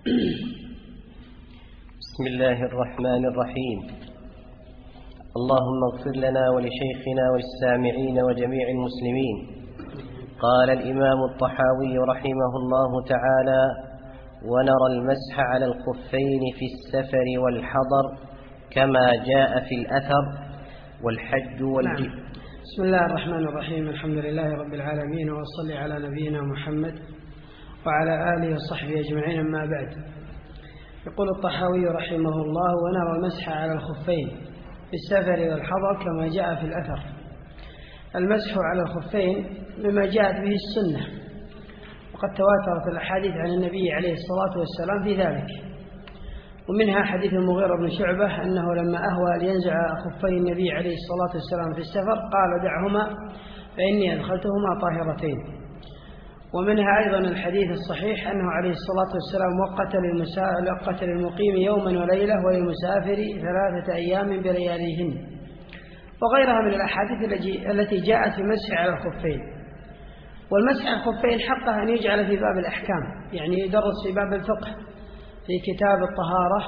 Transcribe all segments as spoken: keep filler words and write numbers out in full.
بسم الله الرحمن الرحيم. اللهم اغفر لنا ولشيخنا وللسامعين وجميع المسلمين. قال الإمام الطحاوي رحمه الله تعالى: ونرى المسح على الخفين في السفر والحضر كما جاء في الأثر والحج والجهاد. نعم. بسم الله الرحمن الرحيم. الحمد لله رب العالمين، وصلي على نبينا محمد وعلى آله وصحبه أجمعين، أما بعد. يقول الطحاوي رحمه الله: ونرى المسح على الخفين في السفر والحضر كما جاء في الأثر. المسح على الخفين مما جاءت به السنة، وقد تواترت الأحاديث عن النبي عليه الصلاة والسلام في ذلك، ومنها حديث المغيرة بن شعبة أنه لما أهوى لينزع خفي النبي عليه الصلاة والسلام في السفر قال: دعهما فإني أدخلتهما طاهرتين. ومنها أيضا الحديث الصحيح أنه عليه الصلاة والسلام وقت للمقيم يوما وليلة وللمسافر ثلاثة أيام بلياليهن، وغيرها من الأحاديث التي جاءت في المسح على الخفين. والمسح على الخفين حقه أن يجعل في باب الأحكام، يعني يدرس في باب الفقه في كتاب الطهارة.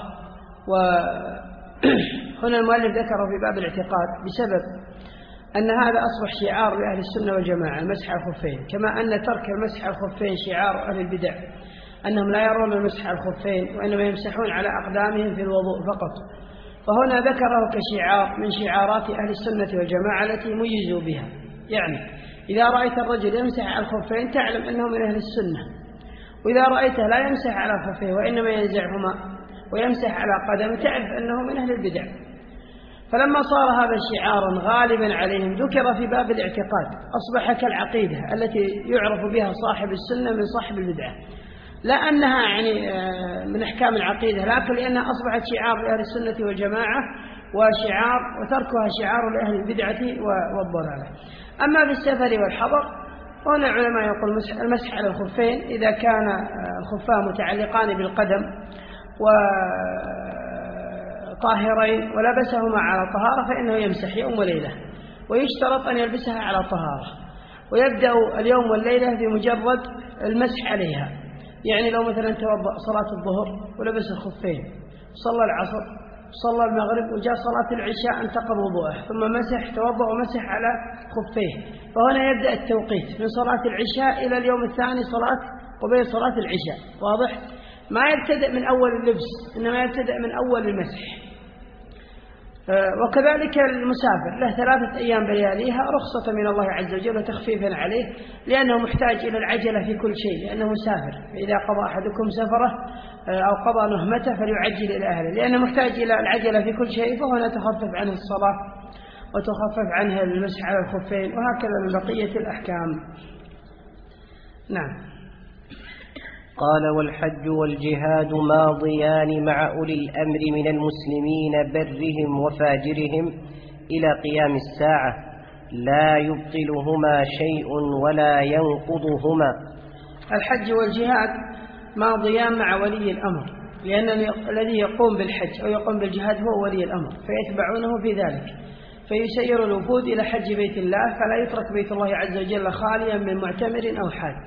وهنا المؤلف ذكره في باب الاعتقاد بسبب أن هذا أصبح شعار لأهل السنة والجماعة، المسح على الخفين، كما أن ترك المسح على الخفين شعار أهل البدع، أنهم لا يرون المسح على الخفين وإنما يمسحون على أقدامهم في الوضوء فقط. فهنا ذكره كشعار من شعارات أهل السنة والجماعة التي ميزوا بها. يعني إذا رأيت الرجل يمسح على الخفين تعلم أنه من أهل السنة، وإذا رأيته لا يمسح على الخفين وإنما ينزعهما ويمسح على قدمه تعرف أنه من أهل البدع. فلما صار هذا شعارا غالبا عليهم ذكر في باب الاعتقاد، أصبح كالعقيدة التي يعرف بها صاحب السنة من صاحب البدعة، لا أنها يعني من أحكام العقيدة، لكن لأنها أصبحت شعار لأهل السنة والجماعة، وشعار وتركها شعار لأهل البدعة والضلالة. أما في السفر والحضر هنا العلماء يقول المسح على الخفين إذا كان الخفان متعلقان بالقدم وطاهرين ولبسهما على طهارة فإنه يمسح يوم وليلة، ويشترط أن يلبسها على طهارة، ويبدأ اليوم والليلة بمجرد المسح عليها. يعني لو مثلا توضأ صلاة الظهر ولبس الخفين، صلى العصر، صلى المغرب، وجاء صلاة العشاء انتقض وضوءه، ثم مسح توضأ ومسح على خفيه، فهنا يبدأ التوقيت من صلاة العشاء إلى اليوم الثاني صلاة قبيل صلاة العشاء. واضح؟ ما يبتدأ من أول اللبس، إنما يبتدأ من أول المسح. وكذلك المسافر له ثلاثة أيام بلياليها رخصة من الله عز وجل وتخفيفا عليه، لأنه محتاج إلى العجلة في كل شيء، لأنه مسافر. فإذا قضى أحدكم سفره أو قضى نهمته فليعجل إلى أهله، لأنه محتاج إلى العجلة في كل شيء، فهنا تخفف عنه الصلاة وتخفف عنه المسح على الخفين، وهكذا من بقية الأحكام. نعم. قال: والحج والجهاد ماضيان مع أولي الأمر من المسلمين برهم وفاجرهم إلى قيام الساعة، لا يبطلهما شيء ولا ينقضهما. الحج والجهاد ماضيان مع ولي الأمر، لأن الذي يقوم بالحج أو يقوم بالجهاد هو ولي الأمر، فيتبعونه في ذلك، فيسير الوفود إلى حج بيت الله، فلا يترك بيت الله عز وجل خاليا من معتمر أو حاج.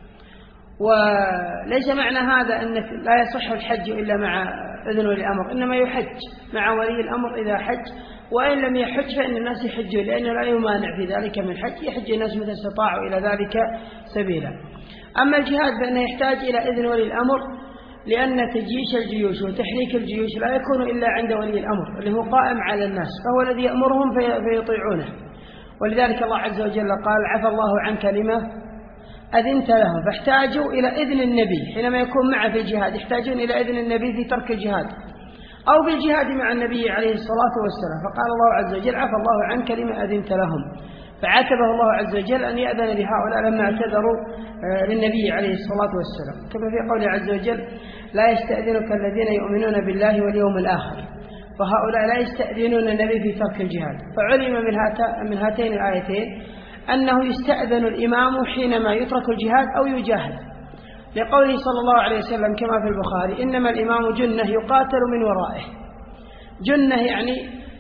وليس معنى هذا أن لا يصح الحج إلا مع إذن ولي الأمر، إنما يحج مع ولي الأمر إذا حج، وإن لم يحج فإن الناس يحجون، لأنه لا يمانع في ذلك من حج، يحج الناس متى استطاعوا إلى ذلك سبيلا. أما الجهاد فإنه يحتاج إلى إذن ولي الأمر، لأن تجيش الجيوش وتحريك الجيوش لا يكون إلا عند ولي الأمر اللي هو قائم على الناس، فهو الذي يأمرهم فيطيعونه. ولذلك الله عز وجل قال: عفى الله عنك لما أذنت لهم. فاحتاجوا إلى إذن النبي حينما يكون معه في الجهاد، يحتاجون إلى إذن النبي في ترك الجهاد أو بالجهاد مع النبي عليه الصلاة والسلام. فقال الله عز وجل: عفى الله عنك لما أذنت لهم، فعاتبه الله عز وجل أن يأذن لهؤلاء لما اعتذروا للنبي عليه الصلاة والسلام، كما في قوله عز وجل: لا يستأذنك الذين يؤمنون بالله واليوم الآخر، فهؤلاء لا يستأذنون النبي في ترك الجهاد. فعلم من هاتين الآيتين أنه يستأذن الإمام حينما يترك الجهاد أو يجاهد، لقوله صلى الله عليه وسلم كما في البخاري: إنما الإمام جنة يقاتل من ورائه. جنة يعني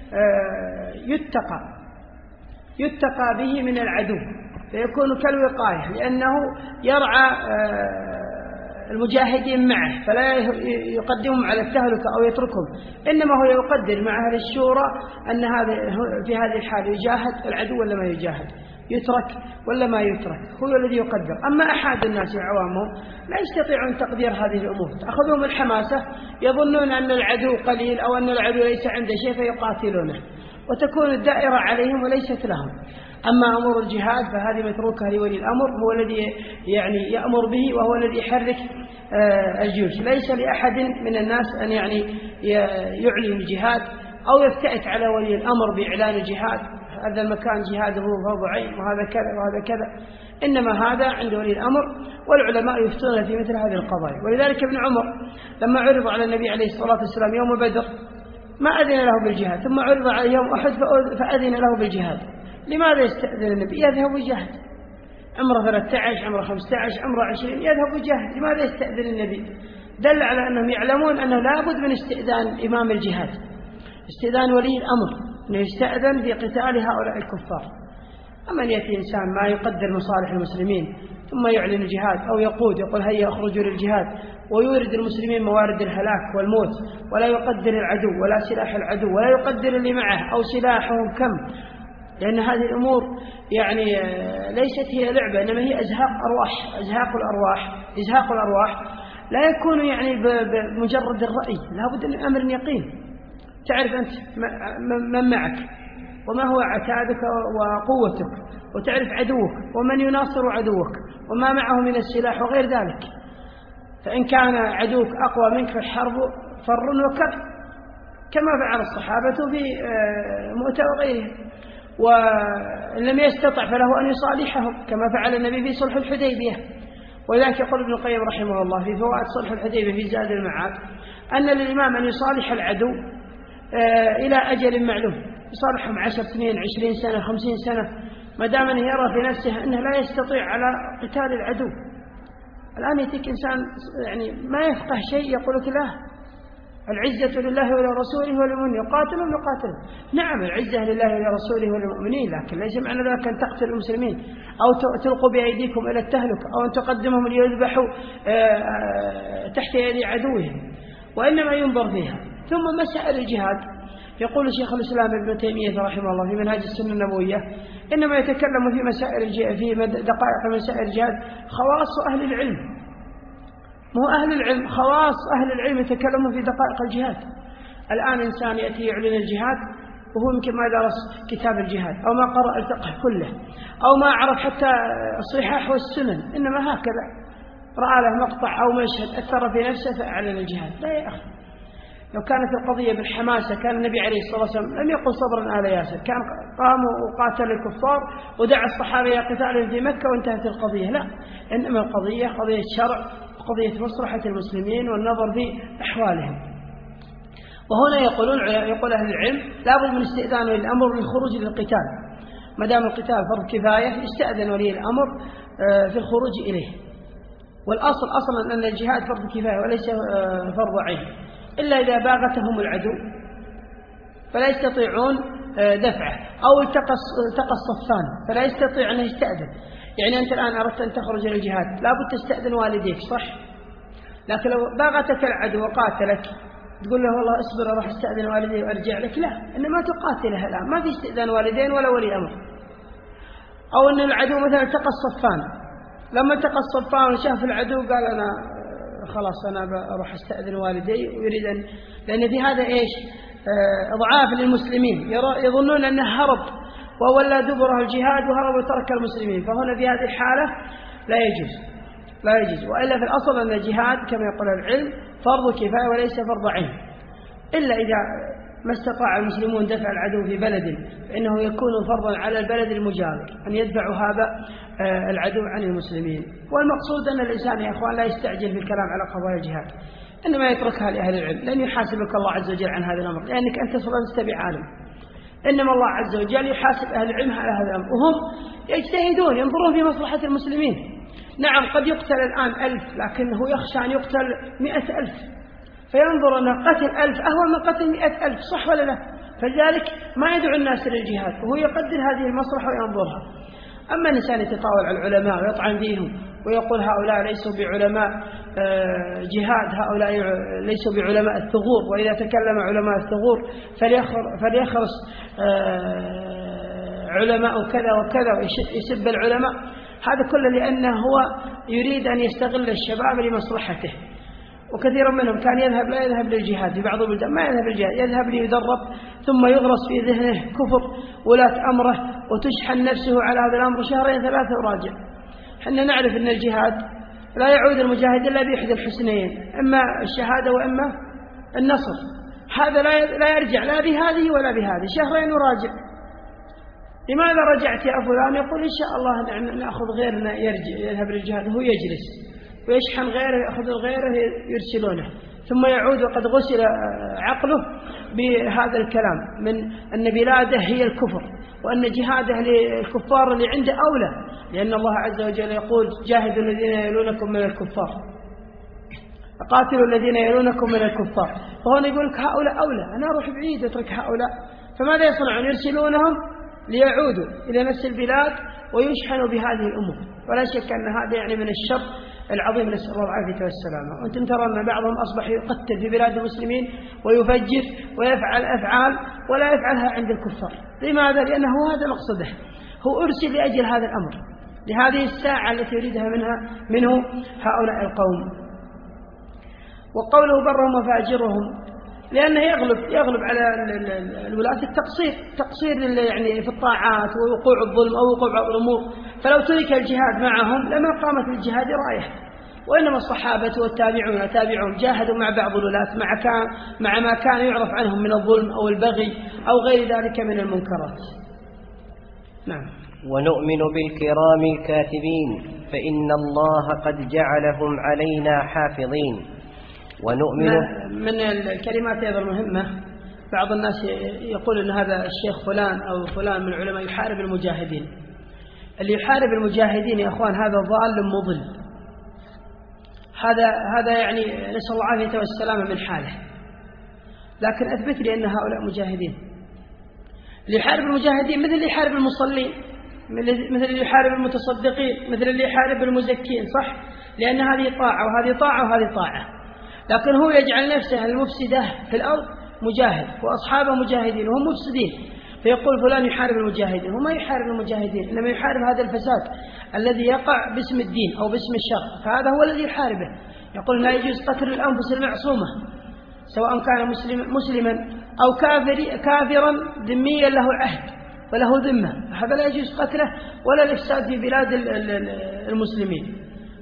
يتقى يتقى به من العدو، فيكون كالوقاية، لأنه يرعى المجاهدين معه فلا يقدمهم على التهلكة أو يتركهم، إنما هو يقدر مع أهل الشورى أن هذا في هذه الحال يجاهد العدو ولا ما يجاهد، يترك ولا ما يترك، هو الذي يقدر. أما أحد الناس عوامهم لا يستطيعون تقدير هذه الأمور، تأخذهم الحماسة يظنون أن العدو قليل أو أن العدو ليس عنده شيء فيقاتلونه، وتكون الدائرة عليهم وليست لهم. أما أمور الجهاد فهذه متروكة لولي الأمر، هو الذي يعني يأمر به وهو الذي يحرك الجيوش. ليس لأحد من الناس أن يعني يعلن الجهاد أو يفتئت على ولي الأمر بإعلان الجهاد، هذا المكان جهاده فرض عين وهذا كذا وهذا كذا، إنما هذا عند ولي الأمر، والعلماء يفتون في مثل هذه القضايا. ولذلك ابن عمر لما عرض على النبي عليه الصلاة والسلام يوم بدر ما أذن له بالجهاد، ثم عرض على يوم أحد فأذن له بالجهاد. لماذا يستأذن النبي؟ يذهب ويجاهد، عمره ثلاثة عشر عمره خمسة عشر عمره عشرين، يذهب ويجاهد. لماذا يستأذن النبي؟ دل على أنهم يعلمون أنه لا بد من استئذان إمام الجهاد، استئذان ولي الأمر، أنه يستأذن في قتال هؤلاء الكفار. أما أن يأتي إنسان ما يقدر مصالح المسلمين ثم يعلن الجهاد أو يقود يقول هيا أخرجوا للجهاد، ويورد المسلمين موارد الهلاك والموت، ولا يقدر العدو ولا سلاح العدو ولا يقدر اللي معه أو سلاحهم كم، لأن هذه الأمور يعني ليست هي لعبة، إنما هي أزهاق أرواح، أزهاق الأرواح، إزهاق الأرواح لا يكون يعني بمجرد الرأي، لا بد من أمر يقين. تعرف أنت من معك وما هو عتادك وقوتك، وتعرف عدوك ومن يناصر عدوك وما معه من السلاح وغير ذلك. فإن كان عدوك أقوى منك في الحرب فر وكر، كما فعل الصحابة في مؤتة وغيره، وإن لم يستطع فله أن يصالحهم كما فعل النبي في صلح الحديبية. ولذلك يقول ابن القيم رحمه الله في فوائد صلح الحديبية في زاد المعاد أن للإمام أن يصالح العدو إلى أجل معلوم، يصالحهم عشر سنين عشرين سنة خمسين سنة، ما دام أنه يرى في نفسه أنه لا يستطيع على قتال العدو. الآن يأتيك إنسان يعني ما يفقه شيء يقول لك لا، العزة لله ولرسوله وللمؤمنين، يقاتلون يقاتلون. نعم العزة لله ولرسوله وللمؤمنين، لكن ليس معنى ذلك أن تقتل المسلمين أو تلقوا بأيديكم إلى التهلكة أو أن تقدمهم ليذبحوا تحت يد عدوهم، وإنما ينظر فيها. ثم مسائل الجهاد يقول شيخ الإسلام ابن تيمية رحمه الله في منهاج السنة النبوية إنما يتكلم في مسائل الجهاد في دقائق مسائل الجهاد خواص أهل العلم، مو أهل العلم، خواص أهل العلم يتكلمون في دقائق الجهاد. الآن إنسان يأتي يعلن الجهاد وهو يمكن ما درس كتاب الجهاد أو ما قرأ الفقه كله أو ما عرف حتى الصحاح والسنن، إنما هكذا رأى له مقطع أو مشهد أثر في نفسه فأعلن الجهاد. لا يا أخي، لو كانت القضية بالحماسة كان النبي عليه الصلاة والسلام لم يقل صبرا آل ياسر، كان قاموا وقاتلوا الكفار ودعا الصحابة إلى قتالهم في مكة وانتهت القضية. لا، إنما القضية قضية شرع، قضية مصلحة المسلمين والنظر في أحوالهم. وهنا يقولون يقول أهل العلم لابد من استئذان ولي الأمر للخروج للقتال، ما دام القتال فرض كفاية يستأذن ولي الأمر في الخروج إليه. والأصل أصلا أن الجهاد فرض كفاية وليس فرض عين، إلا إذا باغتهم العدو فلا يستطيعون دفعه أو التقى الصفان فلا يستطيع أن يستأذن. يعني أنت الآن أردت أن تخرج إلى الجهاد لابد تستأذن والديك صح، لكن لو باغتك العدو وقاتلك تقول له والله اصبر أروح استأذن والدي وأرجع لك، لا، إنما تقاتله الآن، ما في استئذان والدين ولا ولي أمر. أو أن العدو مثلا التقى الصفان، لما التقى الصفان وشاف العدو قال أنا خلاص أنا بروح استأذن والدي، ويريد أن لأن في هذا إيش إضعاف للمسلمين، يظنون أنه هرب وولى دبره الجهاد وهرب وترك المسلمين، فهنا في هذه الحالة لا يجوز لا يجوز. وإلا في الأصل أن الجهاد كما يقول العلم فرض كفاية وليس فرض عين، إلا إذا ما استطاع المسلمون دفع العدو في بلد فإنه يكون فرضا على البلد المجاور أن يدفعوا هذا العدو عن المسلمين. والمقصود أن الإنسان يا أخوان لا يستعجل في الكلام على قضايا الجهاد، إنما يتركها لأهل العلم، لن يحاسبك الله عز وجل عن هذا الأمر لأنك أنت لست بعالم، إنما الله عز وجل يحاسب أهل العلم على هذا الأمر، وهم يجتهدون ينظرون في مصلحة المسلمين. نعم قد يقتل الآن ألف لكنه يخشى أن يقتل مئة ألف، فينظر أن قتل ألف أهون من قتل مئة ألف، صح ولا لا؟ فلذلك ما يدعو الناس للجهاد وهو يقدر هذه المصلحة وينظرها. أما الإنسان يتطاول على العلماء ويطعن فيهم ويقول هؤلاء ليسوا بعلماء جهاد، هؤلاء ليسوا بعلماء الثغور، وإذا تكلم علماء الثغور فليخرس علماء كذا وكذا ويسب العلماء، هذا كله لأنه هو يريد أن يستغل الشباب لمصلحته. وكثير منهم كان يذهب لا يذهب للجهاد، في بعض البلدان ما يذهب للجهاد، يذهب ليدرب ثم يغرس في ذهنه كفر ولاة أمره وتشحن نفسه على هذا الأمر شهرين ثلاثة وراجع. حنا نعرف أن الجهاد لا يعود المجاهد إلا بإحدى الحسنين، إما الشهادة وإما النصر. هذا لا يرجع لا بهذه ولا بهذه، شهرين وراجع. لماذا رجعت يا فلان؟ يقول إن شاء الله نأخذ غيرنا يرجع يذهب للجهاد، هو يجلس ويشحن غيره يأخذ غيره يرسلونه، ثم يعود وقد غسل عقله بهذا الكلام من أن بلاده هي الكفر، وأن جهاده للكفار اللي عنده أولى، لأن الله عز وجل يقول جاهدوا الذين يلونكم من الكفار، قاتلوا الذين يلونكم من الكفار. فهنا يقول لك هؤلاء أولى، أنا أروح بعيد أترك هؤلاء. فماذا يصنعون؟ يرسلونهم ليعودوا إلى نفس البلاد ويشحنوا بهذه الأمور. ولا شك أن هذا يعني من الشر العظيم، نسأل الله العافية والسلامة. وأنتم ترى أن بعضهم أصبح يقتل في بلاد المسلمين ويفجر ويفعل أفعال ولا يفعلها عند الكفار. لماذا؟ لأنه هذا مقصده، هو أرسل لأجل هذا الأمر، لهذه الساعة التي يريدها منها منه هؤلاء القوم. وقوله برهم وفاجرهم لأنه يغلب يغلب على الولاة التقصير، تقصير يعني في الطاعات ووقوع الظلم أو وقوع بعض الأمور. فلو ترك الجهاد معهم لما قامت للجهاد راية. وإنما الصحابة والتابعون والتابعون جاهدوا مع بعض الولاة مع كان مع ما كان يعرف عنهم من الظلم أو البغي أو غير ذلك من المنكرات. نعم. ونؤمن بالكرام الكاتبين فإن الله قد جعلهم علينا حافظين. ونؤمن من الكلمات أيضا المهمة، بعض الناس يقول أن هذا الشيخ فلان أو فلان من العلماء يحارب المجاهدين. اللي يحارب المجاهدين يا أخوان هذا ضال مضل، هذا هذا يعني نسأل الله العافية والسلامة من حاله. لكن أثبت لي أن هؤلاء مجاهدين. اللي يحارب المجاهدين مثل اللي يحارب المصلين، مثل اللي يحارب المتصدقين، مثل اللي يحارب المزكين، صح؟ لأن هذه طاعة وهذه طاعة وهذه طاعة. لكن هو يجعل نفسه المفسدة في الأرض مجاهد وأصحابه مجاهدين وهم مفسدين، فيقول فلان يحارب المجاهدين. هو ما يحارب المجاهدين، إنما يحارب هذا الفساد الذي يقع باسم الدين أو باسم الشر، فهذا هو الذي يحاربه. يقول لا يجوز قتل الأنفس المعصومة سواء كان مسلم مسلما أو كافر كافرا ذميا له عهد وله ذمة، هذا لا يجوز قتله ولا الإفساد في بلاد المسلمين.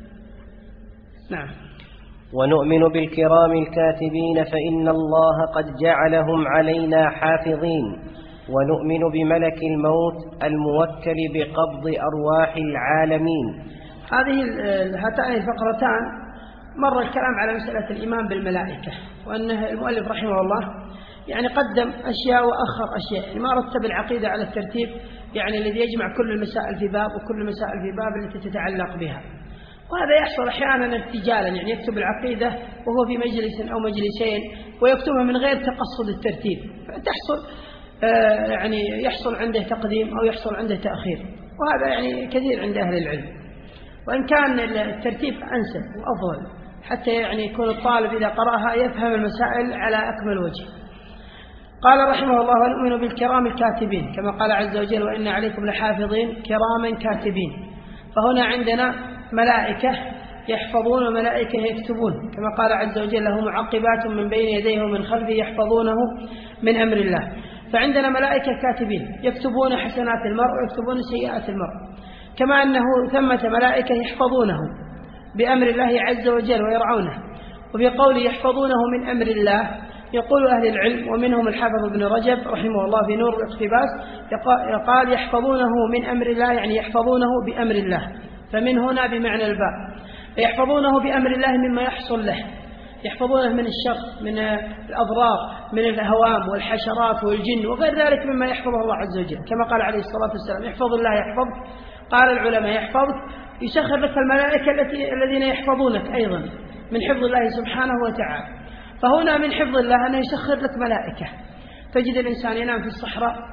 نعم. ونؤمن بالكرام الكاتبين فإن الله قد جعلهم علينا حافظين. ونؤمن بملك الموت الموكل بقبض أرواح العالمين. هذه هاتان الفقرتان مر الكلام على مسألة الإيمان بالملائكة، وأنه المؤلف رحمه الله يعني قدم أشياء وأخر أشياء، يعني ما رتب العقيدة على الترتيب يعني الذي يجمع كل المسائل في باب وكل المسائل في باب التي تتعلق بها. وهذا يحصل أحيانا ارتجالا، يعني يكتب العقيدة وهو في مجلس أو مجلسين ويكتبها من غير تقصد الترتيب، فتحصل آه يعني يحصل عنده تقديم أو يحصل عنده تأخير، وهذا يعني كثير عند أهل العلم. وإن كان الترتيب أنسب وأفضل حتى يعني يكون الطالب إذا قرأها يفهم المسائل على أكمل وجه. قال رحمه الله ونؤمن بالكرام الكاتبين كما قال عز وجل وإن عليكم لحافظين كراما كاتبين. فهنا عندنا ملائكة يحفظون وملائكة يكتبون، كما قال عز وجل له معقبات من بين يديه ومن خلفه يحفظونه من أمر الله. فعندنا ملائكة كاتبين يكتبون حسنات المرء ويكتبون سيئات المرء، كما أنه ثمة ملائكة يحفظونه بأمر الله عز وجل ويرعونه. وفي قوله يحفظونه من أمر الله يقول أهل العلم ومنهم الحافظ ابن رجب رحمه الله في نور الاقتباس قال يحفظونه من أمر الله يعني يحفظونه بأمر الله، فمن هنا بمعنى الباء، يحفظونه بأمر الله مما يحصل له، يحفظونه من الشر من الأضرار من الهوام والحشرات والجن وغير ذلك مما يحفظه الله عز وجل، كما قال عليه الصلاة والسلام يحفظ الله يحفظك. قال العلماء يحفظك يسخر لك الملائكة التي الذين يحفظونك أيضا من حفظ الله سبحانه وتعالى. فهنا من حفظ الله أنه يسخر لك ملائكة. تجد الإنسان ينام في الصحراء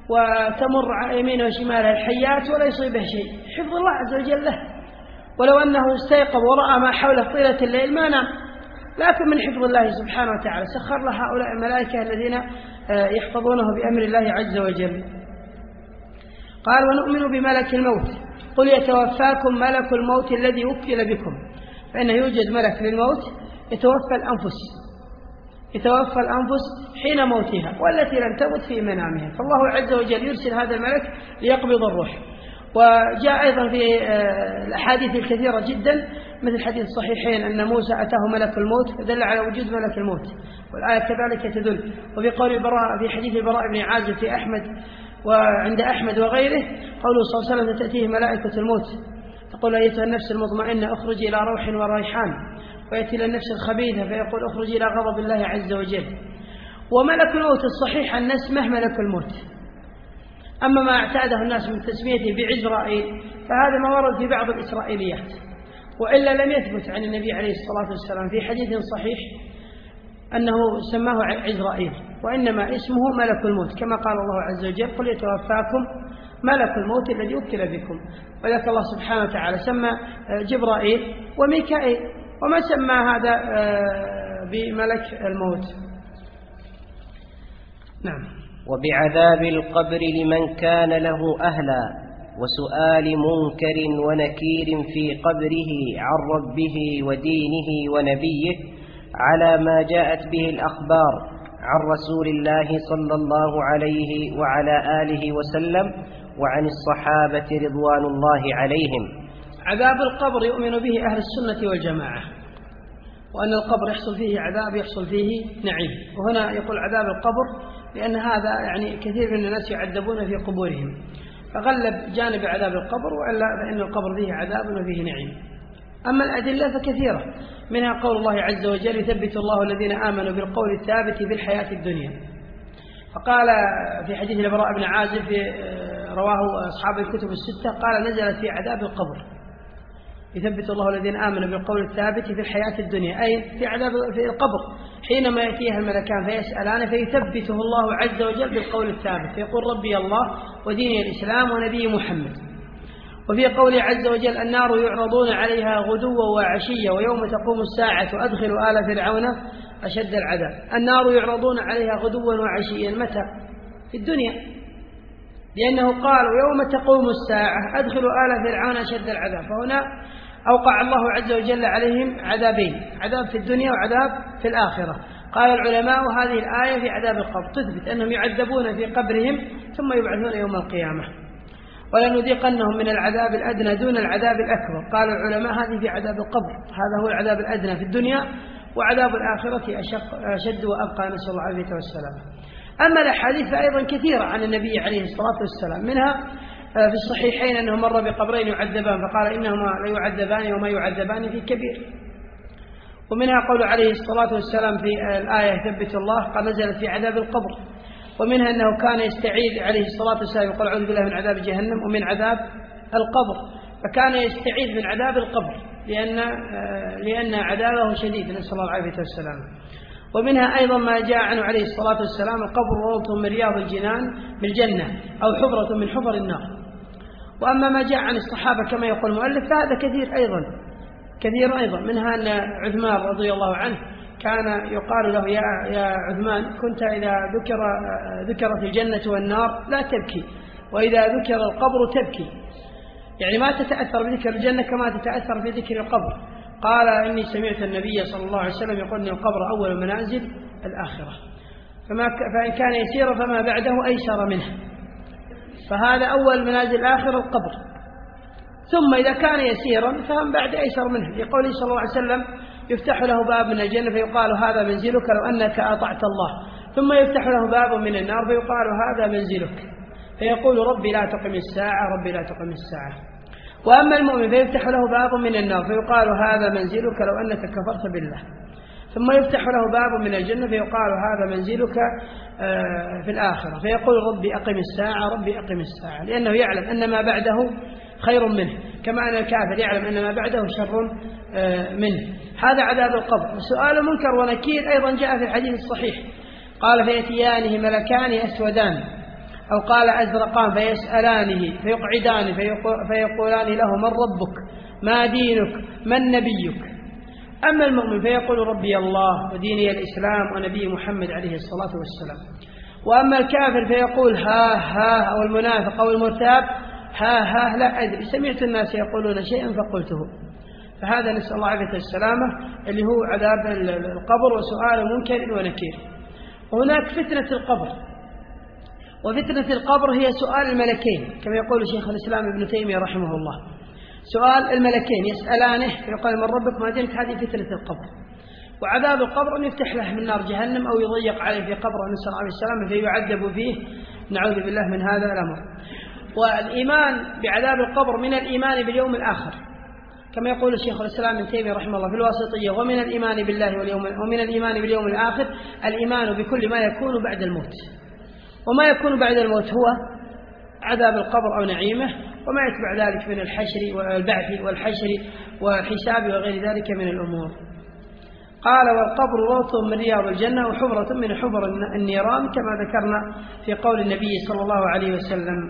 وتمر يمينه وشماله الحيات ولا يصيبه شيء، حفظ الله عز وجل له. ولو أنه استيقظ ورأى ما حوله طيلة الليل ما نام، لكن من حفظ الله سبحانه وتعالى سخر له هؤلاء الملائكة الذين يحفظونه بأمر الله عز وجل. قال ونؤمن بملك الموت، قل يتوفاكم ملك الموت الذي وكل بكم، فإنه يوجد ملك للموت يتوفى الأنفس يتوفى الأنفس حين موتها والتي لم تمت في منامها، فالله عز وجل يرسل هذا الملك ليقبض الروح. وجاء أيضا في الأحاديث الكثيرة جدا مثل حديث الصحيحين أن موسى أتاه ملك الموت فدل على وجود ملك الموت، والآية كذلك تدل. وفي قول البراء في حديث البراء بن عازب في أحمد وعند أحمد وغيره قوله صلى الله عليه وسلم تأتيه ملائكة الموت تقول أيتها النفس المطمئنة اخرجي إلى روح وريحان، ويأتي إلى النفس الخبيثة فيقول اخرجي إلى غضب الله عز وجل. وملك الموت الصحيح أن اسمه ملك الموت. أما ما اعتاده الناس من تسميته بعزرائيل فهذا ما ورد في بعض الإسرائيليات، وإلا لم يثبت عن النبي عليه الصلاة والسلام في حديث صحيح أنه سماه عزرائيل، وإنما اسمه ملك الموت كما قال الله عز وجل قل يتوفاكم ملك الموت الذي وكل بكم. وذلك الله سبحانه وتعالى سمى جبرائيل وميكائيل، وما سمى هذا بملك الموت. نعم. وبعذاب القبر لمن كان له أهلا، وسؤال منكر ونكير في قبره عن ربه ودينه ونبيه على ما جاءت به الأخبار عن رسول الله صلى الله عليه وعلى آله وسلم وعن الصحابة رضوان الله عليهم. عذاب القبر يؤمن به أهل السنة والجماعة، وأن القبر يحصل فيه عذاب يحصل فيه نعيم. وهنا يقول عذاب القبر لأن هذا يعني كثير من الناس يعذبون في قبورهم، فغلب جانب عذاب القبر، وإلا فإن القبر فيه عذاب وفيه نعيم. أما الأدلة فكثيرة، منها قول الله عز وجل يثبت الله الذين آمنوا بالقول الثابت في الحياة الدنيا. فقال في حديث البراء بن عازب رواه أصحاب الكتب الستة قال نزلت في عذاب القبر يثبت الله الذين آمنوا بالقول الثابت في الحياة الدنيا، أي في عذاب في القبر حينما يأتيها الملكان فيسألان فيثبته الله عز وجل بالقول الثابت فيقول ربي الله وديني الإسلام ونبي محمد. وفي قوله عز وجل النار يعرضون عليها غدوا وعشيا ويوم تقوم الساعة أدخلوا آل فرعون أشد العذاب. النار يعرضون عليها غدوا وعشيا متى؟ في الدنيا، لأنه قال يوم تقوم الساعة أدخلوا آل فرعون أشد العذاب، فهنا أوقع الله عز وجل عليهم عذابين، عذاب في الدنيا وعذاب في الآخرة. قال العلماء هذه الآية في عذاب القبر تثبت أنهم يعذبون في قبرهم ثم يبعثون يوم القيامة، ولنذيقنهم من العذاب الأدنى دون العذاب الأكبر. قال العلماء هذه في عذاب القبر، هذا هو العذاب الأدنى في الدنيا، وعذاب الآخرة أشق أشد وأبقى، نسأل الله العافية والسلامة. أما الأحاديث فأيضا كثيرة عن النبي عليه الصلاة والسلام، منها في الصحيحين أنه مر بقبرين يعذبان فقال إنهما لا يعذبان وما يعذبان في كبير. ومنها قول عليه الصلاة والسلام في الآية يثبت الله قال نزلت في عذاب القبر. ومنها أنه كان يستعيذ عليه الصلاة والسلام يقول أعوذ بالله من عذاب جهنم ومن عذاب القبر، فكان يستعيذ من عذاب القبر لأن لأن عذابه شديد، نسأل الله العافية والسلامة. ومنها أيضا ما جاء عنه عليه الصلاة والسلام القبر روضة من رياض الجنان بالجنة أو حفرة من حفر النار. وأما ما جاء عن الصحابة كما يقول المؤلف فهذا كثير أيضا كثير أيضا منها أن عثمان رضي الله عنه كان يقال له يا يا عثمان كنت إذا ذكر ذكرت الجنة والنار لا تبكي، وإذا ذكر القبر تبكي، يعني ما تتأثر بذكر الجنة كما تتأثر بذكر القبر. قال إني سمعت النبي صلى الله عليه وسلم يقول إن القبر أول منازل الآخرة، فما فإن كان يسيرا فما بعده أيسر منه، فهذا أول منازل الآخرة القبر، ثم إذا كان يسيرا فهم بعد أيسر منه، لقوله صلى الله عليه وسلم يفتح له باب من الجنة فيقال هذا منزلك لو أنك أطعت الله، ثم يفتح له باب من النار فيقال هذا منزلك، فيقول ربي لا تقم الساعة ربي لا تقم الساعة. وأما المؤمن فيفتح له باب من النار فيقال هذا منزلك لو أنك كفرت بالله، ثم يفتح له باب من الجنة فيقال هذا منزلك في الآخرة، فيقول ربي أقم الساعة ربي أقم الساعة، لأنه يعلم أن ما بعده خير منه، كما أن الكافر يعلم أن ما بعده شر منه. هذا عذاب القبر. وسؤال منكر ونكير أيضا جاء في الحديث الصحيح قال فيأتيانه ملكان أسودان أو قال أزرقان فيسألانه فيقعدان فيقولان له من ربك ما دينك من نبيك. أما المؤمن فيقول ربي الله وديني الإسلام ونبي محمد عليه الصلاة والسلام. وأما الكافر فيقول ها ها، أو المنافق أو المرتاب ها ها لا أدري، سمعت الناس يقولون شيئا فقلته. فهذا نسأل الله عافية السلامة اللي هو عذاب القبر وسؤال منكر ونكير. وهناك فتنة القبر، وفتنة القبر هي سؤال الملكين كما يقول شيخ الإسلام ابن تيمية رحمه الله. سؤال الملكين يسألانه فيقول من ربك ما دينك، هذه فتنة القبر. وعذاب القبر أن يفتح له من نار جهنم أو يضيق عليه في قبره نسأل الله عليه السلام فيعذب فيه، نعوذ بالله من هذا الأمر. والإيمان بعذاب القبر من الإيمان باليوم الآخر كما يقول الشيخ الإسلام ابن تيمية رحمه الله في الواسطية، ومن الإيمان بالله واليوم ومن الإيمان باليوم الآخر الإيمان بكل ما يكون بعد الموت. وما يكون بعد الموت هو عذاب القبر أو نعيمه، وما يتبع ذلك من الحشر والبعث والحشر والحساب وغير ذلك من الأمور. قال والقبر روضة من رياض الجنة وحفرة من حفر النيران كما ذكرنا في قول النبي صلى الله عليه وسلم.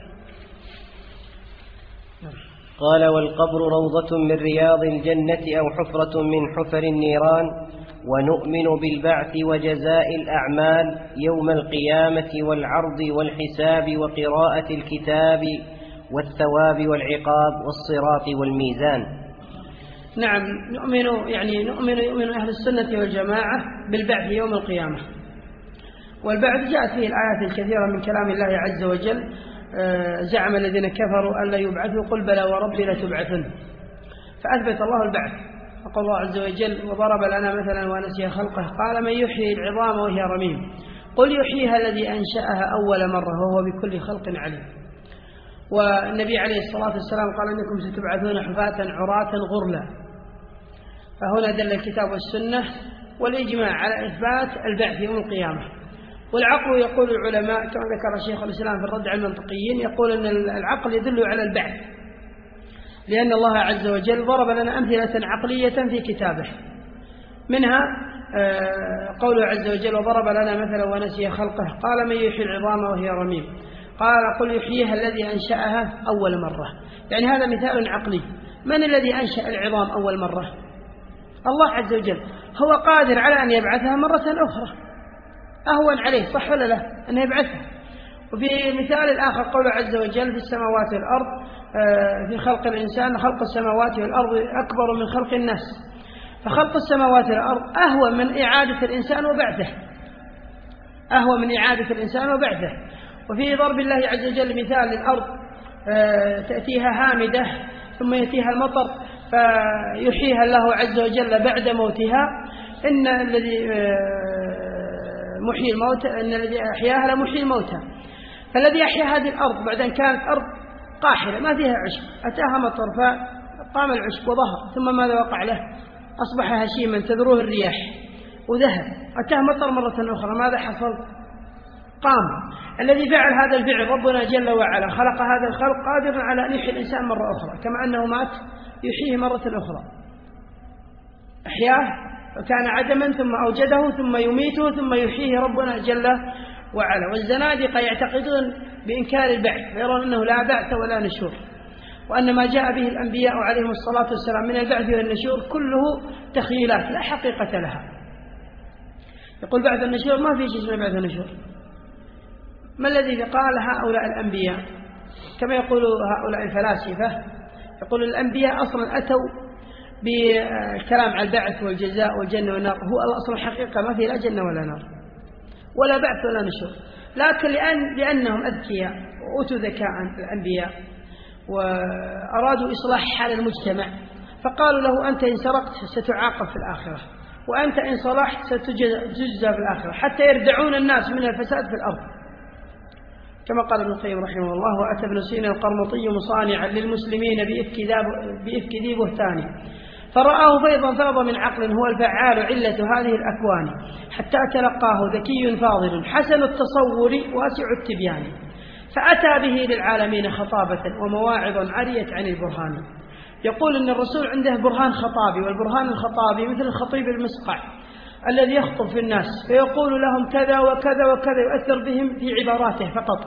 قال والقبر روضة من رياض الجنة أو حفرة من حفر النيران، ونؤمن بالبعث وجزاء الأعمال يوم القيامة والعرض والحساب وقراءة الكتاب والثواب والعقاب والصراط والميزان. نعم، نؤمن يعني نؤمن يؤمن أهل السنة والجماعة بالبعث يوم القيامة. والبعث جاءت فيه الآيات الكثيرة من كلام الله عز وجل. زعم الذين كفروا أن لا يبعثوا قل بلى وربي لتبعثن، فأثبت الله البعث. فقال الله عز وجل وضرب لنا مثلا ونسي خلقه قال من يحيي العظام وهي رميم قل يحييها الذي أنشأها أول مرة وهو بكل خلق عليم. والنبي عليه الصلاة والسلام قال إنكم ستبعثون حفاة عراة غرلا. فهنا دل الكتاب والسنة والإجماع على إثبات البعث يوم القيامة. والعقل يقول العلماء كما ذكر شيخ الإسلام في الرد على المنطقيين، يقول أن العقل يدل على البعث، لأن الله عز وجل ضرب لنا أمثلة عقلية في كتابه، منها قوله عز وجل وضرب لنا مثلا ونسي خلقه قال من يحيي العظام وهي رميم قال قل يحييها الذي أنشأها أول مرة. يعني هذا مثال عقلي. من الذي أنشأ العظام أول مرة؟ الله عز وجل. هو قادر على أن يبعثها مرة أخرى، أهون عليه صح ولا لا أن يبعثها. وفي مثال الآخر قوله عز وجل في السماوات والأرض في خلق الإنسان خلق السماوات والأرض أكبر من خلق الناس. فخلق السماوات والأرض أهون من إعادة الإنسان وبعثه، أهون من إعادة الإنسان وبعثه. وفي ضرب الله عز وجل مثال للأرض تأتيها هامدة ثم يأتيها المطر فيحييها الله عز وجل بعد موتها. إن الذي محيي الموت إن الذي أحياها لمحيي الموتى. فالذي أحيا هذه الأرض بعد أن كانت أرض قاحلة ما فيها عشب أتاها مطر فقام العشب وظهر، ثم ماذا وقع له؟ أصبح هشيما تذروه الرياح وذهب. أتاه مطر مرة أخرى ماذا حصل؟ قام. الذي فعل هذا الفعل ربنا جل وعلا خلق هذا الخلق قادر على أن يحيي الإنسان مرة أخرى، كما أنه مات يحييه مرة أخرى. أحياه وكان عدما ثم أوجده ثم يميته ثم يحييه ربنا جل وعلا. والزنادقة يعتقدون بإنكار البعث، فيرون أنه لا بعث ولا نشور، وأن ما جاء به الأنبياء عليهم الصلاة والسلام من البعث والنشور كله تخيلات لا حقيقة لها. يقول بعث النشور ما في شيء اسمه بعث النشور. ما الذي قال هؤلاء الأنبياء؟ كما يقول هؤلاء الفلاسفة، يقول الأنبياء أصلا أتوا بكلام على البعث والجزاء والجنة والنار، هو أصلا حقيقة ما في لا جنة ولا نار ولا بعث ولا نشور، لكن لأن لأنهم أذكياء وأوتوا ذكاء الأنبياء وأرادوا إصلاح حال المجتمع، فقالوا له أنت إن سرقت ستعاقب في الآخرة، وأنت إن صلحت ستجزى في الآخرة، حتى يردعون الناس من الفساد في الأرض. كما قال ابن القيم رحمه الله وأتى ابن سينا القرمطي مصانعا للمسلمين بإفك ذي بهتان فرآه فيضا فاض من عقل هو الفعال علة هذه الأكوان حتى تلقاه ذكي فاضل حسن التصور واسع التبيان فأتى به للعالمين خطابة ومواعظ عريت عن البرهان. يقول إن الرسول عنده برهان خطابي، والبرهان الخطابي مثل الخطيب المسقع الذي يخطب في الناس فيقول لهم كذا وكذا وكذا، يؤثر بهم في عباراته فقط،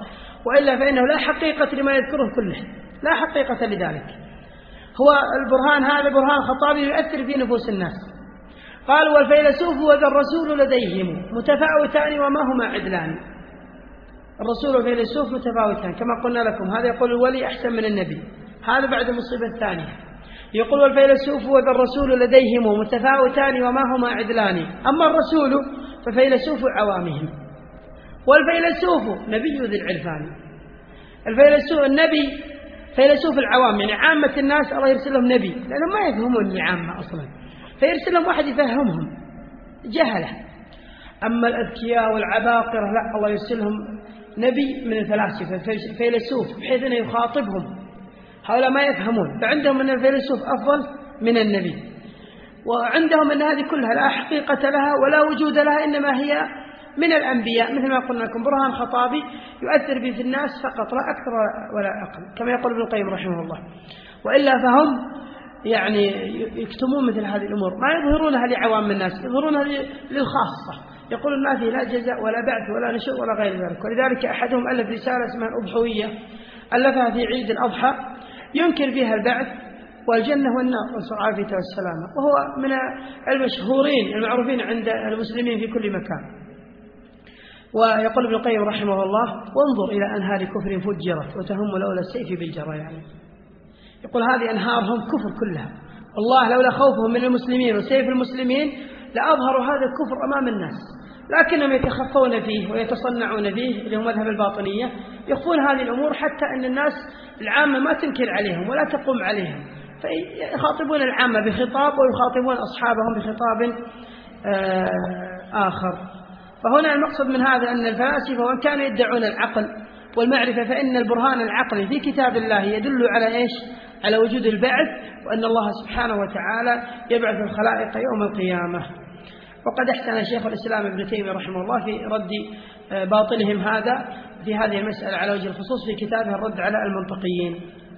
وإلا فإنه لا حقيقة لما يذكره كله، لا حقيقة لذلك. هو البرهان هذا برهان خطابي يؤثر في نفوس الناس. قال والفيلسوف وذا الرسول لديهم متفاوتان وما هما عدلان. الرسول والفيلسوف متفاوتان كما قلنا لكم، هذا يقول الولي أحسن من النبي، هذا بعد المصيبة الثانية. يقول والفيلسوف وذا الرسول لديهم متفاوتان وما هما عدلان، أما الرسول ففيلسوف عوامهم، والفيلسوف نبي ذي العرفان. الفيلسوف النبي فيلسوف العوام، يعني عامة الناس الله يرسل لهم نبي لأنهم ما يفهمون العامة أصلا، فيرسل لهم واحد يفهمهم جهلة. أما الأذكياء والعباقرة لا، الله يرسلهم نبي من الفلاسفة فيلسوف بحيث أنه يخاطبهم، هؤلاء ما يفهمون، فعندهم أن الفيلسوف أفضل من النبي، وعندهم أن هذه كلها لا حقيقة لها ولا وجود لها، إنما هي من الأنبياء، مثل ما قلنا لكم برهان خطابي يؤثر به في الناس فقط لا أكثر ولا أقل، كما يقول ابن القيم رحمه الله. وإلا فهم يعني يكتمون مثل هذه الأمور، ما يظهرونها لعوام الناس، يظهرونها للخاصة، يقولون ما فيه لا جزاء ولا بعث ولا نشور ولا غير ذلك. ولذلك أحدهم ألف رسالة اسمها الأضحوية، ألفها في عيد الأضحى ينكر فيها البعث والجنة والنار نسأل العافية والسلامة، وهو من المشهورين المعروفين عند المسلمين في كل مكان. ويقول ابن القيم رحمه الله وانظر إلى أنهار كفر فجرت وتهم لولا السيف بالجرى، يعني يقول هذه أنهارهم كفر كلها، والله لولا خوفهم من المسلمين وسيف المسلمين لأظهروا هذا الكفر أمام الناس، لكنهم يتخفون فيه ويتصنعون فيه، اللي هو مذهب الباطنية، يخفون هذه الأمور حتى أن الناس العامة ما تنكر عليهم ولا تقوم عليهم، فيخاطبون العامة بخطاب ويخاطبون أصحابهم بخطاب آخر. فهنا المقصد من هذا أن الفلاسفة وإن كانوا يدعون العقل والمعرفة، فإن البرهان العقلي في كتاب الله يدل على إيش؟ على وجود البعث، وأن الله سبحانه وتعالى يبعث الخلائق يوم القيامة. وقد احسن شيخ الإسلام ابن تيمية رحمه الله في رد باطلهم هذا في هذه المسألة على وجه الخصوص في كتابه الرد على المنطقيين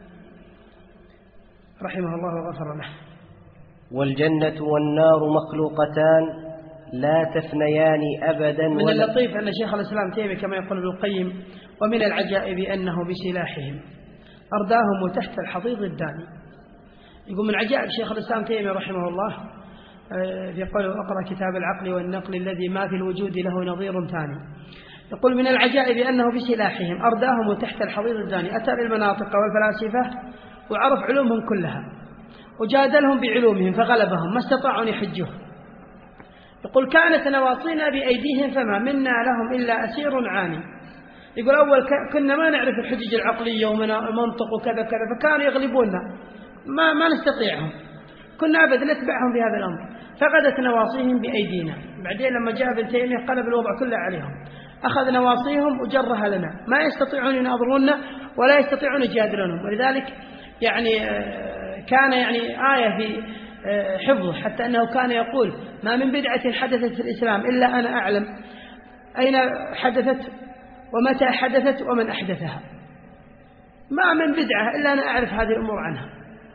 رحمه الله وغفر له. والجنة والنار مخلوقتان لا تفنيان أبدا. من اللطيف أن شيخ الإسلام تيمية كما يقول ابن القيم ومن العجائب أنه بسلاحهم أرداهم تحت الحضيض الداني. يقول من عجائب شيخ الإسلام تيمية رحمه الله في قوله أقرأ كتاب العقل والنقل الذي ما في الوجود له نظير ثاني، يقول من العجائب أنه بسلاحهم أرداهم تحت الحضيض الداني، أتى بالمناطق والفلاسفة وعرف علومهم كلها وجادلهم بعلومهم فغلبهم ما استطاعوا أن يحجوه. يقول كانت نواصينا بأيديهم فما منا لهم إلا أسير عاني. يقول أول كنا ما نعرف الحجج العقلية ومنطق وكذا كذا، فكانوا يغلبوننا ما ما نستطيعهم، كنا أبدا نتبعهم في هذا الأمر، فقدت نواصيهم بأيدينا. بعدين لما جاء ابن تيمية قلب الوضع كله عليهم، أخذ نواصيهم وجرها لنا، ما يستطيعون يناظروننا ولا يستطيعون يجادلونهم. ولذلك يعني كان يعني آية في حفظه، حتى أنه كان يقول ما من بدعة حدثت في الإسلام إلا أنا أعلم أين حدثت ومتى حدثت ومن أحدثها، ما من بدعة إلا أنا أعرف هذه الأمور عنها.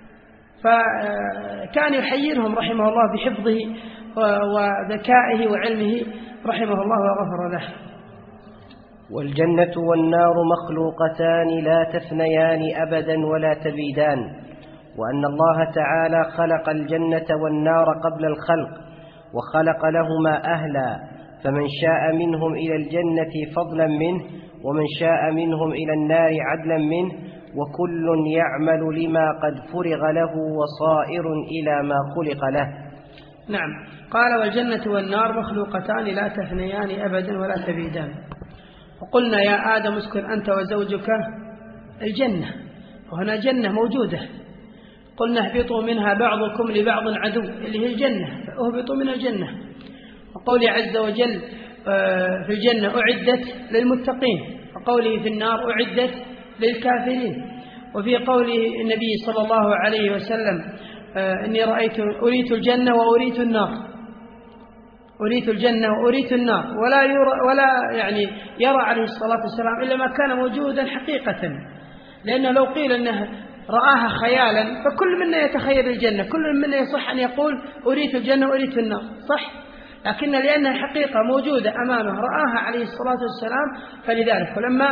فكان يحيرهم رحمه الله بحفظه وذكائه وعلمه رحمه الله وغفر له. والجنة والنار مخلوقتان لا تفنيان أبدا ولا تبيدان، وأن الله تعالى خلق الجنة والنار قبل الخلق وخلق لهما أهلا، فمن شاء منهم إلى الجنة فضلا منه ومن شاء منهم إلى النار عدلا منه، وكل يعمل لما قد فرغ له وصائر إلى ما خلق له. نعم. قال والجنة والنار مخلوقتان لا تفنيان أبدا ولا تبيدان. وقلنا يا آدم اسكن أنت وزوجك الجنة، وهنا جنة موجودة، قلنا اهبطوا منها بعضكم لبعض عدو، اللي هي الجنة، فاهبطوا من الجنة. وقوله عز وجل في الجنة أعدت للمتقين، وقوله في النار أعدت للكافرين. وفي قول النبي صلى الله عليه وسلم إني رأيت أريت الجنة وأريت النار، أريت الجنة وأريت النار، ولا يرى ولا يعني يرى عليه الصلاة والسلام إلا ما كان موجودا حقيقة، لأنه لو قيل أنه رآها خيالا فكل منا يتخيل الجنة، كل منا يصح أن يقول أريت الجنة وأريت النار، صح؟ لكن لأنها حقيقة موجودة أمامه رآها عليه الصلاة والسلام، فلذلك ولما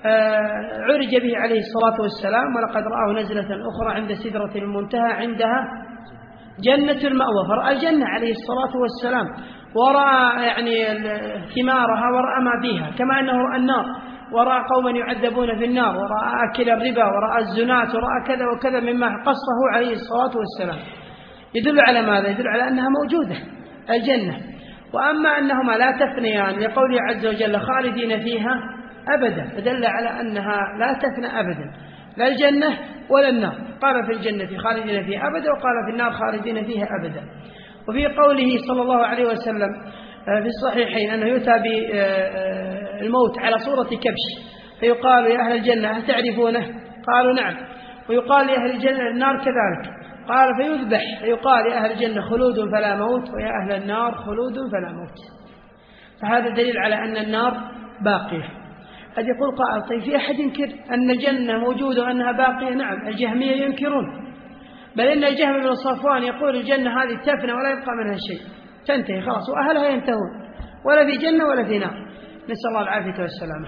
عرج به عليه الصلاة والسلام، ولقد رآه نزلة أخرى عند سدرة المنتهى عندها جنة المأوى، فرأى الجنة عليه الصلاة والسلام، ورأى يعني ثمارها ورأى ما فيها، كما أنه رأى النار ورأى قوما يعذبون في النار، ورأى أكل الربا، ورأى الزنات، ورأى كذا وكذا مما قصه عليه الصلاة والسلام. يدل على ماذا؟ يدل على أنها موجودة الجنة. وأما أنهما لا تفنيان لقوله عز وجل خالدين فيها أبدا، فدل على أنها لا تفنى أبدا، لا الجنة ولا النار. قال في الجنة خالدين فيها أبدا، وقال في النار خالدين فيها أبدا. وفي قوله صلى الله عليه وسلم في الصحيحين أنه يؤتى بالموت على صورة كبش، فيقال يا أهل الجنة هل تعرفونه؟ قالوا نعم. ويقال يا أهل الجنة النار كذلك، قال فيذبح، فيقال يا أهل الجنة خلود فلا موت، ويا أهل النار خلود فلا موت. فهذا دليل على أن النار باقية. قد يقول قائل طيب في أحد ينكر أن الجنة موجودة وأنها باقية؟ نعم، الجهمية ينكرون، بل إن الجهم بن صفوان يقول الجنة هذه تفنى ولا يبقى منها شيء، تنتهي خلاص وأهلها ينتهون، ولا في جنة ولا في نار، نسأل الله العافية والسلامة.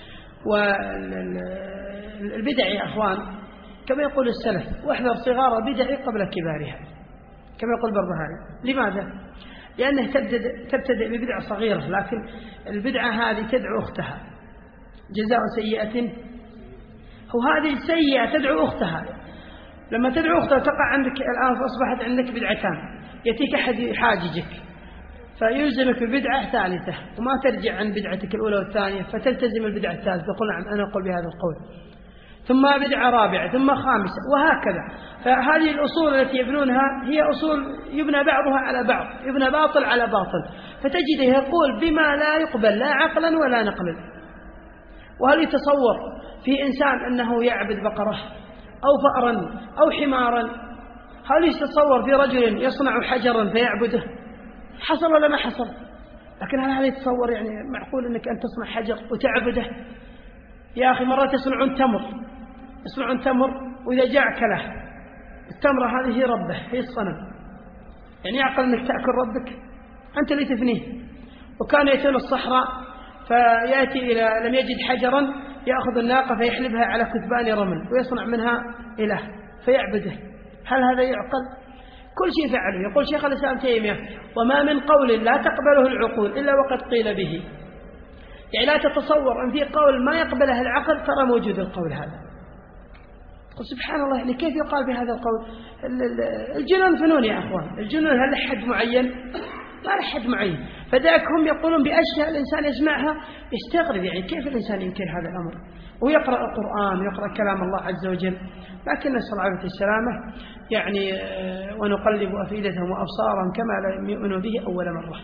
والبدع يا أخوان كما يقول السلف واحذر صغار البدع قبل كبارها، كما يقول البربهاري. لماذا؟ لأنه تبتدئ ببدعة صغيرة، لكن البدعة هذه تدعو أختها. جزاء سيئة هو هذه السيئة تدعو أختها، لما تدعو أختها تقع عندك الآن فأصبحت عندك بدعتان، يأتيك أحد حاججك فيلزمك ببدعة ثالثة وما ترجع عن بدعتك الأولى والثانية، فتلتزم البدعة الثالثة تقول نعم أنا أقول بهذا القول، ثم بدعة رابعة، ثم خامسة، وهكذا. فهذه الأصول التي يبنونها هي أصول يبنى بعضها على بعض، يبنى باطل على باطل، فتجده يقول بما لا يقبل لا عقلا ولا نقلا. وهل يتصور في إنسان أنه يعبد بقرة أو فأرا أو حمارا؟ هل يتصور في رجل يصنع حجرا فيعبده؟ حصل ولا ما حصل؟ لكن هل هذا يتصور يعني معقول أنك أن تصنع حجر وتعبده؟ يا أخي مرات يصنعون تمر، يصنعون تمر وإذا جاء كله التمرة هذه هي ربه، هي الصنم، يعني يعقل أنك تأكل ربك؟ أنت اللي تفنيه. وكان يأتون الصحراء فيأتي إلى لم يجد حجرا يأخذ الناقة فيحلبها على كثبان رمل ويصنع منها إله فيعبده. هل هذا يعقل؟ كل شيء فعله. يقول شيخ الإسلام تيمية وما من قول لا تقبله العقول إلا وقد قيل به، يعني لا تتصور أن في قول ما يقبله العقل ترى موجود القول هذا. قل سبحان الله، يعني كيف يقال بهذا القول؟ الجنون فنون يا أخوان، الجنون هل لحد معين؟ ما لحد معين. فذلك هم يقولون بأشياء الإنسان يسمعها يستغرب، يعني كيف الإنسان ينكر هذا الأمر ويقرأ القرآن ويقرأ كلام الله عز وجل. لكن نسأل الله عليه السلامة، يعني ونقلب أفئدتهم وأبصارهم كما لا يؤمنوا به أول مرة،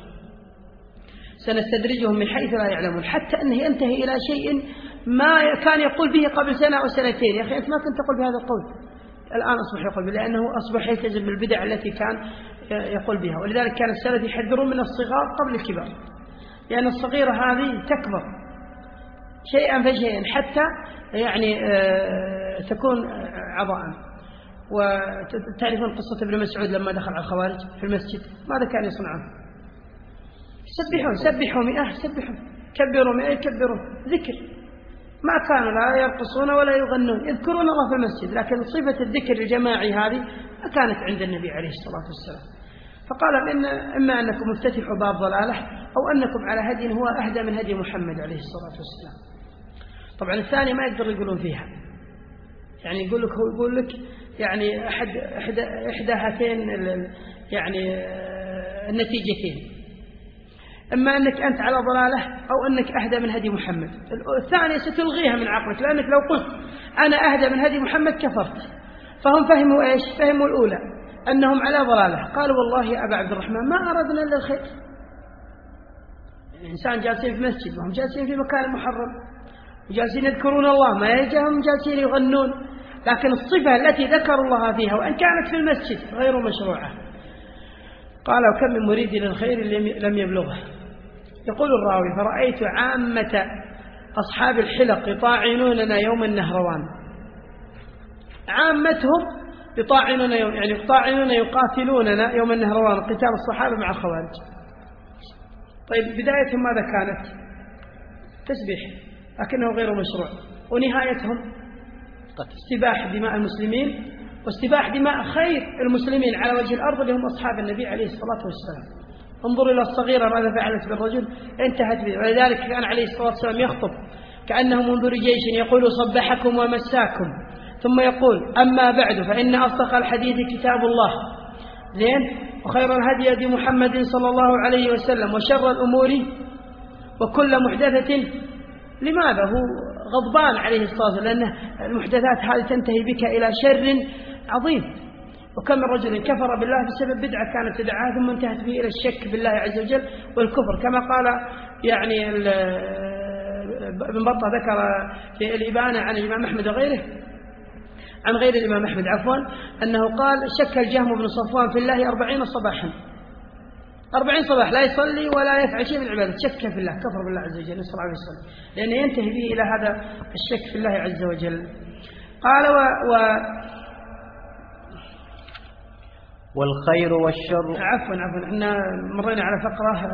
سنستدرجهم من حيث لا يعلمون، حتى أنه ينتهي إلى شيء ما كان يقول به قبل سنة أو سنتين. يا أخي أنت ما كنت تقول بهذا القول، الآن أصبح يقول به، لأنه أصبح يلتزم بالبدع التي كان يقول بها. ولذلك كان السلف يحذرون من الصغار قبل الكبار، لأن الصغيرة هذه تكبر شيئا فشيئا حتى يعني تكون عضاء. وتعرفون قصة ابن مسعود لما دخل على الخوارج في المسجد ماذا كان يصنعون؟ سبحون سبحوا مئة سبحوا، كبروا مئة كبروا، ذكر. ما كانوا لا يرقصون ولا يغنون، يذكرون الله في المسجد، لكن صفة الذكر الجماعي هذه ما كانت عند النبي عليه الصلاة والسلام. فقال إن إما أنكم مفتتحوا باب ضلالة أو أنكم على هدي هو أهدى من هدي محمد عليه الصلاة والسلام. طبعا الثاني ما يقدر يقولون فيها، يعني يقول لك هو يقول لك يعني أحد إحدى إحدى هاتين يعني النتيجتين، إما أنك أنت على ضلالة أو أنك أهدى من هدي محمد. الثانية ستلغيها من عقلك، لأنك لو قلت أنا أهدى من هدي محمد كفرت. فهم فهموا إيش؟ فهموا الأولى أنهم على ضلالة، قالوا والله يا أبا عبد الرحمن ما أردنا إلا الخير. الإنسان جالسين في مسجد وهم جالسين في مكان محرم جالسين يذكرون الله، ما يجهم جالسين يغنون، لكن الصفة التي ذكروا الله فيها وأن كانت في المسجد غير مشروعة. قال وكم من مريد للخير لم يبلغه. يقول الراوي فرأيت عامة أصحاب الحلق يطاعنوننا يوم النهروان، عامتهم يطاعنون يوم يعني يطاعنون يقاتلوننا يوم النهروان، قتال الصحابة مع الخوارج. طيب بدايتهم ماذا كانت؟ تسبيح، لكنه غير مشروع، ونهايتهم استباح دماء المسلمين واستباح دماء خير المسلمين على وجه الأرض اللي هم أصحاب النبي عليه الصلاة والسلام. انظر إلى الصغيرة ماذا فعلت بالرجل، انتهت به. ولذلك كان عليه الصلاة والسلام يخطب كأنه منذر جيش يقول صبحكم ومساكم، ثم يقول أما بعد فإن أصدق الحديث كتاب الله زين وخير الهدي هدي محمد صلى الله عليه وسلم وشر الأمور وكل محدثة. لماذا؟ هو غضبان عليه الصلاة والسلام لأن المحدثات هذه تنتهي بك إلى شر عظيم. وكم من رجل كفر بالله بسبب بدعة كانت تدعاها ثم انتهت به إلى الشك بالله عز وجل والكفر، كما قال يعني ابن بطة ذكر في الإبانة عن الإمام أحمد وغيره عن غير الإمام أحمد عفوا أنه قال شك الجهم بن صفوان في الله أربعين صباحا، أربعين صباح لا يصلي ولا يفعل شيء من العبادة، شك في الله كفر بالله عز وجل نسأل الله عليه وسلم، لأنه ينتهي به إلى هذا الشك في الله عز وجل. قال و, و والخير والشر. عفوا عفوا احنا مرينا على فقرة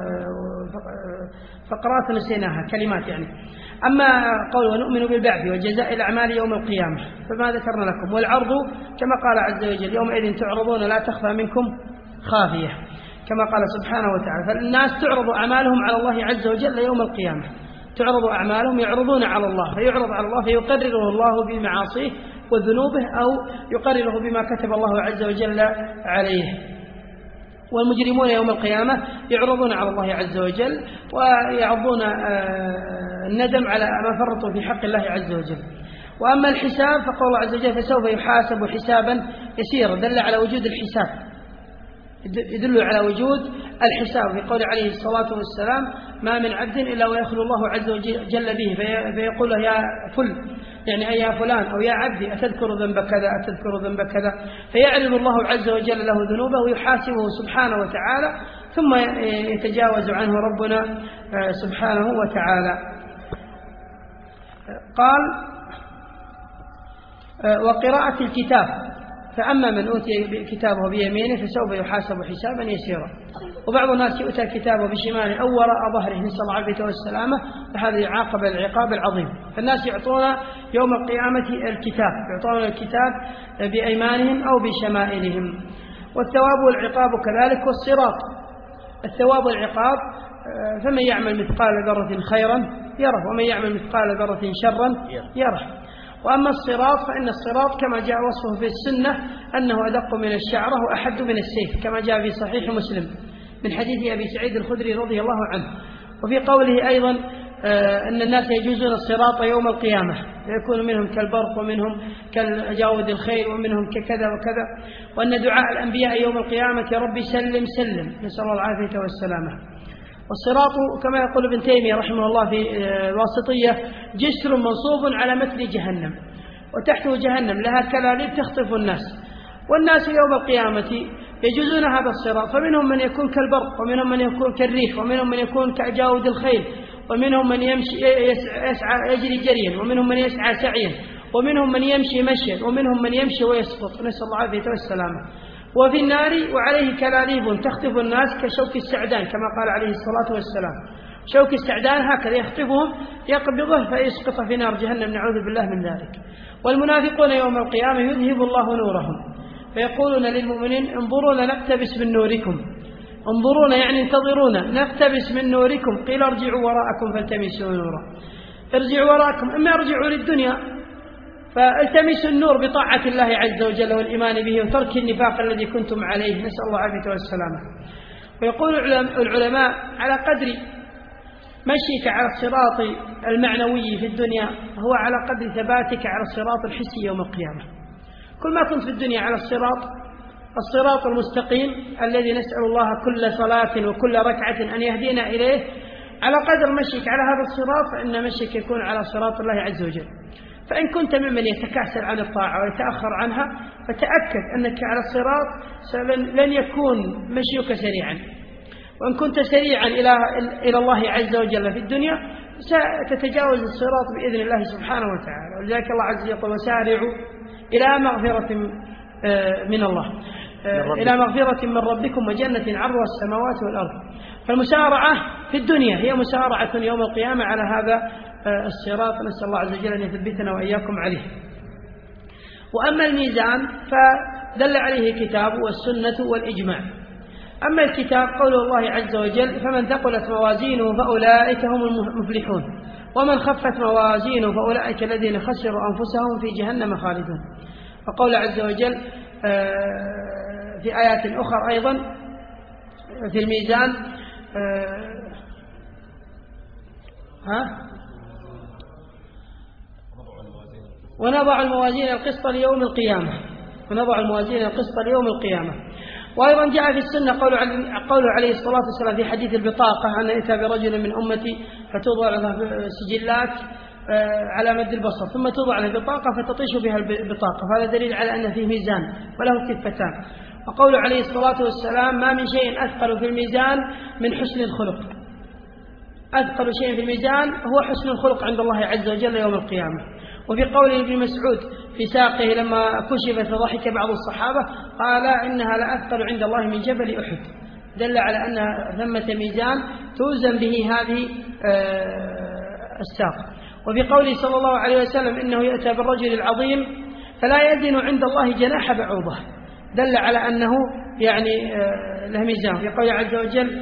فقرات نسيناها كلمات يعني. أما قول ونؤمن بالبعث وجزاء الأعمال يوم القيامة فما ذكرنا لكم، والعرض كما قال عز وجل يومئذ تعرضون لا تخفى منكم خافية، كما قال سبحانه وتعالى. فالناس تعرض أعمالهم على الله عز وجل يوم القيامة، تعرض أعمالهم يعرضون على الله فيعرض على الله فيقرره الله بمعاصيه وذنوبه أو يقرره بما كتب الله عز وجل عليه. والمجرمون يوم القيامة يعرضون على الله عز وجل ويعضون الندم على ما فرطوا في حق الله عز وجل. وأما الحساب فقال الله عز وجل فسوف يحاسب حسابا يسيرا، دل على وجود الحساب، يدل على وجود الحساب في قول عليه الصلاة والسلام ما من عبد إلا ويخلو الله عز وجل به فيقول يا فل يعني أي يا فلان أو يا عبدي أتذكر ذنب كذا أتذكر ذنب كذا، فيعلم الله عز وجل له ذنوبه ويحاسبه سبحانه وتعالى ثم يتجاوز عنه ربنا سبحانه وتعالى. قال وقراءة الكتاب فأما من أوتي كتابه بيمينه فسوف يحاسب حسابا يسيرا. وبعض الناس يؤتى كتابه بشماله أو وراء ظهره نسأل الله العافية والسلامة، فهذا يعاقب العقاب العظيم. فالناس يعطون يوم القيامة الكتاب، يعطون الكتاب بأيمانهم أو بشمائلهم. والثواب والعقاب كذلك، والصراط الثواب والعقاب فمن يعمل مثقال ذرة خيرا يره ومن يعمل مثقال ذرة شرا يره. وأما الصراط فإن الصراط كما جاء وصفه في السنة أنه أدق من الشعرة وأحد من السيف، كما جاء في صحيح مسلم من حديث أبي سعيد الخدري رضي الله عنه. وفي قوله أيضا أن الناس يجوزون الصراط يوم القيامة فيكون منهم كالبرق ومنهم كالجاود الخير ومنهم ككذا وكذا، وأن دعاء الأنبياء يوم القيامة يا رب سلم سلم نسأل الله العافية والسلامة. والصراط كما يقول ابن تيمية رحمه الله في الواسطية جسر منصوب على متن جهنم وتحته جهنم لها كلاليب تخطف الناس، والناس يوم القيامة يجوزون هذا الصراط، فمنهم من يكون كالبرق ومنهم من يكون كالريح ومنهم من يكون كجاود الخيل ومنهم من يمشي يسعى يجري جريا ومنهم من يسعى سعيا ومنهم من يمشي مشيا ومنهم من يمشي ويسقط نسأل الله العافية والسلامة. وفي النار وعليه كلاليب تخطف الناس كشوك السعدان كما قال عليه الصلاة والسلام، شوك السعدان هكذا يخطفهم يقبضه فيسقط في نار جهنم نعوذ بالله من ذلك. والمنافقون يوم القيامة يذهب الله نورهم فيقولون للمؤمنين انظرونا نقتبس من نوركم، انظرونا يعني انتظرونا نقتبس من نوركم، قيل ارجعوا وراءكم فالتمسوا نورا. ارجعوا وراءكم إما ارجعوا للدنيا فالتمسوا النور بطاعة الله عز وجل والإيمان به وترك النفاق الذي كنتم عليه نسأل الله العافية والسلامة. ويقول العلماء على قدر مشيك على الصراط المعنوي في الدنيا هو على قدر ثباتك على الصراط الحسي يوم القيامة. كل ما كنت في الدنيا على الصراط الصراط المستقيم الذي نسأل الله كل صلاة وكل ركعة أن يهدينا إليه، على قدر مشيك على هذا الصراط فإن مشيك يكون على صراط الله عز وجل. فإن كنت ممن يتكاسل عن الطاعة ويتأخر عنها فتأكد أنك على الصراط لن يكون مشيك سريعا، وإن كنت سريعا إلى إلى الله عز وجل في الدنيا ستتجاوز الصراط بإذن الله سبحانه وتعالى. ولذلك الله عز وجل يقول وسارعوا إلى مغفرة من الله إلى مغفرة من ربكم وجنة عرضها السماوات والأرض. فالمسارعة في الدنيا هي مسارعة يوم القيامة على هذا الصراط، نسأل الله عز وجل أن يثبتنا وإياكم عليه. وأما الميزان فدل عليه الكتاب والسنة والإجماع. أما الكتاب قول الله عز وجل: فمن ثقلت موازينه فأولئك هم المفلحون ومن خفت موازينه فأولئك الذين خسروا أنفسهم في جهنم خالدون. وقول عز وجل في آيات أخرى أيضا في الميزان: ها ونضع الموازين القسط ليوم القيامة ونضع الموازين القسط ليوم القيامة. وأيضا جاء في السنة قوله عليه الصلاة والسلام في حديث البطاقة: أن يأتى برجل من أمتي فتوضع له سجلات على مد البصر ثم توضع له بطاقة فتطيش بها البطاقة، فهذا دليل على أن فيه ميزان وله كفتان. وقوله عليه الصلاة والسلام: ما من شيء أثقل في الميزان من حسن الخلق. أثقل شيء في الميزان هو حسن الخلق عند الله عز وجل يوم القيامة. وفي قول ابن مسعود في ساقه لما كشف فضحك بعض الصحابة قال: إنها لأثقل عند الله من جبل أحد، دل على أن ثمة ميزان توزن به هذه الساق. وفي قوله صلى الله عليه وسلم: إنه يأتى بالرجل العظيم فلا يزن عند الله جناح بعوضة، دل على أنه يعني له ميزان. في قوله عز وجل: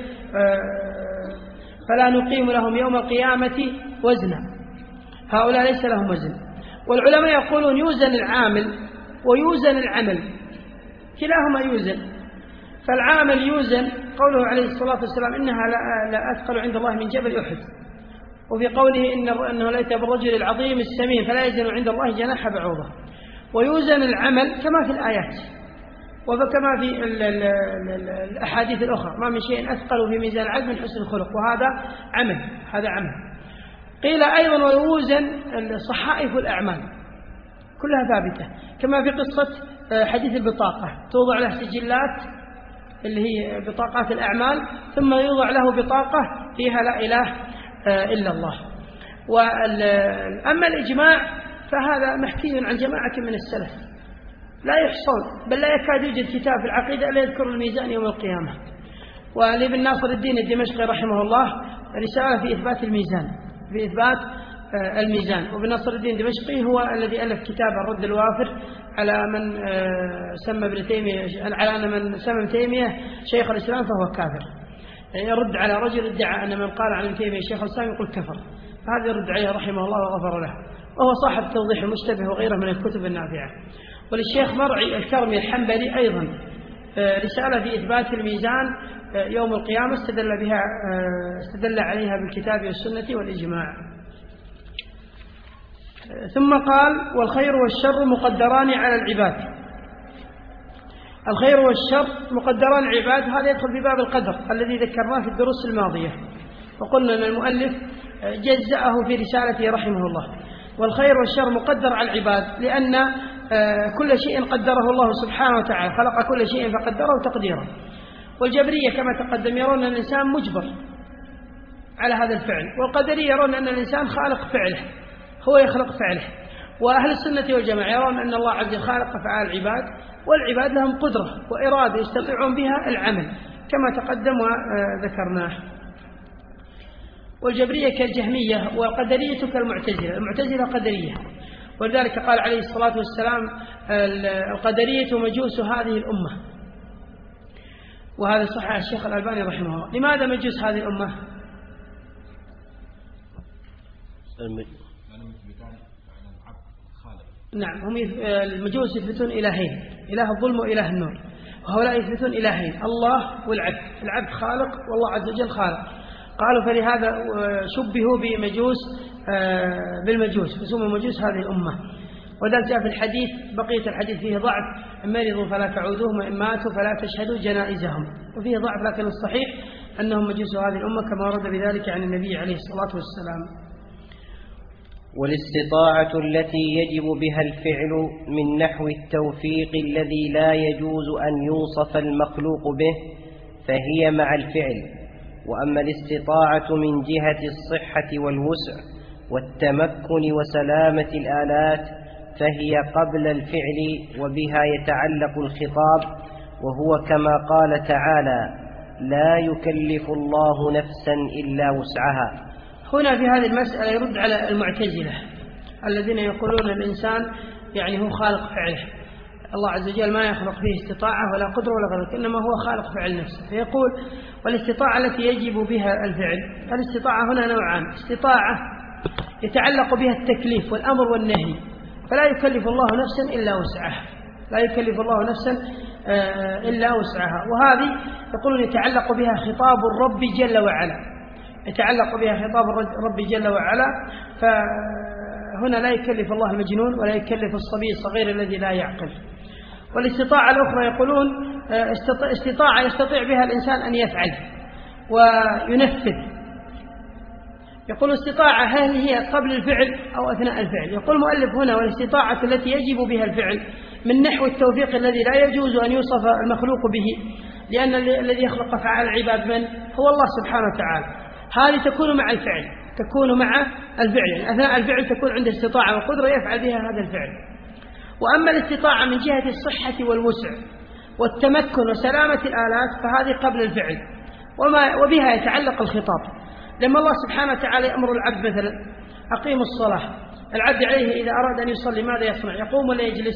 فلا نقيم لهم يوم القيامة وزنا، هؤلاء ليس لهم وزن. والعلماء يقولون يوزن العامل ويوزن العمل، كلاهما يوزن. فالعامل يوزن قوله عليه الصلاة والسلام: إنها لا أثقل عند الله من جبل أحد. وفي قوله إنه لا يأتي بالرجل العظيم السمين فلا يزن عند الله جناح بعوضة. ويوزن العمل كما في الآيات وكما في الأحاديث الأخرى: ما من شيء أثقل في ميزان العدل من حسن الخلق، وهذا عمل هذا عمل. قيل أيضا: ويوزن صحائف الأعمال، كلها ثابتة، كما في قصة حديث البطاقة: توضع له سجلات اللي هي بطاقات الأعمال ثم يوضع له بطاقة فيها لا إله إلا الله. وأما الإجماع فهذا محكي عن جماعة من السلف لا يحصون، بل لا يكاد يوجد كتاب في العقيدة لا يذكر الميزان يوم القيامة. ولابن ناصر الدين الدمشقي رحمه الله رسالة في إثبات الميزان في إثبات الميزان. وابن ناصر الدين الدمشقي هو الذي ألف كتاب الرد الوافر على من سمى ابن تيمية على أن من سمى ابن تيمية شيخ الإسلام فهو كافر، يعني يرد على رجل ادعى أن من قال عن ابن تيمية شيخ الإسلام يقول كفر، فهذا يرد عليه رحمه الله وغفر له، وهو صاحب توضيح المشتبه وغيره من الكتب النافعة. وللشيخ مرعي الكرمي الحنبلي أيضا رسالة في إثبات الميزان يوم القيامة استدل بها استدل عليها بالكتاب والسنة والإجماع. ثم قال: والخير والشر مقدران على العباد. الخير والشر مقدران على العباد، هذا يدخل في باب القدر الذي ذكرناه في الدروس الماضية، وقلنا أن المؤلف جزأه في رسالته رحمه الله. والخير والشر مقدر على العباد لأن كل شيء قدره الله سبحانه وتعالى، خلق كل شيء فقدره تقديرا. والجبرية كما تقدم يرون أن الإنسان مجبر على هذا الفعل، والقدرية يرون أن الإنسان خالق فعله، هو يخلق فعله. وأهل السنة والجماعة يرون أن الله عز وجل خالق أفعال العباد، والعباد لهم قدرة وإرادة يستطيعون بها العمل كما تقدم وذكرناه. والجبرية كالجهمية، والقدرية كالمعتزلة، المعتزلة قدرية. ولذلك قال عليه الصلاة والسلام: القدرية مجوس هذه الأمة. وهذا صحيح الشيخ الألباني رحمه الله. لماذا مجوس هذه الأمة؟ نعم، هم المجوس يثبتون إلهين، إله الظلم وإله النور، وهؤلاء يثبتون إلهين، الله والعبد. العبد خالق والله عز وجل خالق. قالوا فلهذا شبهوا بمجوس بالمجوس، فسموا مجوس هذه الأمة. وذلك جاء في الحديث بقية الحديث فيه ضعف: إن مرضوا فلا تعودوهم وإن ماتوا فلا تشهدوا جنائزهم. وفيه ضعف، لكن الصحيح أنهم مجوس هذه الأمة كما ورد بذلك عن النبي عليه الصلاة والسلام. والاستطاعة التي يجب بها الفعل من نحو التوفيق الذي لا يجوز أن يوصف المخلوق به فهي مع الفعل. وأما الاستطاعة من جهة الصحة والوسع والتمكن وسلامة الآلات فهي قبل الفعل، وبها يتعلق الخطاب، وهو كما قال تعالى: لا يكلف الله نفسا إلا وسعها. هنا في هذه المسألة يرد على المعتزلة الذين يقولون الإنسان يعني هو خالق فعله، الله عز وجل ما يخلق فيه استطاعة ولا قدرة ولا غيره، إنما هو خالق فعل نفسه. فيقول والاستطاعة التي يجب بها الفعل، الاستطاعة هنا نوعان: استطاعة يتعلق بها التكليف والأمر والنهي، فلا يكلف الله نفسا إلا وسعها، لا يكلف الله نفسا إلا وسعها، وهذه يقولون يتعلق بها خطاب الرب جل وعلا، يتعلق بها خطاب الرب جل وعلا، فهنا لا يكلف الله المجنون ولا يكلف الصبي الصغير الذي لا يعقل. والاستطاعة الأخرى يقولون استطاعة يستطيع بها الإنسان أن يفعل وينفذ. يقول استطاعة هل هي قبل الفعل أو أثناء الفعل؟ يقول المؤلف هنا والاستطاعة التي يجب بها الفعل من نحو التوفيق الذي لا يجوز أن يوصف المخلوق به، لأن الذي يخلق أفعال العباد من هو الله سبحانه وتعالى، هذه تكون مع الفعل، تكون مع الفعل، يعني أثناء الفعل تكون عنده استطاعة وقدرة يفعل بها هذا الفعل. وأما الاستطاعة من جهة الصحة والوسع والتمكن وسلامة الآلات فهذه قبل الفعل، وما وبها يتعلق الخطاب. لما الله سبحانه وتعالى يأمر العبد مثلا أقيم الصلاة، العبد عليه إذا أراد أن يصلي ماذا يصنع؟ يقوم ولا يجلس؟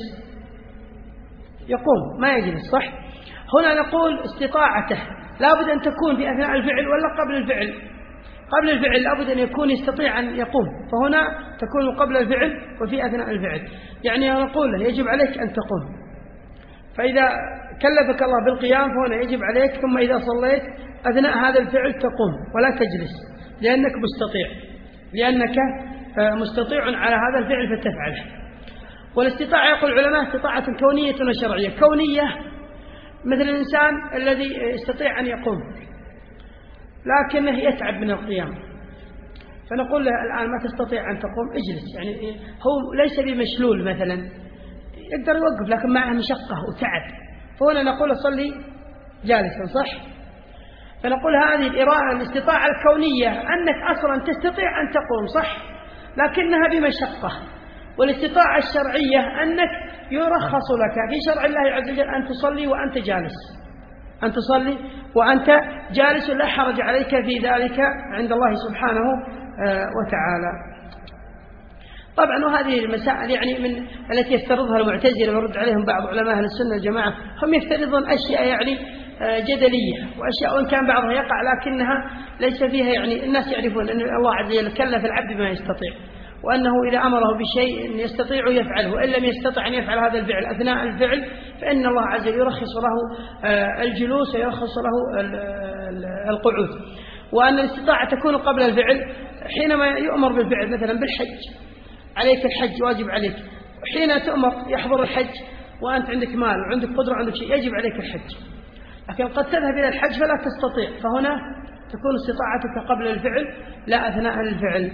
يقوم، ما يجلس، صح؟ هنا نقول استطاعته لابد أن تكون في أثناء الفعل ولا قبل الفعل؟ قبل الفعل لابد أن يكون يستطيع أن يقوم، فهنا تكون قبل الفعل وفي أثناء الفعل. يعني نقول له يجب عليك أن تقوم، فإذا كلفك الله بالقيام فهنا يجب عليك، ثم إذا صليت أثناء هذا الفعل تقوم ولا تجلس، لأنك مستطيع، لأنك مستطيع على هذا الفعل فتفعله. والاستطاعة يقول العلماء استطاعة كونية وشرعية. كونية مثل الإنسان الذي يستطيع أن يقوم لكنه يتعب من القيام، فنقول له الآن ما تستطيع أن تقوم اجلس، يعني هو ليس بمشلول مثلا يقدر يوقف لكن معه مشقة وتعب، فهنا نقول صلي جالسا، صح؟ فنقول هذه الإرادة الاستطاعة الكونية أنك أصلا تستطيع أن تقوم، صح؟ لكنها بمشقة. والاستطاعة الشرعية أنك يرخص لك في شرع الله عز وجل أن تصلي وأنت جالس، أن تصلي وأنت جالس لا حرج عليك في ذلك عند الله سبحانه وتعالى. طبعا وهذه المسائل يعني من التي يفترضها المعتزلة ويرد عليهم بعض علماء أهل السنة والجماعة، هم يفترضون أشياء يعني جدلية وأشياء وإن كان بعضها يقع لكنها ليس فيها، يعني الناس يعرفون أن الله عز وجل كلف العبد بما يستطيع، وأنه إذا أمره بشيء يستطيع يفعله، وإن لم يستطع أن يفعل هذا الفعل أثناء الفعل فإن الله عز وجل يرخص له الجلوس ويرخص له القعود. وأن الاستطاعة تكون قبل الفعل حينما يؤمر بالفعل، مثلا بالحج، عليك الحج واجب عليك، حين تؤمر يحضر الحج وأنت عندك مال وعندك قدرة وعندك شيء يجب عليك الحج، لكن قد تذهب إلى الحج فلا تستطيع، فهنا تكون استطاعتك قبل الفعل لا أثناء الفعل.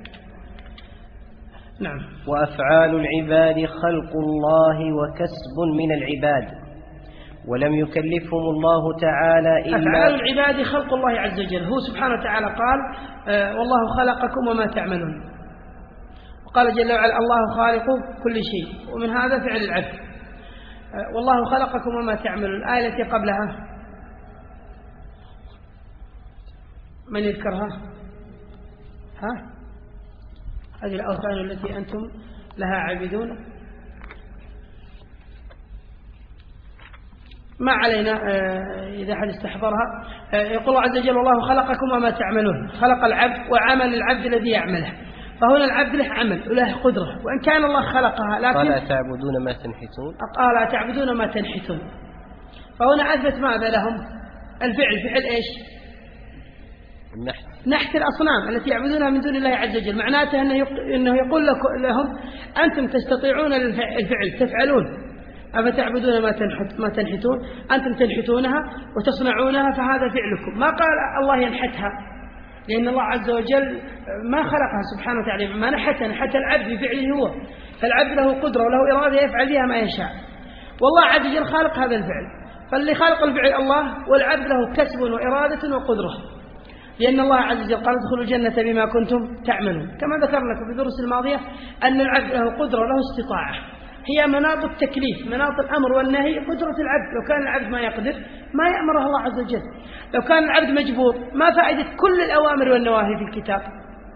نعم. وأفعال العباد خلق الله وكسب من العباد، ولم يكلفهم الله تعالى إلا أفعال العباد خلق الله عز وجل، هو سبحانه وتعالى قال آه والله خلقكم وما تعملون، وقال جل وعلا الله خالق كل شيء، ومن هذا فعل العبد. آه والله خلقكم وما تعملون. الآية التي قبلها من يذكرها؟ ها؟ هذه الأوثان التي أنتم لها عابدون، ما علينا إذا أحد استحضرها. يقول الله عز وجل والله خلقكم وما تعملون، خلق العبد وعمل العبد الذي يعمله، فهنا العبد له عمل وله قدرة، وإن كان الله خلقها لكن قال أتعبدون ما تنحتون، قال أتعبدون ما تنحتون، فهنا أثبت ماذا لهم؟ الفعل. فعل إيش؟ النحت، نحت الأصنام التي يعبدونها من دون الله عز وجل. معناته أنه يقول لهم أنتم تستطيعون الفعل تفعلون، أفتعبدون ما تنحت ما تنحتون، أنتم تنحتونها وتصنعونها فهذا فعلكم. ما قال الله ينحتها، لأن الله عز وجل ما خلقها سبحانه وتعالى، ما نحتها، نحت العبد بفعله هو، فالعبد له قدرة وله إرادة يفعل بها ما يشاء، والله عز وجل خالق هذا الفعل، فاللي خالق الفعل الله، والعبد له كسب وإرادة وقدرة، لأن الله عز وجل قال ادخلوا الجنة بما كنتم تعملون. كما ذكرنا في الدروس الماضية أن العبد له قدرة وله استطاعة، هي مناط التكليف، مناط الأمر والنهي قدرة العبد. لو كان العبد ما يقدر ما يأمره الله عز وجل، لو كان العبد مجبور ما فائدة كل الأوامر والنواهي في الكتاب؟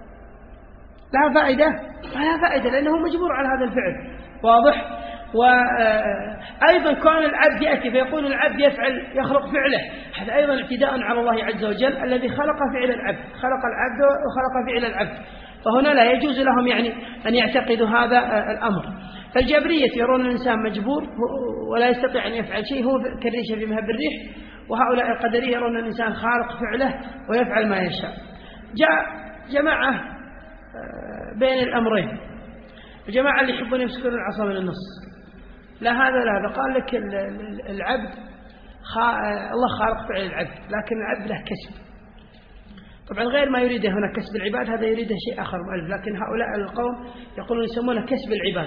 لها فائدة؟ ما لها فائدة، لأنه مجبور على هذا الفعل. واضح؟ وأيضا كون العبد يأتي فيقول العبد يفعل يخلق فعله، هذا أيضا اعتداء على الله عز وجل الذي خلق فعل العبد، خلق العبد وخلق فعل العبد، فهنا لا يجوز لهم يعني أن يعتقدوا هذا الأمر. فالجبرية يرون الإنسان مجبور ولا يستطيع أن يفعل شيء، هو كالريشة في مهب الريح، وهؤلاء القدرية يرون الإنسان خالق فعله ويفعل ما يشاء. جاء جماعة بين الأمرين، الجماعة اللي يحبون يمسكون العصا من النص، لا هذا لا هذا، قال لك العبد الله خالق فعل العبد، لكن العبد له كسب. طبعا غير ما يريده هنا كسب العباد، هذا يريده شيء آخر مؤلف، لكن هؤلاء القوم يقولون يسمونه كسب العباد،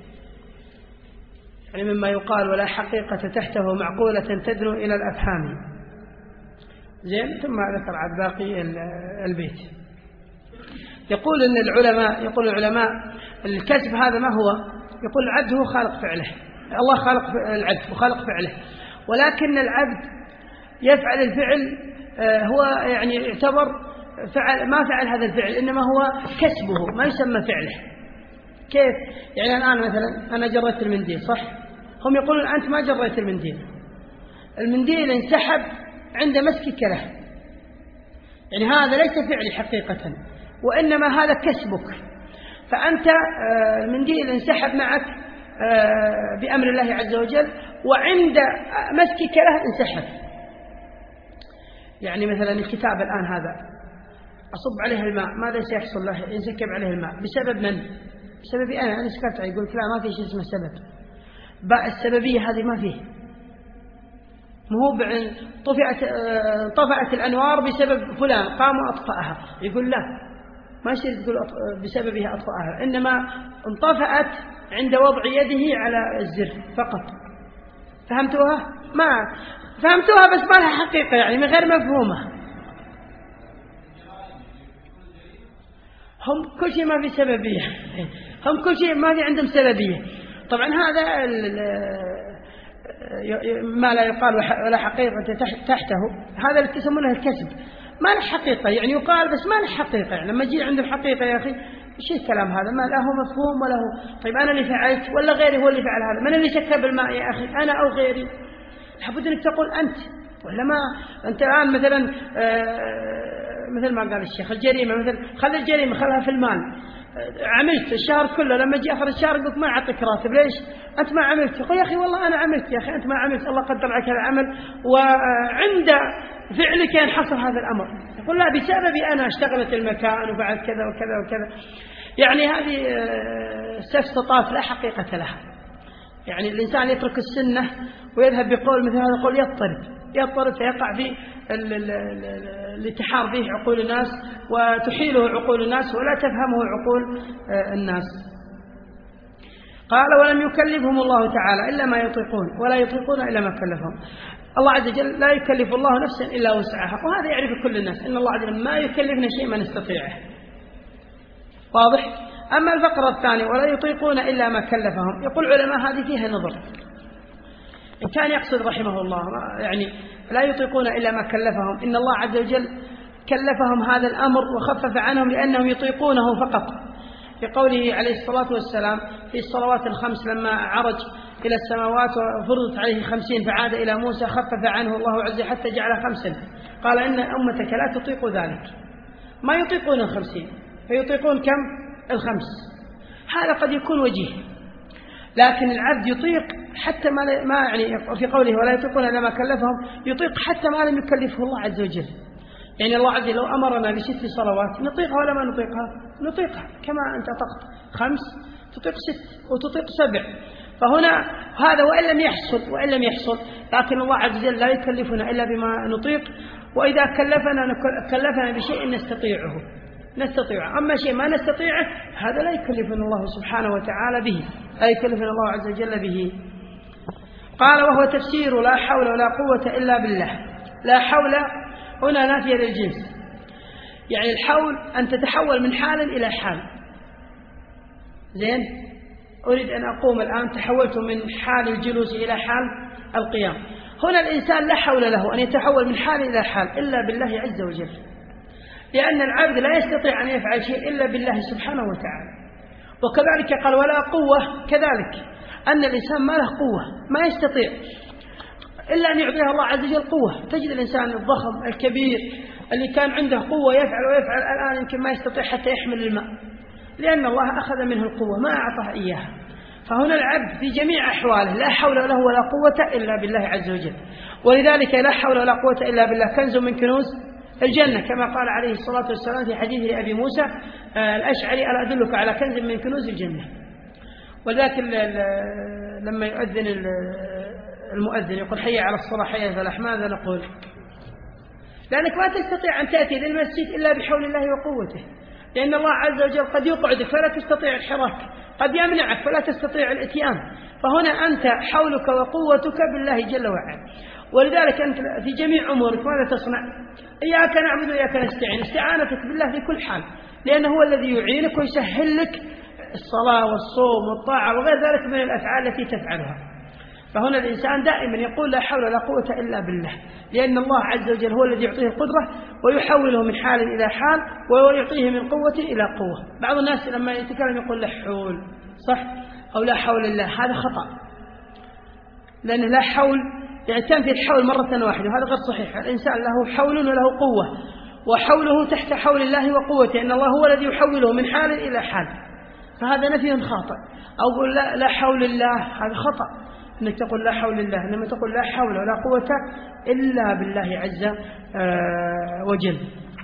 يعني مما يقال ولا حقيقة تحته معقولة تدنو إلى الأفهام. زين، ثم ذكر عن باقي البيت. يقول إن العلماء يقول العلماء الكسب هذا ما هو؟ يقول العبد هو خالق فعله، الله خالق العبد وخالق فعله، ولكن العبد يفعل الفعل هو يعني يعتبر فعل ما فعل هذا الفعل، إنما هو كسبه، ما يسمى فعله. كيف؟ يعني الآن مثلا أنا جريت المنديل، صح؟ هم يقولون أنت ما جريت المنديل، المنديل انسحب عند مسكك له، يعني هذا ليس فعلي حقيقة، وإنما هذا كسبك، فأنت المنديل انسحب معك بأمر الله عز وجل، وعند مسكك له انسحب. يعني مثلا الكتاب الآن هذا أصب عليه الماء، ماذا سيحصل له؟ ينسكب عليه الماء بسبب من؟ بسبب أنا أنا سكرت، يقول لا ما في شيء اسمه سبب، باء السببية هذه ما فيه، مو طفئت طفأت الأنوار بسبب فلان قام وأطفأها، يقول لا ما يصير تقول بسببها أطفأها، إنما انطفأت عند وضع يده على الزر فقط. فهمتوها؟ ما فهمتوها، بس ما لها حقيقة، يعني من غير مفهومة. هم كل شيء ما في سببية، هم كل شيء ما في عندهم سببية. طبعا هذا ما لا يقال ولا حقيقة تحته، هذا اللي يسمونه الكسب، ما له حقيقة، يعني يقال بس ما له حقيقة. يعني لما يجي عندهم حقيقة يا أخي ايش الكلام هذا؟ ما له مفهوم ولا هو. طيب أنا اللي فعلت ولا غيري هو اللي فعل هذا؟ من اللي سكب الماء يا أخي، أنا أو غيري؟ لابد أنك تقول أنت، ولا ما أنت الآن مثلا مثل ما قال الشيخ الجريمة، مثل خلي الجريمة خلها في المال، عملت الشهر كله، لما جي آخر الشهر يقولك ما أعطيك راتب، ليش؟ أنت ما عملت. يقول يا أخي والله أنا عملت، يا أخي أنت ما عملت، الله قدر عليك هذا العمل وعند فعلك ينحصر هذا الأمر. يقول لا بسببي أنا اشتغلت المكان وفعلت كذا وكذا وكذا. يعني هذه سفسطات لا حقيقة لها. يعني الإنسان يترك السنة ويذهب بقول مثل هذا القول يضطرب يضطرب فيقع في اللي تحار به عقول الناس وتحيله عقول الناس ولا تفهمه عقول الناس. قال ولم يكلفهم الله تعالى إلا ما يطيقون ولا يطيقون إلا ما كلفهم. الله عز وجل لا يكلف الله نفسا إلا وسعها، وهذا يعرف كل الناس إن الله عز وجل ما يكلفنا شيء ما نستطيعه. واضح؟ أما الفقرة الثانية ولا يطيقون إلا ما كلفهم، يقول علماء هذه فيها نظر. إن كان يقصد رحمه الله يعني لا يطيقون إلا ما كلفهم، إن الله عز وجل كلفهم هذا الأمر وخفف عنهم لأنهم يطيقونه فقط، لقوله عليه الصلاة والسلام في الصلوات الخمس لما عرج إلى السماوات وفرضت عليه خمسين فعاد إلى موسى خفف عنه الله عز وجل حتى جعل خمسا، قال إن أمتك لا تطيق ذلك، ما يطيقون الخمسين فيطيقون كم؟ الخمس. هذا قد يكون وجيه، لكن العبد يطيق حتى ما ما يعني في قوله ولا يطيقون إلا ما كلفهم، يطيق حتى ما لم يكلفه الله عز وجل. يعني الله عز وجل لو أمرنا بست صلوات نطيقها ولا ما نطيقها؟ نطيقها، كما أنت طقت خمس تطيق ست وتطيق سبع. فهنا هذا وإن لم يحصل وإن لم يحصل لكن الله عز وجل لا يكلفنا إلا بما نطيق، وإذا كلفنا كلفنا بشيء نستطيعه نستطيعه أما شيء ما نستطيعه هذا لا يكلفنا الله سبحانه وتعالى به، لا يكلفنا الله عز وجل به. قال وهو تفسير لا حول ولا قوة إلا بالله. لا حول هنا نافية للجنس، يعني الحول أن تتحول من حال إلى حال. زين، أريد أن أقوم الآن تحولت من حال الجلوس إلى حال القيام. هنا الإنسان لا حول له أن يتحول من حال إلى حال إلا بالله عز وجل، لأن العبد لا يستطيع أن يفعل شيء إلا بالله سبحانه وتعالى. وكذلك قال ولا قوة، كذلك أن الإنسان ما له قوة، ما يستطيع إلا أن يعطيها الله عز وجل قوة. تجد الإنسان الضخم الكبير اللي كان عنده قوة يفعل ويفعل، الآن يمكن ما يستطيع حتى يحمل الماء، لأن الله أخذ منه القوة ما أعطاه إياها. فهنا العبد في جميع أحواله لا حول له ولا قوة إلا بالله عز وجل، ولذلك لا حول ولا قوة إلا بالله كنز من كنوز الجنة، كما قال عليه الصلاة والسلام في حديث لأبي موسى الأشعري: ألا أدلك على كنز من كنوز الجنة. ولذلك لما يؤذن المؤذن يقول حي على الصلاة حي على الفلاح، ماذا نقول؟ لأنك ما تستطيع أن تأتي للمسجد إلا بحول الله وقوته، لأن الله عز وجل قد يقعدك فلا تستطيع الحراك، قد يمنعك فلا تستطيع الاتيان، فهنا أنت حولك وقوتك بالله جل وعلا. ولذلك أنت في جميع أمورك ماذا تصنع؟ إياك نعبد وإياك نستعين، استعانتك بالله في كل حال، لأنه هو الذي يعينك ويسهل لك الصلاة والصوم والطاعة وغير ذلك من الأفعال التي تفعلها. فهنا الإنسان دائما يقول لا حول ولا قوة إلا بالله، لأن الله عز وجل هو الذي يعطيه القدرة ويحوله من حال إلى حال ويعطيه من قوة إلى قوة. بعض الناس لما يتكلم يقول لا حول، صح؟ أو لا حول الله، هذا خطأ، لأن لا حول يعني تنفي الحول مرة واحدة، وهذا غير صحيح. الإنسان له حول وله قوة، وحوله تحت حول الله وقوته، إن الله هو الذي يحوله من حال إلى حال، فهذا نفي خاطئ. أو قل لا, لا حول الله، هذا خطأ أنك تقول لا حول الله، إنما تقول لا حول ولا قوة إلا بالله عز وجل.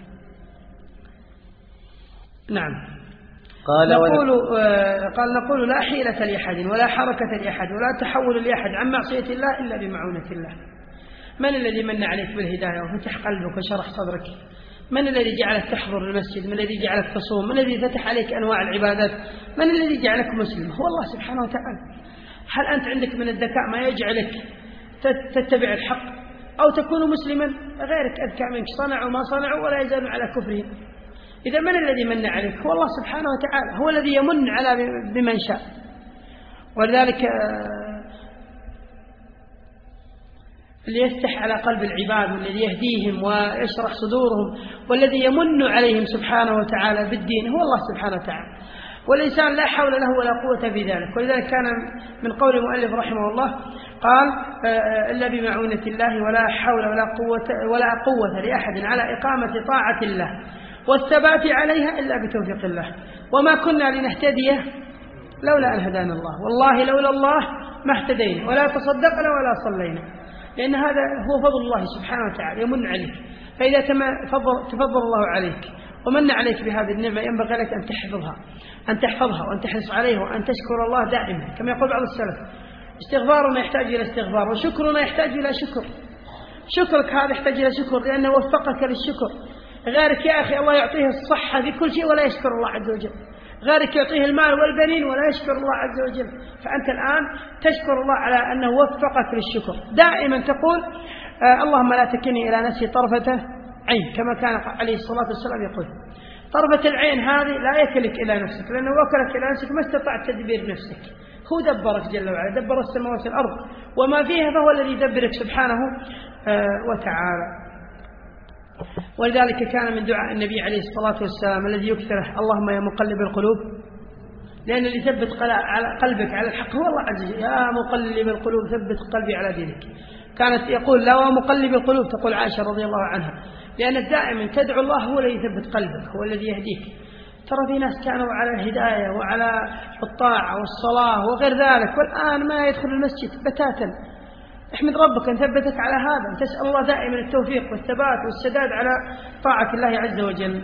نعم. قال نقول, قال نقول لا حيلة لأحد ولا حركة لأحد ولا تحول لأحد عن معصية الله إلا بمعونة الله. من الذي من عليك بالهداية وفتح قلبك وشرح صدرك؟ من الذي جعلك تحضر المسجد؟ من الذي جعلك تصوم؟ من الذي فتح عليك أنواع العبادات؟ من الذي جعلك مسلم؟ هو الله سبحانه وتعالى. هل أنت عندك من الذكاء ما يجعلك تتبع الحق أو تكون مسلما؟ غيرك أذكى منك، صنعوا ما صنعوا ولا يزالوا على كفرهم. إذا من الذي من عليك؟ هو الله سبحانه وتعالى، هو الذي يمن على بمن شاء. ولذلك اللي يفتح على قلب العباد والذي يهديهم ويشرح صدورهم والذي يمن عليهم سبحانه وتعالى بالدين هو الله سبحانه وتعالى، والإنسان لا حول له ولا قوة في ذلك. ولذلك كان من قول المؤلف رحمه الله قال إلا بمعونة الله ولا حول ولا قوة ولا قوة لأحد على إقامة طاعة الله والثبات عليها إلا بتوفيق الله، وما كنا لنهتدي لولا أن هدانا الله، والله لولا الله ما اهتدينا ولا تصدقنا ولا صلينا، لأن هذا هو فضل الله سبحانه وتعالى يمن عليك. فإذا تفضل الله عليك ومن عليك بهذه النعمة ينبغي لك أن تحفظها أن تحفظها وأن تحرص عليها وأن تشكر الله دائما، كما يقول بعض السلف استغفارنا يحتاج إلى استغفار وشكرنا يحتاج إلى شكر. شكرك هذا يحتاج إلى شكر لأنه وفقك للشكر. غيرك يا أخي الله يعطيه الصحة في كل شيء ولا يشكر الله عز وجل، غيرك يعطيه المال والبنين ولا يشكر الله عز وجل. فأنت الآن تشكر الله على أنه وفقك للشكر. دائما تقول آه اللهم لا تكلني إلى نفسي طرفة عين، كما كان عليه الصلاة والسلام يقول. طرفة العين هذه لا يكلك إلى نفسك، لأنه وكلك إلى نفسك ما استطعت تدبير نفسك، هو دبرك جل وعلا، دبر السماوات والأرض وما فيها، فهو الذي يدبرك سبحانه آه وتعالى. ولذلك كان من دعاء النبي عليه الصلاة والسلام الذي يكثره اللهم يا مقلب القلوب، لأن اللي يثبت على قلبك على الحق هو الله عز وجل. يا مقلب القلوب ثبت قلبي على دينك. كانت يقول لا ومقلب القلوب تقول عائشة رضي الله عنها، لأنك دائما تدعو الله هو الذي يثبت قلبك، هو الذي يهديك. ترى في ناس كانوا على الهداية وعلى الطاعة والصلاة وغير ذلك، والآن ما يدخل المسجد بتاتا. احمد ربك أن ثبتك على هذا، تسأل الله دائما التوفيق والثبات والسداد على طاعة الله عز وجل.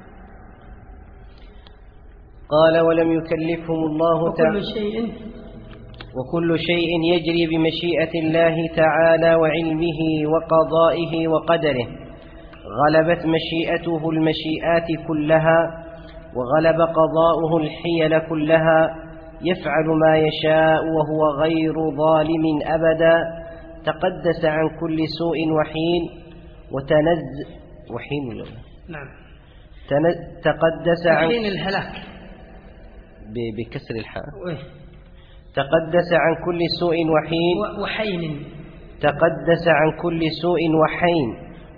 قال ولم يكلفهم الله تعالى وكل شيء وكل شيء يجري بمشيئة الله تعالى وعلمه وقضائه وقدره، غلبت مشيئته المشيئات كلها وغلب قضاؤه الحيل كلها، يفعل ما يشاء وهو غير ظالم أبدا، تقدس عن كل سوء وحين وتنز وحين ولا نعم تن... تقدس عن حين الهلاك ب... بكسر الحاء تقدس عن كل سوء وحين و... وحين تقدس عن كل سوء وحين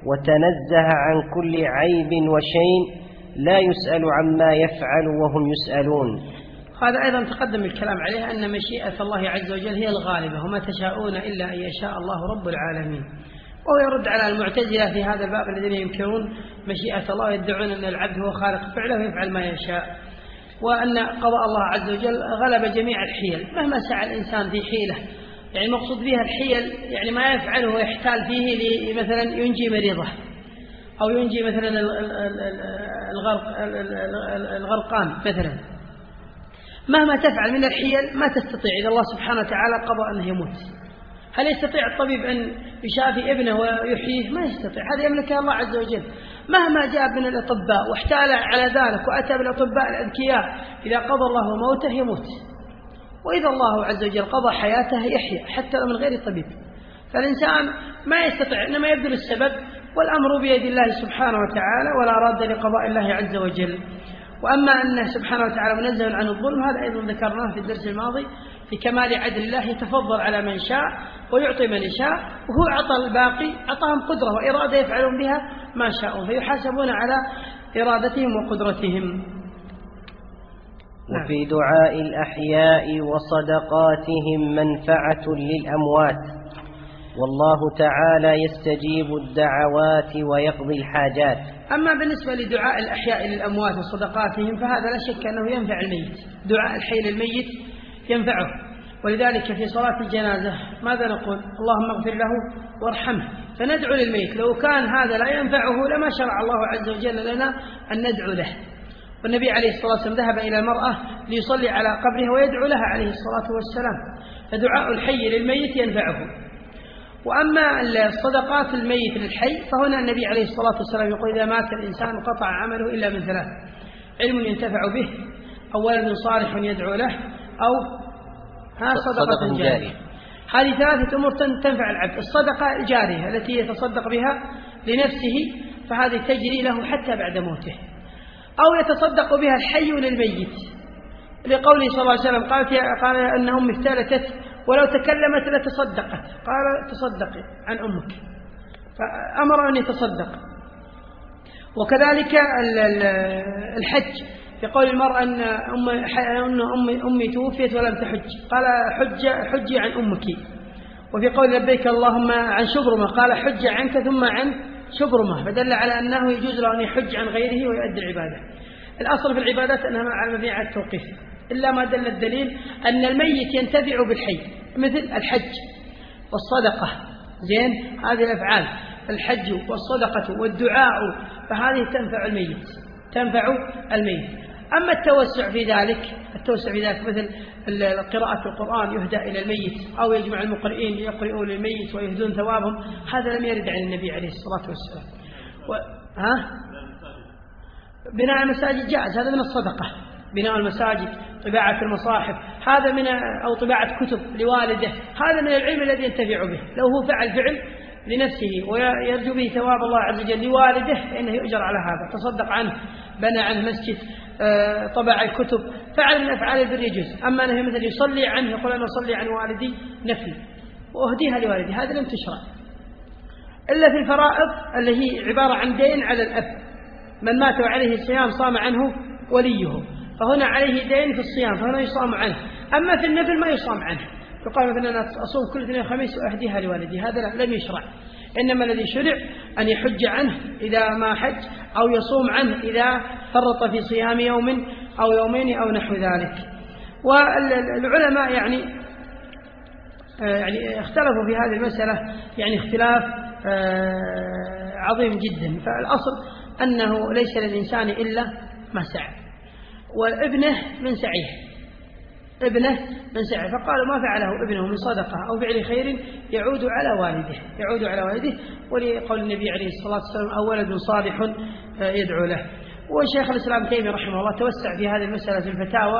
وتنزه عن كل عيب وشين، لا يسأل عما يفعل وهم يسألون. هذا أيضا تقدم الكلام عليه أن مشيئة الله عز وجل هي الغالبة، وما تشاءون إلا أن يشاء الله رب العالمين. وهو يرد على المعتزلة في هذا الباب الذين ينكرون مشيئة الله ويدعون أن العبد هو خالق فعله ويفعل ما يشاء، وأن قضاء الله عز وجل غلب جميع الحيل مهما سعى الإنسان في حيلة. يعني المقصود بها الحيل يعني ما يفعله ويحتال فيه مثلا ينجي مريضه أو ينجي مثلا الغرق الغرقان مثلا، مهما تفعل من الحيل ما تستطيع إذا الله سبحانه وتعالى قضى أنه يموت. هل يستطيع الطبيب أن يشافي ابنه ويحييه؟ ما يستطيع، هذا يملكه الله عز وجل. مهما جاء من الأطباء واحتال على ذلك وأتى بالأطباء الأذكياء، إذا قضى الله موته يموت، وإذا الله عز وجل قضى حياته يحيى حتى لو من غير طبيب. فالإنسان ما يستطيع، إنما يبذل السبب، والأمر بيد الله سبحانه وتعالى ولا راد لقضاء الله عز وجل. وأما أنه سبحانه وتعالى منزه عن الظلم، هذا أيضا ذكرناه في الدرس الماضي، في كمال عدل الله يتفضل على من شاء ويعطي من يشاء، وهو عطى الباقي، عطاهم قدرة وإرادة يفعلون بها ما شاءوا، فيحاسبون على إرادتهم وقدرتهم. وفي دعاء الأحياء وصدقاتهم منفعة للأموات، والله تعالى يستجيب الدعوات ويقضي الحاجات. أما بالنسبة لدعاء الأحياء للأموات وصدقاتهم فهذا لا شك أنه ينفع الميت. دعاء الحي للميت ينفعه، ولذلك في صلاة الجنازة ماذا نقول؟ اللهم اغفر له وارحمه، فندعو للميت. لو كان هذا لا ينفعه لما شرع الله عز وجل لنا أن ندعو له. والنبي عليه الصلاة والسلام ذهب إلى المرأة ليصلي على قبرها ويدعو لها عليه الصلاة والسلام، فدعاء الحي للميت ينفعه. وأما الصدقات الميت للحي فهنا النبي عليه الصلاة والسلام يقول إذا مات الإنسان قطع عمله إلا من ثلاث: علم ينتفع به، أو ولد صالح يدعو له، أو ها صدقة جارية. هذه ثلاثة أمور تنفع العبد. الصدقة الجارية التي يتصدق بها لنفسه فهذه تجري له حتى بعد موته، أو يتصدق بها الحي للميت، لقوله صلى الله عليه وسلم قالت قال أن أمي افتلتت ولو تكلمت لتصدقت، قال تصدقي عن أمك، فأمر أن يتصدق. وكذلك الحج، يقول المرأة أن أمي, أمي توفيت ولم تحج، قال حج حجي عن أمك. وفي قول لبيك اللهم عن شبرمة قال حج عنك ثم عن شبرمة، فدل على أنه يجوز له أن يحج عن غيره ويؤدي العبادة. الأصل في العبادات أنها مبنية على التوقيف، إلا ما دل الدليل أن الميت ينتفع بالحي، مثل الحج والصدقة. زين، هذه الأفعال الحج والصدقة والدعاء فهذه تنفع الميت تنفع الميت. أما التوسع في ذلك التوسع في ذلك مثل قراءة القرآن يهدى إلى الميت، أو يجمع المقرئين يقرئون للميت ويهدون ثوابهم، هذا لم يرد عن النبي عليه الصلاة والسلام. و... ها؟ بناء المساجد جائز، هذا من الصدقة. بناء المساجد، طباعة المصاحف، هذا من أو طباعة كتب لوالده، هذا من العلم الذي ينتفع به. لو هو فعل فعل لنفسه ويرجو به ثواب الله عز وجل لوالده فإنه يؤجر على هذا. تصدق عنه، بنى عنه مسجد، طبع الكتب، فعل من أفعال البر يجوز. أما أنه مثل يصلي عنه، يقول أنا أصلي عن والدي نفل وأهديها لوالدي، هذا لم تشرع إلا في الفرائض اللي هي عبارة عن دين على الأب. من مات وعليه الصيام صام عنه وليه، فهنا عليه دين في الصيام فهنا يصام عنه. أما في النفل ما يصام عنه، يقال مثلا أنا أصوم كل اثنين وخميس وأهديها لوالدي، هذا لم يشرع. إنما الذي شرع أن يحج عنه إذا ما حج، أو يصوم عنه إذا فرط في صيام يوم أو يومين أو نحو ذلك. والعلماء يعني يعني اختلفوا في هذه المسألة يعني اختلاف عظيم جدا. فالأصل أنه ليس للإنسان إلا ما سعى، وابنه من سعيه ابنه من سعيه. فقالوا ما فعله ابنه من صدقة أو فعل خير يعود على والده يعود على والده ولقول النبي عليه الصلاة والسلام أو ولد صالح يدعو له. وشيخ الإسلام تيمية رحمه الله توسع في هذه المسألة في الفتاوى،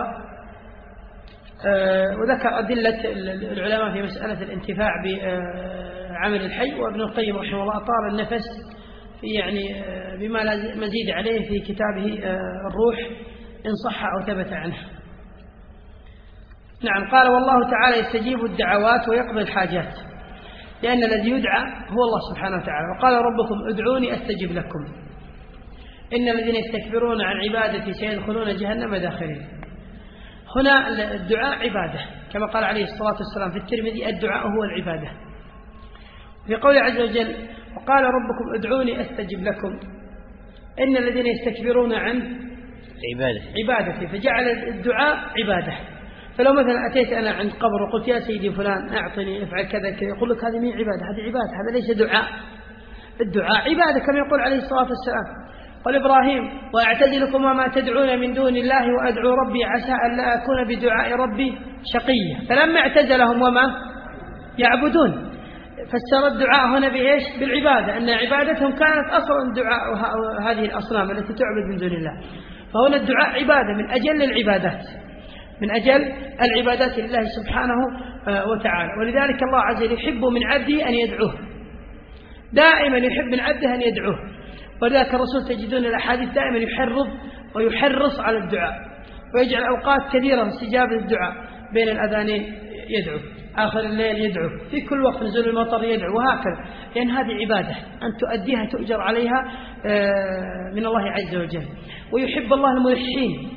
وذكر أدلة العلماء في مسألة الانتفاع بعمل الحي. وابن القيم رحمه الله طال النفس في يعني بما مزيد عليه في كتابه الروح إن صح أو ثبت عنه. نعم، قال والله تعالى يستجيب الدعوات ويقضي الحاجات. لأن الذي يدعى هو الله سبحانه وتعالى. وقال ربكم ادعوني أستجب لكم إن الذين يستكبرون عن عبادتي سيدخلون جهنم داخلين. هنا الدعاء عبادة كما قال عليه الصلاة والسلام في الترمذي الدعاء هو العبادة. في قوله عز وجل وقال ربكم ادعوني أستجب لكم إن الذين يستكبرون عن عبادتي، فجعل الدعاء عبادة. فلو مثلا أتيت أنا عند قبر وقلت يا سيدي فلان أعطني افعل كذا كذا، يقول لك هذه مين عبادة؟ هذه عبادة، هذا ليس دعاء. الدعاء عبادة كما يقول عليه الصلاة والسلام قال إبراهيم وأعتزلكم وما تدعون من دون الله وأدعو ربي عسى أن لا أكون بدعاء ربي شقيا. فلما اعتزلهم وما يعبدون فسر الدعاء هنا بإيش؟ بالعبادة، أن عبادتهم كانت أصلا دعاء هذه الأصنام التي تعبد من دون الله. فهنا الدعاء عبادة من أجل العبادات، من أجل العبادات لله سبحانه وتعالى. ولذلك الله عز وجل يحب من عبده أن يدعوه، دائما يحب من عبده أن يدعوه. ولذلك الرسول تجدون الأحاديث دائما يحرض ويحرص على الدعاء، ويجعل أوقات كثيرة في استجابة الدعاء، بين الأذانين يدعو، آخر الليل يدعو، في كل وقت نزول المطر يدعو، وهكذا. لأن هذه عبادة أن تؤديها تؤجر عليها من الله عز وجل. ويحب الله الملحين،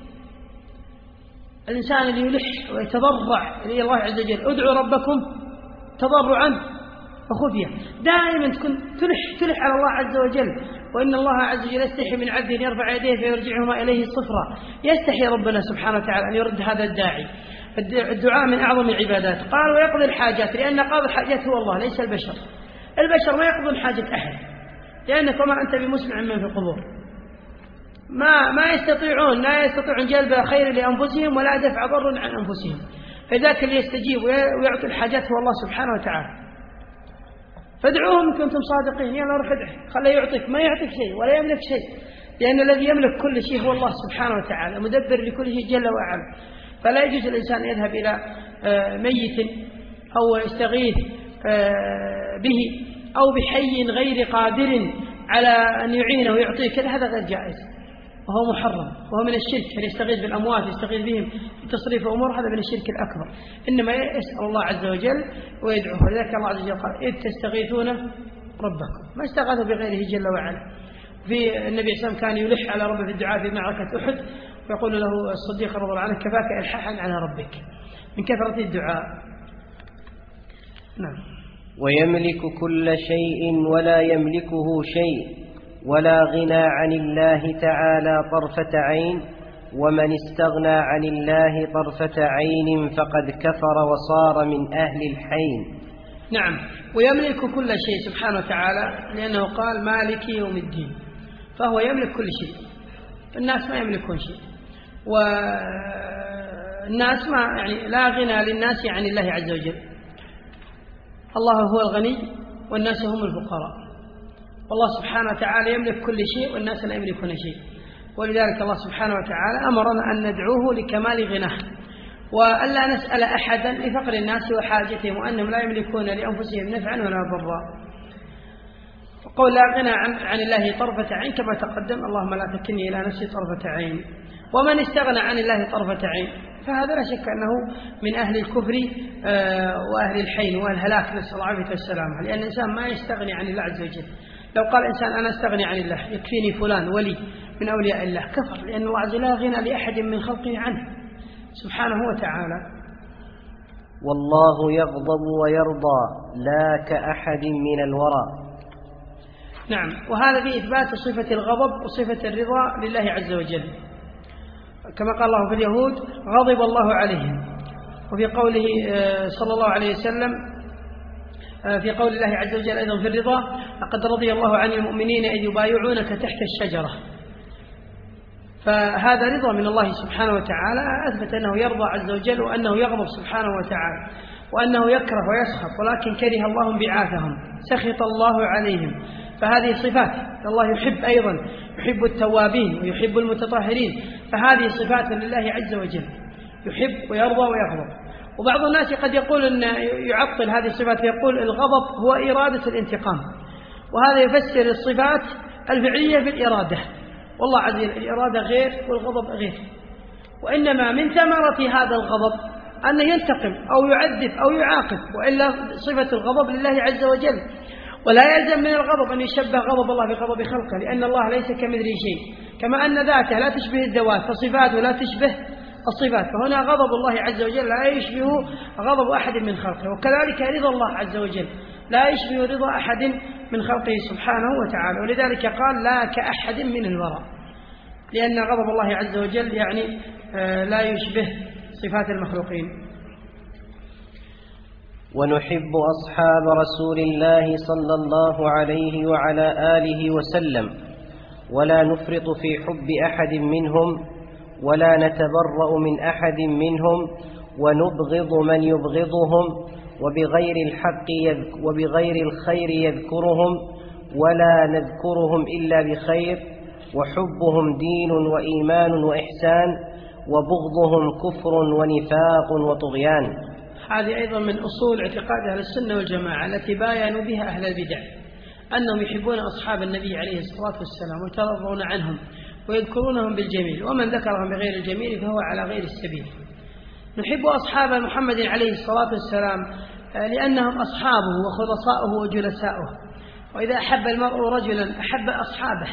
الإنسان اللي يلح ويتضرع إلى الله عز وجل، ادعوا ربكم تضرعا وخفية، دائما تكون تلح تلح على الله عز وجل. وإن الله عز وجل يستحي من عبده أن يرفع يديه فيرجعهما إليه صفرا. يستحي ربنا سبحانه وتعالى أن يرد هذا الداعي. الدعاء من أعظم العبادات. قال ويقضي الحاجات، لأن قاضي الحاجات هو الله ليس البشر. البشر ما يقضون حاجة أحد، لأنك وما أنت بمسمع من في القبور، ما ما يستطيعون لا يستطيعون جلب خير لأنفسهم ولا دفع ضر عن أنفسهم. فذاك اللي يستجيب ويعطي الحاجات هو الله سبحانه وتعالى. فادعوهم إن كنتم صادقين، يلا روح ادعه خليه يعطيك، ما يعطيك شيء ولا يملك شيء، لأن الذي يملك كل شيء هو الله سبحانه وتعالى، مدبر لكل شيء جل وعلا. فلا يجوز الإنسان يذهب إلى ميت أو يستغيث به أو بحي غير قادر على أن يعينه ويعطيه كذا، هذا غير جائز وهو محرم وهو من الشرك. يستغيث بالأموات يستغيث بهم في تصريف أمور، هذا من الشرك الأكبر. إنما يسأل الله عز وجل ويدعوه. ولذلك الله عز وجل قال إذ تستغيثون ربكم، ما استغاثوا بغيره جل وعلا. في النبي صلى الله عليه وسلم كان يلح على ربه في الدعاء في معركة أحد، ويقول له الصديق رضي الله عنه كفاك إلحاحا على ربك من كثرة الدعاء. نعم. ويملك كل شيء ولا يملكه شيء، ولا غنى عن الله تعالى طرفة عين، ومن استغنى عن الله طرفة عين فقد كفر وصار من أهل الحين. نعم. ويملك كل شيء سبحانه وتعالى، لأنه قال مالك يوم الدين، فهو يملك كل شيء. الناس ما يملكون شيء، والناس ما يعني لا غنى للناس عن الله عز وجل. الله هو الغني والناس هم الفقراء، والله سبحانه وتعالى يملك كل شيء والناس لا يملكون شيء. ولذلك الله سبحانه وتعالى أمرنا أن ندعوه لكمال غناه، وألا نسأل أحدا لفقر الناس وحاجتهم، وأنهم لا يملكون لأنفسهم نفعا ولا ضرا. وقول لا غنى عن, عن الله طرفة عين كما تقدم، اللهم لا تكلني إلى نفسي طرفة عين. ومن استغنى عن الله طرفة عين فهذا لا شك أنه من أهل الكفر وأهل الحين والهلاك، نسأل الله العافية والسلامة. لأن الإنسان ما يستغني عن الله عز وجل. لو قال إنسان أنا استغني عن الله يكفيني فلان ولي من أولياء الله، كفر، لأن الله عز وجل لا غنى لأحد من خلقه عنه سبحانه وتعالى. والله يغضب ويرضى لا كأحد من الورى. نعم. وهذا في إثبات صفة الغضب وصفة الرضا لله عز وجل، كما قال الله في اليهود غضب الله عليهم. وفي قوله صلى الله عليه وسلم في قول الله عز وجل أيضا في الرضا لقد رضي الله عن المؤمنين إذ يبايعونك تحت الشجرة. فهذا رضا من الله سبحانه وتعالى، أثبت أنه يرضى عز وجل وأنه يغضب سبحانه وتعالى وأنه يكره ويسخط، ولكن كره الله انبعاثهم سخط الله عليهم. فهذه صفات الله يحب، أيضا يحب التوابين ويحب المتطهرين، فهذه صفات لله عز وجل، يحب ويرضى ويغضب. وبعض الناس قد يقول أن يعطل هذه الصفات، يقول الغضب هو إرادة الانتقام، وهذا يفسر الصفات الفعلية بالإرادة، والله عز وجل الإرادة غير والغضب غير. وإنما من ثمرة هذا الغضب أن ينتقم أو يعذب أو يعاقب، وإلا صفة الغضب لله عز وجل. ولا يلزم من الغضب أن يشبه غضب الله بغضب خلقه، لأن الله ليس كمثله شيء، كما أن ذاته لا تشبه الذوات فصفاته لا تشبه الصفات، فهنا غضب الله عز وجل لا يشبه غضب أحد من خلقه. وكذلك رضا الله عز وجل لا يشبه رضا أحد من خلقه سبحانه وتعالى، ولذلك قال لا كأحد من الورى، لأن غضب الله عز وجل يعني لا يشبه صفات المخلوقين. ونحب أصحاب رسول الله صلى الله عليه وعلى آله وسلم، ولا نفرط في حب أحد منهم، ولا نتبرأ من أحد منهم، ونبغض من يبغضهم، وبغير الحق وبغير الخير يذكرهم، ولا نذكرهم إلا بخير، وحبهم دين وإيمان وإحسان، وبغضهم كفر ونفاق وطغيان. هذه أيضا من أصول اعتقاد أهل السنة والجماعة التي باينوا بها أهل البدع، أنهم يحبون أصحاب النبي عليه الصلاة والسلام ويترضون عنهم ويذكرونهم بالجميل، ومن ذكرهم بغير الجميل فهو على غير السبيل. نحب أصحاب محمد عليه الصلاة والسلام لأنهم أصحابه وخلصاؤه وجلساؤه، وإذا أحب المرء رجلا أحب أصحابه،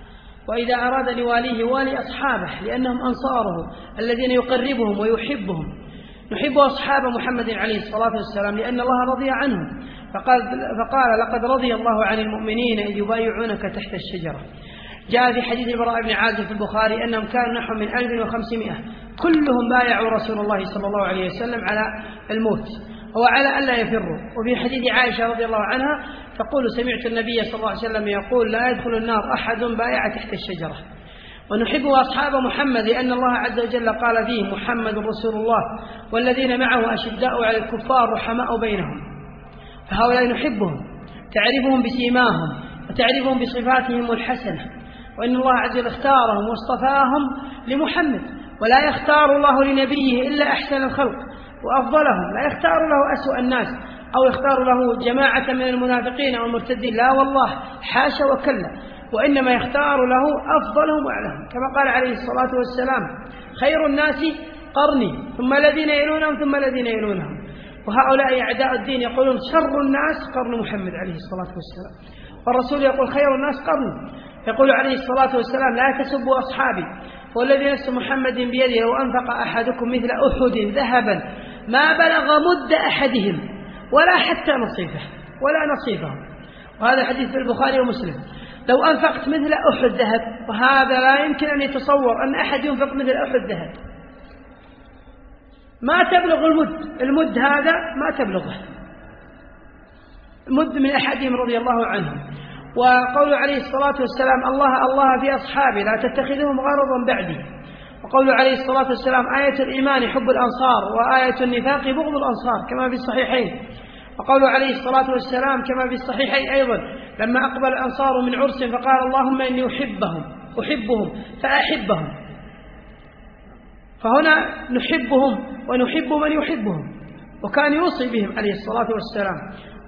وإذا أراد لواليه والي أصحابه لأنهم أنصاره الذين يقربهم ويحبهم. نحب أصحاب محمد عليه الصلاة والسلام لأن الله رضي عنهم، فقال, فقال لقد رضي الله عن المؤمنين إذ يبايعونك تحت الشجرة. جاء في حديث البراء بن عازب في البخاري أنهم كانوا نحو من ألف وخمسمائة كلهم بايعوا رسول الله صلى الله عليه وسلم على الموت وعلى ألا يفروا. وفي حديث عائشة رضي الله عنها تقول سمعت النبي صلى الله عليه وسلم يقول لا يدخل النار أحد بايع تحت الشجرة. ونحب أصحاب محمد لأن الله عز وجل قال فيه محمد رسول الله والذين معه أشداء على الكفار رحماء بينهم، فهؤلاء نحبهم، تعرفهم بسيماهم وتعرفهم بصفاتهم الحسنة، وإن الله عز وجل اختارهم واصطفاهم لمحمد، ولا يختار الله لنبيه إلا أحسن الخلق وأفضلهم، لا يختار له أسوأ الناس أو يختار له جماعة من المنافقين أو المرتدين، لا والله حاشا وكلا، وإنما يختار له أفضلهم وأعلاهم، كما قال عليه الصلاة والسلام خير الناس قرني ثم الذين يلونهم ثم الذين يلونهم. وهؤلاء أعداء الدين يقولون شر الناس قرن محمد عليه الصلاة والسلام، والرسول يقول خير الناس قرني. يقول عليه الصلاة والسلام لا تسبوا أصحابي والذي نفس محمد بيده لو أنفق أحدكم مثل أحد ذهبا ما بلغ مد أحدهم ولا حتى نصيفه ولا نصيفهم. وهذا حديث في البخاري ومسلم. لو أنفقت مثل أحد ذهب، وهذا لا يمكن أن يتصور أن أحد ينفق مثل أحد ذهب، ما تبلغ المد، المد هذا ما تبلغه مد من أحدهم رضي الله عنهم. وقول عليه الصلاة والسلام الله الله في أصحابي لا تتخذهم غرضا بعدي. وقول عليه الصلاة والسلام آية الإيمان حب الأنصار وآية النفاق بغض الأنصار كما في الصحيحين. وقول عليه الصلاة والسلام كما في الصحيحين أيضا لما أقبل الأنصار من عرس فقال اللهم إني أحبهم أحبهم فأحبهم. فهنا نحبهم ونحب من يحبهم، وكان يوصي بهم عليه الصلاة والسلام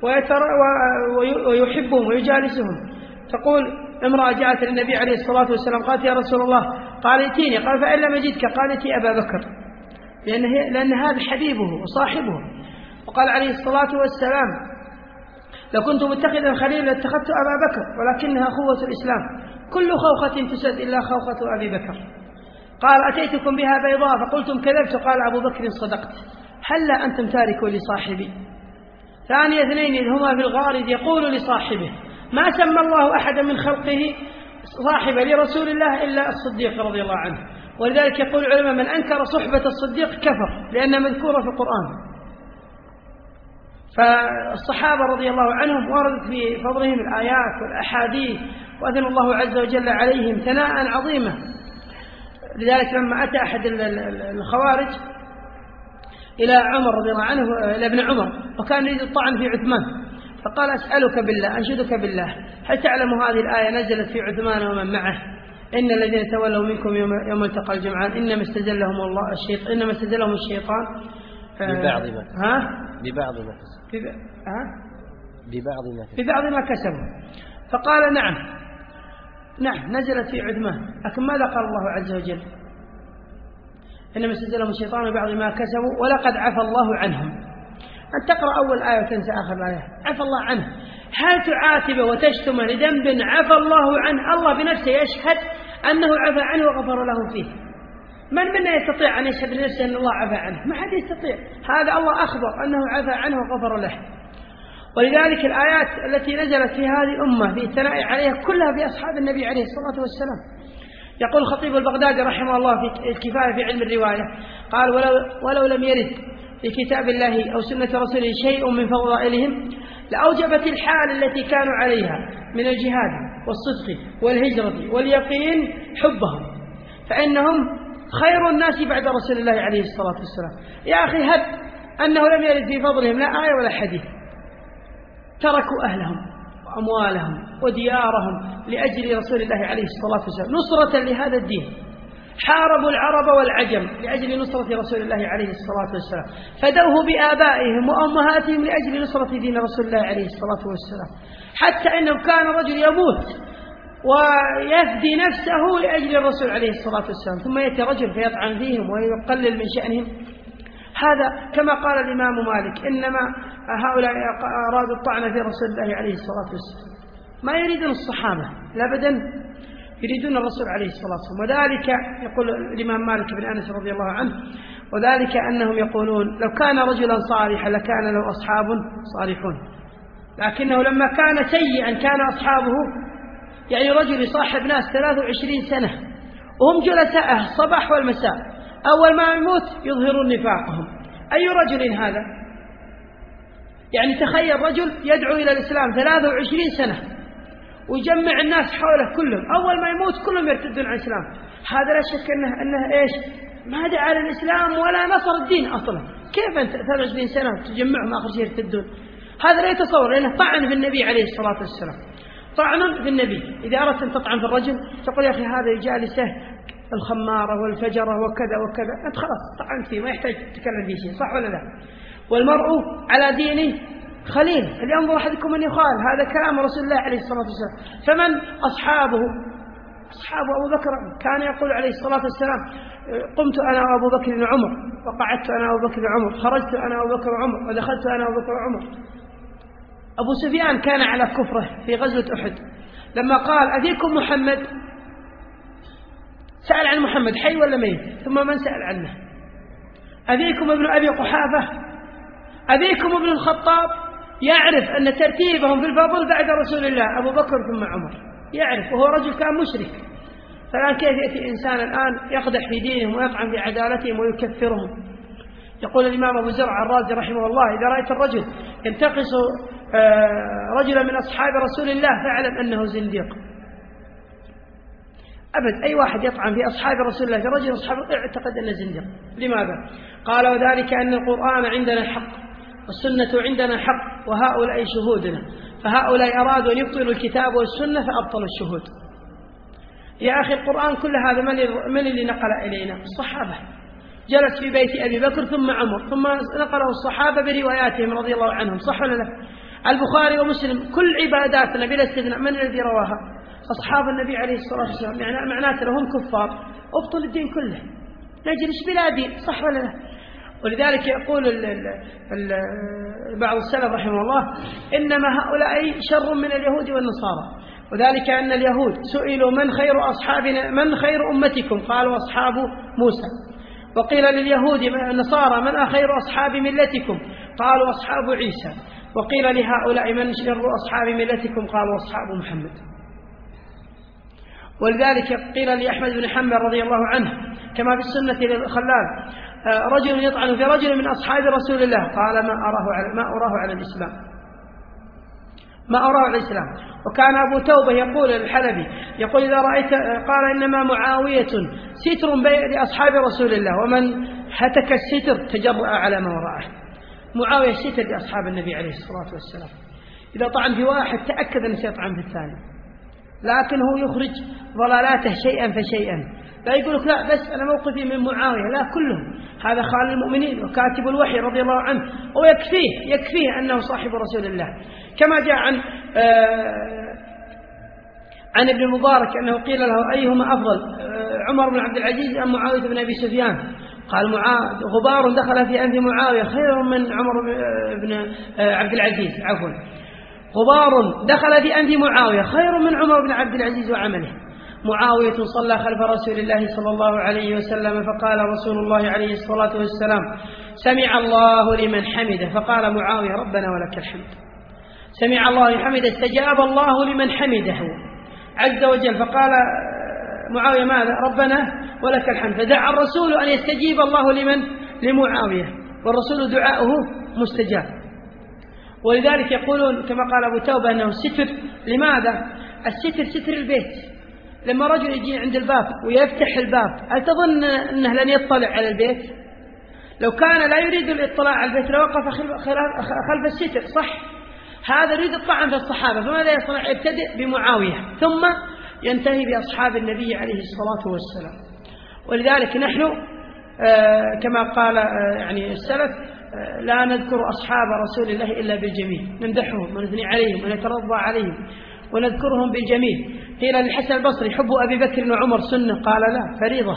ويحبهم ويجالسهم. تقول امرأة جاءت للنبي عليه الصلاة والسلام قالت يا رسول الله، قال ائتيني، قال فإن لم أجدك، قالت أبا بكر، لأن, لأن هذا حبيبه وصاحبه. وقال عليه الصلاة والسلام لو كنت متخذا خليلا لاتخذت أبا بكر ولكنها أخوة الإسلام، كل خوخة تسد إلا خوخة أبي بكر. قال أتيتكم بها بيضاء فقلتم كذبت، قال أبو بكر صدقت، هلا أنتم تاركوا لصاحبي. ثاني اثنين إذ هما في الغار يقول لصاحبه ما سمى الله أحدا من خلقه صاحبا لرسول الله إلا الصديق رضي الله عنه. ولذلك يقول العلماء من أنكر صحبة الصديق كفر، لأنها مذكورة في القرآن. فالصحابة رضي الله عنهم وردت في فضلهم الآيات والأحاديث، وأثنى الله عز وجل عليهم ثناء عظيما. لذلك لما أتى أحد الخوارج إلى عمر رضي الله عنه إلى ابن عمر وكان يريد الطعن في عثمان، فقال أسألك بالله أنشدك بالله هل تعلم هذه الآية نزلت في عثمان ومن معه إن الذين تولوا منكم يوم التقى الجمعان إنما استزلهم الله الشيطان إنما استزلهم الشيطان ببعض ما ها ببعض ما كسبوا ها ببعض ما كسبوا ببعض ما كسبوا. فقال نعم نعم نزلت في عثمان، لكن ماذا قال الله عز وجل؟ إنما استزلهم الشيطان ببعض ما كسبوا ولقد عفى الله عنهم. أن تقرأ أول آية وتنسى آخر الآية. عفى الله عنه. هل تعاتبه وتشتمه لذنب عفى الله عنه؟ الله بنفسه يشهد أنه عفى عنه وغفر له فيه. من منا يستطيع أن يشهد لنفسه أن الله عفى عنه؟ ما حد يستطيع. هذا الله أخبر أنه عفى عنه وغفر له. ولذلك الآيات التي نزلت في هذه الأمة في الثناء عليها كلها في أصحاب النبي عليه الصلاة والسلام. يقول الخطيب البغدادي رحمه الله في الكفاية في علم الرواية قال: ولو, ولو لم يرد في كتاب الله أو سنة رسوله شيء من فضائلهم لأوجبت الحال التي كانوا عليها من الجهاد والصدق والهجرة واليقين حبهم، فإنهم خير الناس بعد رسول الله عليه الصلاة والسلام. يا أخي هب أنه لم يرد في فضلهم لا آية ولا حديث. تركوا أهلهم وأموالهم وديارهم لأجل رسول الله عليه الصلاة والسلام نصرة لهذا الدين. حاربوا العرب والعجم لأجل نصرة رسول الله عليه الصلاة والسلام. فدوه بآبائهم وأمهاتهم لأجل نصرة دين رسول الله عليه الصلاة والسلام، حتى إنه كان رجل يموت ويفدي نفسه لأجل الرسول عليه الصلاة والسلام، ثم يأتي رجل فيطعن فيهم ويقلل من شأنهم. هذا كما قال الإمام مالك: إنما هؤلاء أرادوا الطعن في رسول الله عليه الصلاة والسلام، ما يريدون الصحابة أبدا، يريدون الرسول عليه الصلاة والسلام. وذلك يقول الإمام مالك بن أنس رضي الله عنه: وذلك أنهم يقولون لو كان رجلا صالحا لكان له أصحاب صالحون، لكنه لما كان سيئا كان أصحابه، يعني رجل يصاحب ناس ثلاث وعشرين سنة وهم جلساءه الصباح والمساء، أول ما يموت يظهرون نفاقهم. أي رجل هذا؟ يعني تخيل رجل يدعو إلى الإسلام ثلاث وعشرين سنة ويجمع الناس حوله كلهم، أول ما يموت كلهم يرتدون عن الإسلام. هذا لا شك أنه, أنه إيش؟ ما دعا للإسلام ولا نصر الدين أصلا. كيف أنت ثلاث وعشرين سنة تجمعهم آخر شيء يرتدون؟ هذا لا يتصور، لأنه طعن في النبي عليه الصلاة والسلام. طعن في النبي. إذا أردت أن تطعن في الرجل تقول: يا أخي هذا يجالسه الخمارة والفجرة وكذا وكذا، أنت خلاص طعنت فيه، ما يحتاج تتكلم فيه شيء، صح ولا لا؟ والمرء على دينه خليل، فلينظر أحدكم من يخال. هذا كلام رسول الله عليه الصلاة والسلام. فمن أصحابه؟ أصحاب أبو بكر. كان يقول عليه الصلاة والسلام: قمت أنا وأبو بكر وعمر، وقعدت أنا وأبو بكر وعمر، خرجت أنا وأبو بكر وعمر، ودخلت أنا وأبو بكر وعمر. أبو سفيان كان على كفره في غزوة أحد، لما قال: أفيكم محمد؟ سأل عن محمد حي ولا ميت، ثم من سأل عنه؟ أبيكم ابن أبي قحافة؟ أبيكم ابن الخطاب؟ يعرف أن ترتيبهم في الفضل بعد رسول الله أبو بكر ثم عمر، يعرف، وهو رجل كان مشرك. فالآن كيف يأتي إنسان الآن يقدح في دينهم ويطعن في عدالتهم ويكفرهم؟ يقول الإمام أبو زرع الرازي رحمه الله: إذا رأيت الرجل ينتقص رجلا من أصحاب رسول الله فاعلم أنه زنديق. أبد أي واحد يطعن في أصحاب رسول الله في رجل أصحابه اعتقد أنه زنديق. لماذا؟ قال: وذلك أن القرآن عندنا حق والسنة عندنا حق وهؤلاء شهودنا، فهؤلاء أرادوا أن يبطلوا الكتاب والسنة فأبطلوا الشهود. يا أخي القرآن كل هذا من اللي نقل إلينا؟ الصحابة. جلس في بيت أبي بكر ثم عمر، ثم نقله الصحابة برواياتهم رضي الله عنهم، صح ولا لا؟ البخاري ومسلم كل عباداتنا بلا استثناء من الذي رواها؟ أصحاب النبي عليه الصلاة والسلام. يعني معناته لهم كفار أبطل الدين كله، نجلس بلا دين، صح ولا لا؟ ولذلك يقول ال ال ال بعض السلف رحمه الله: إنما هؤلاء شر من اليهود والنصارى. وذلك أن اليهود سئلوا: من خير أصحابنا، من خير أمتكم؟ قالوا: أصحاب موسى. وقيل لليهود النصارى: من خير أصحاب ملتكم؟ قالوا: أصحاب عيسى. وقيل لهؤلاء: من شر أصحاب ملتكم؟ قالوا: أصحاب محمد. ولذلك قيل لأحمد بن حنبل رضي الله عنه كما في السنة للخلال: رجل يطعن في رجل من أصحاب رسول الله، قال: ما أراه على, ما أراه على الإسلام ما أراه على الإسلام. وكان أبو توبة يقول الحلبي يقول: إذا رأيت، قال: إنما معاوية ستر لأصحاب رسول الله، ومن هتك الستر تجرأ على ما وراءه. معاوية ستر لأصحاب النبي عليه الصلاة والسلام. إذا طعن في واحد تأكد أنه سيطعن في الثاني، لكن هو يخرج ضلالاته شيئا فشيئا. لا يقول لك: لا بس أنا موقفي من معاوية، لا، كلهم. هذا خال المؤمنين وكاتب الوحي رضي الله عنه، ويكفيه يكفيه أنه صاحب رسول الله. كما جاء عن عن ابن المبارك أنه قيل له: أيهما أفضل، عمر بن عبد العزيز أم معاوية بن أبي سفيان؟ قال غبار دخل في أنف معاوية خير من عمر بن عبد العزيز عفوا غبار دخل في أنف معاوية خير من عمر بن عبد العزيز وعمله. معاوية صلى خلف رسول الله صلى الله عليه وسلم فقال رسول الله عليه الصلاة والسلام سمع الله لمن حمده، فقال معاوية ربنا ولك الحمد. سمع الله لمن حمده استجاب الله لمن حمده عز وجل، فقال معاوية ماذا؟ ربنا ولك الحمد. فدعا الرسول أن يستجيب الله لمن؟ لمعاوية، والرسول دعاؤه مستجاب. ولذلك يقولون كما قال أبو توبة أنه الستر. لماذا؟ الستر ستر البيت. لما رجل يجي عند الباب ويفتح الباب هل تظن أنه لن يطلع على البيت؟ لو كان لا يريد الاطلاع على البيت لوقف خلف الستر، صح؟ هذا يريد الطعن في الصحابة، فماذا يصنع؟ يبتدئ بمعاوية ثم ينتهي بأصحاب النبي عليه الصلاة والسلام. ولذلك نحن آه كما قال آه يعني السلف آه لا نذكر أصحاب رسول الله إلا بالجميل، نمدحهم ونثني عليهم ونترضى عليهم ونذكرهم بالجميل. قيل للحسن البصري حب أبي بكر وعمر سنة، قال لا فريضة.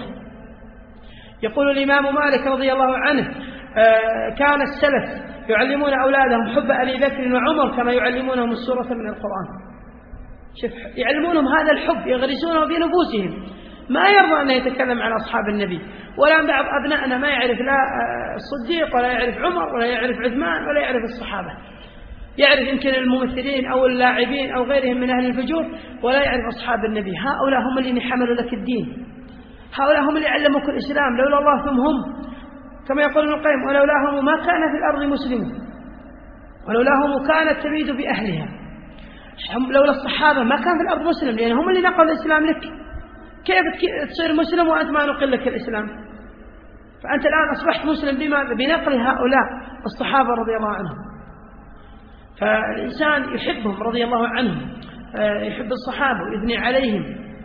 يقول الإمام مالك رضي الله عنه آه كان السلف يعلمون أولادهم حب أبي بكر وعمر كما يعلمونهم السورة من القرآن. شوف، يعلمونهم هذا الحب يغرسونه في نفوسهم. ما يرضى أن يتكلم عن أصحاب النبي، ولا بعض أبنائنا ما يعرف لا الصديق ولا يعرف عمر ولا يعرف عثمان ولا يعرف الصحابة. يعرف يمكن الممثلين أو اللاعبين أو غيرهم من أهل الفجور، ولا يعرف أصحاب النبي. هؤلاء هم الذين حملوا لك الدين، هؤلاء هم اللي علموك الإسلام. لولا الله ثم هم، كما يقول ابن القيم ولولاهم ما كان في الأرض مسلم، ولولاهم كانت تبيد بأهلها. لولا الصحابة ما كان في الأرض مسلم، لأن هم اللي نقلوا الإسلام لك. كيف تصير مسلم وأنت ما نقل لك الإسلام؟ فأنت الآن أصبحت مسلم بماذا؟ بنقل هؤلاء الصحابة رضي الله عنهم. فالإنسان يحبهم رضي الله عنهم، يحب الصحابة ويثني عليهم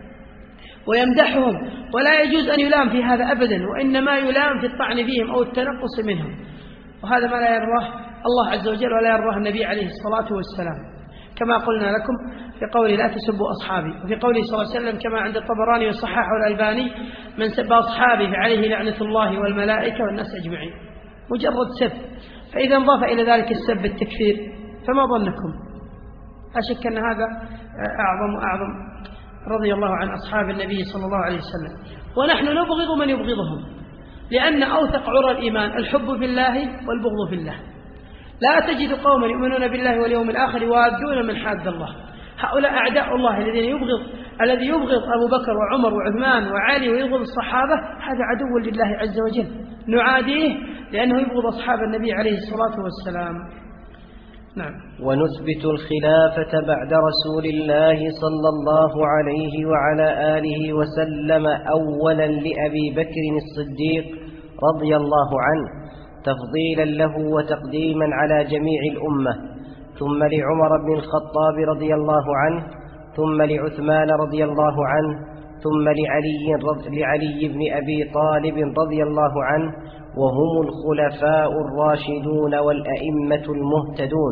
ويمدحهم، ولا يجوز أن يلام في هذا أبدا، وإنما يلام في الطعن فيهم أو التنقص منهم، وهذا ما لا يرضاه الله عز وجل ولا يرضاه النبي عليه الصلاة والسلام. كما قلنا لكم في قوله لا تسبوا أصحابي، وفي قوله صلى الله عليه وسلم كما عند الطبراني والصحاح والألباني من سب أصحابي فعليه لعنة الله والملائكة والناس أجمعين. مجرد سب، فإذا انضاف إلى ذلك السب التكفير، فما ظنكم؟ أشك أن هذا أعظم أعظم رضي الله عن أصحاب النبي صلى الله عليه وسلم. ونحن نبغض من يبغضهم، لأن أوثق عرى الإيمان الحب في الله والبغض في الله. لا تجد قوما يؤمنون بالله واليوم الآخر يوادون من حاد الله. هؤلاء أعداء الله الذين يبغض الذي يبغض أبو بكر وعمر وعثمان وعلي ويبغض الصحابة، هذا عدو لله عز وجل، نعاديه لأنه يبغض أصحاب النبي عليه الصلاة والسلام. نعم. ونثبت الخلافة بعد رسول الله صلى الله عليه وعلى آله وسلم أولا لأبي بكر الصديق رضي الله عنه تفضيلا له وتقديما على جميع الأمة، ثم لعمر بن الخطاب رضي الله عنه، ثم لعثمان رضي الله عنه، ثم لعلي, لعلي بن أبي طالب رضي الله عنه، وهم الخلفاء الراشدون والأئمة المهتدون.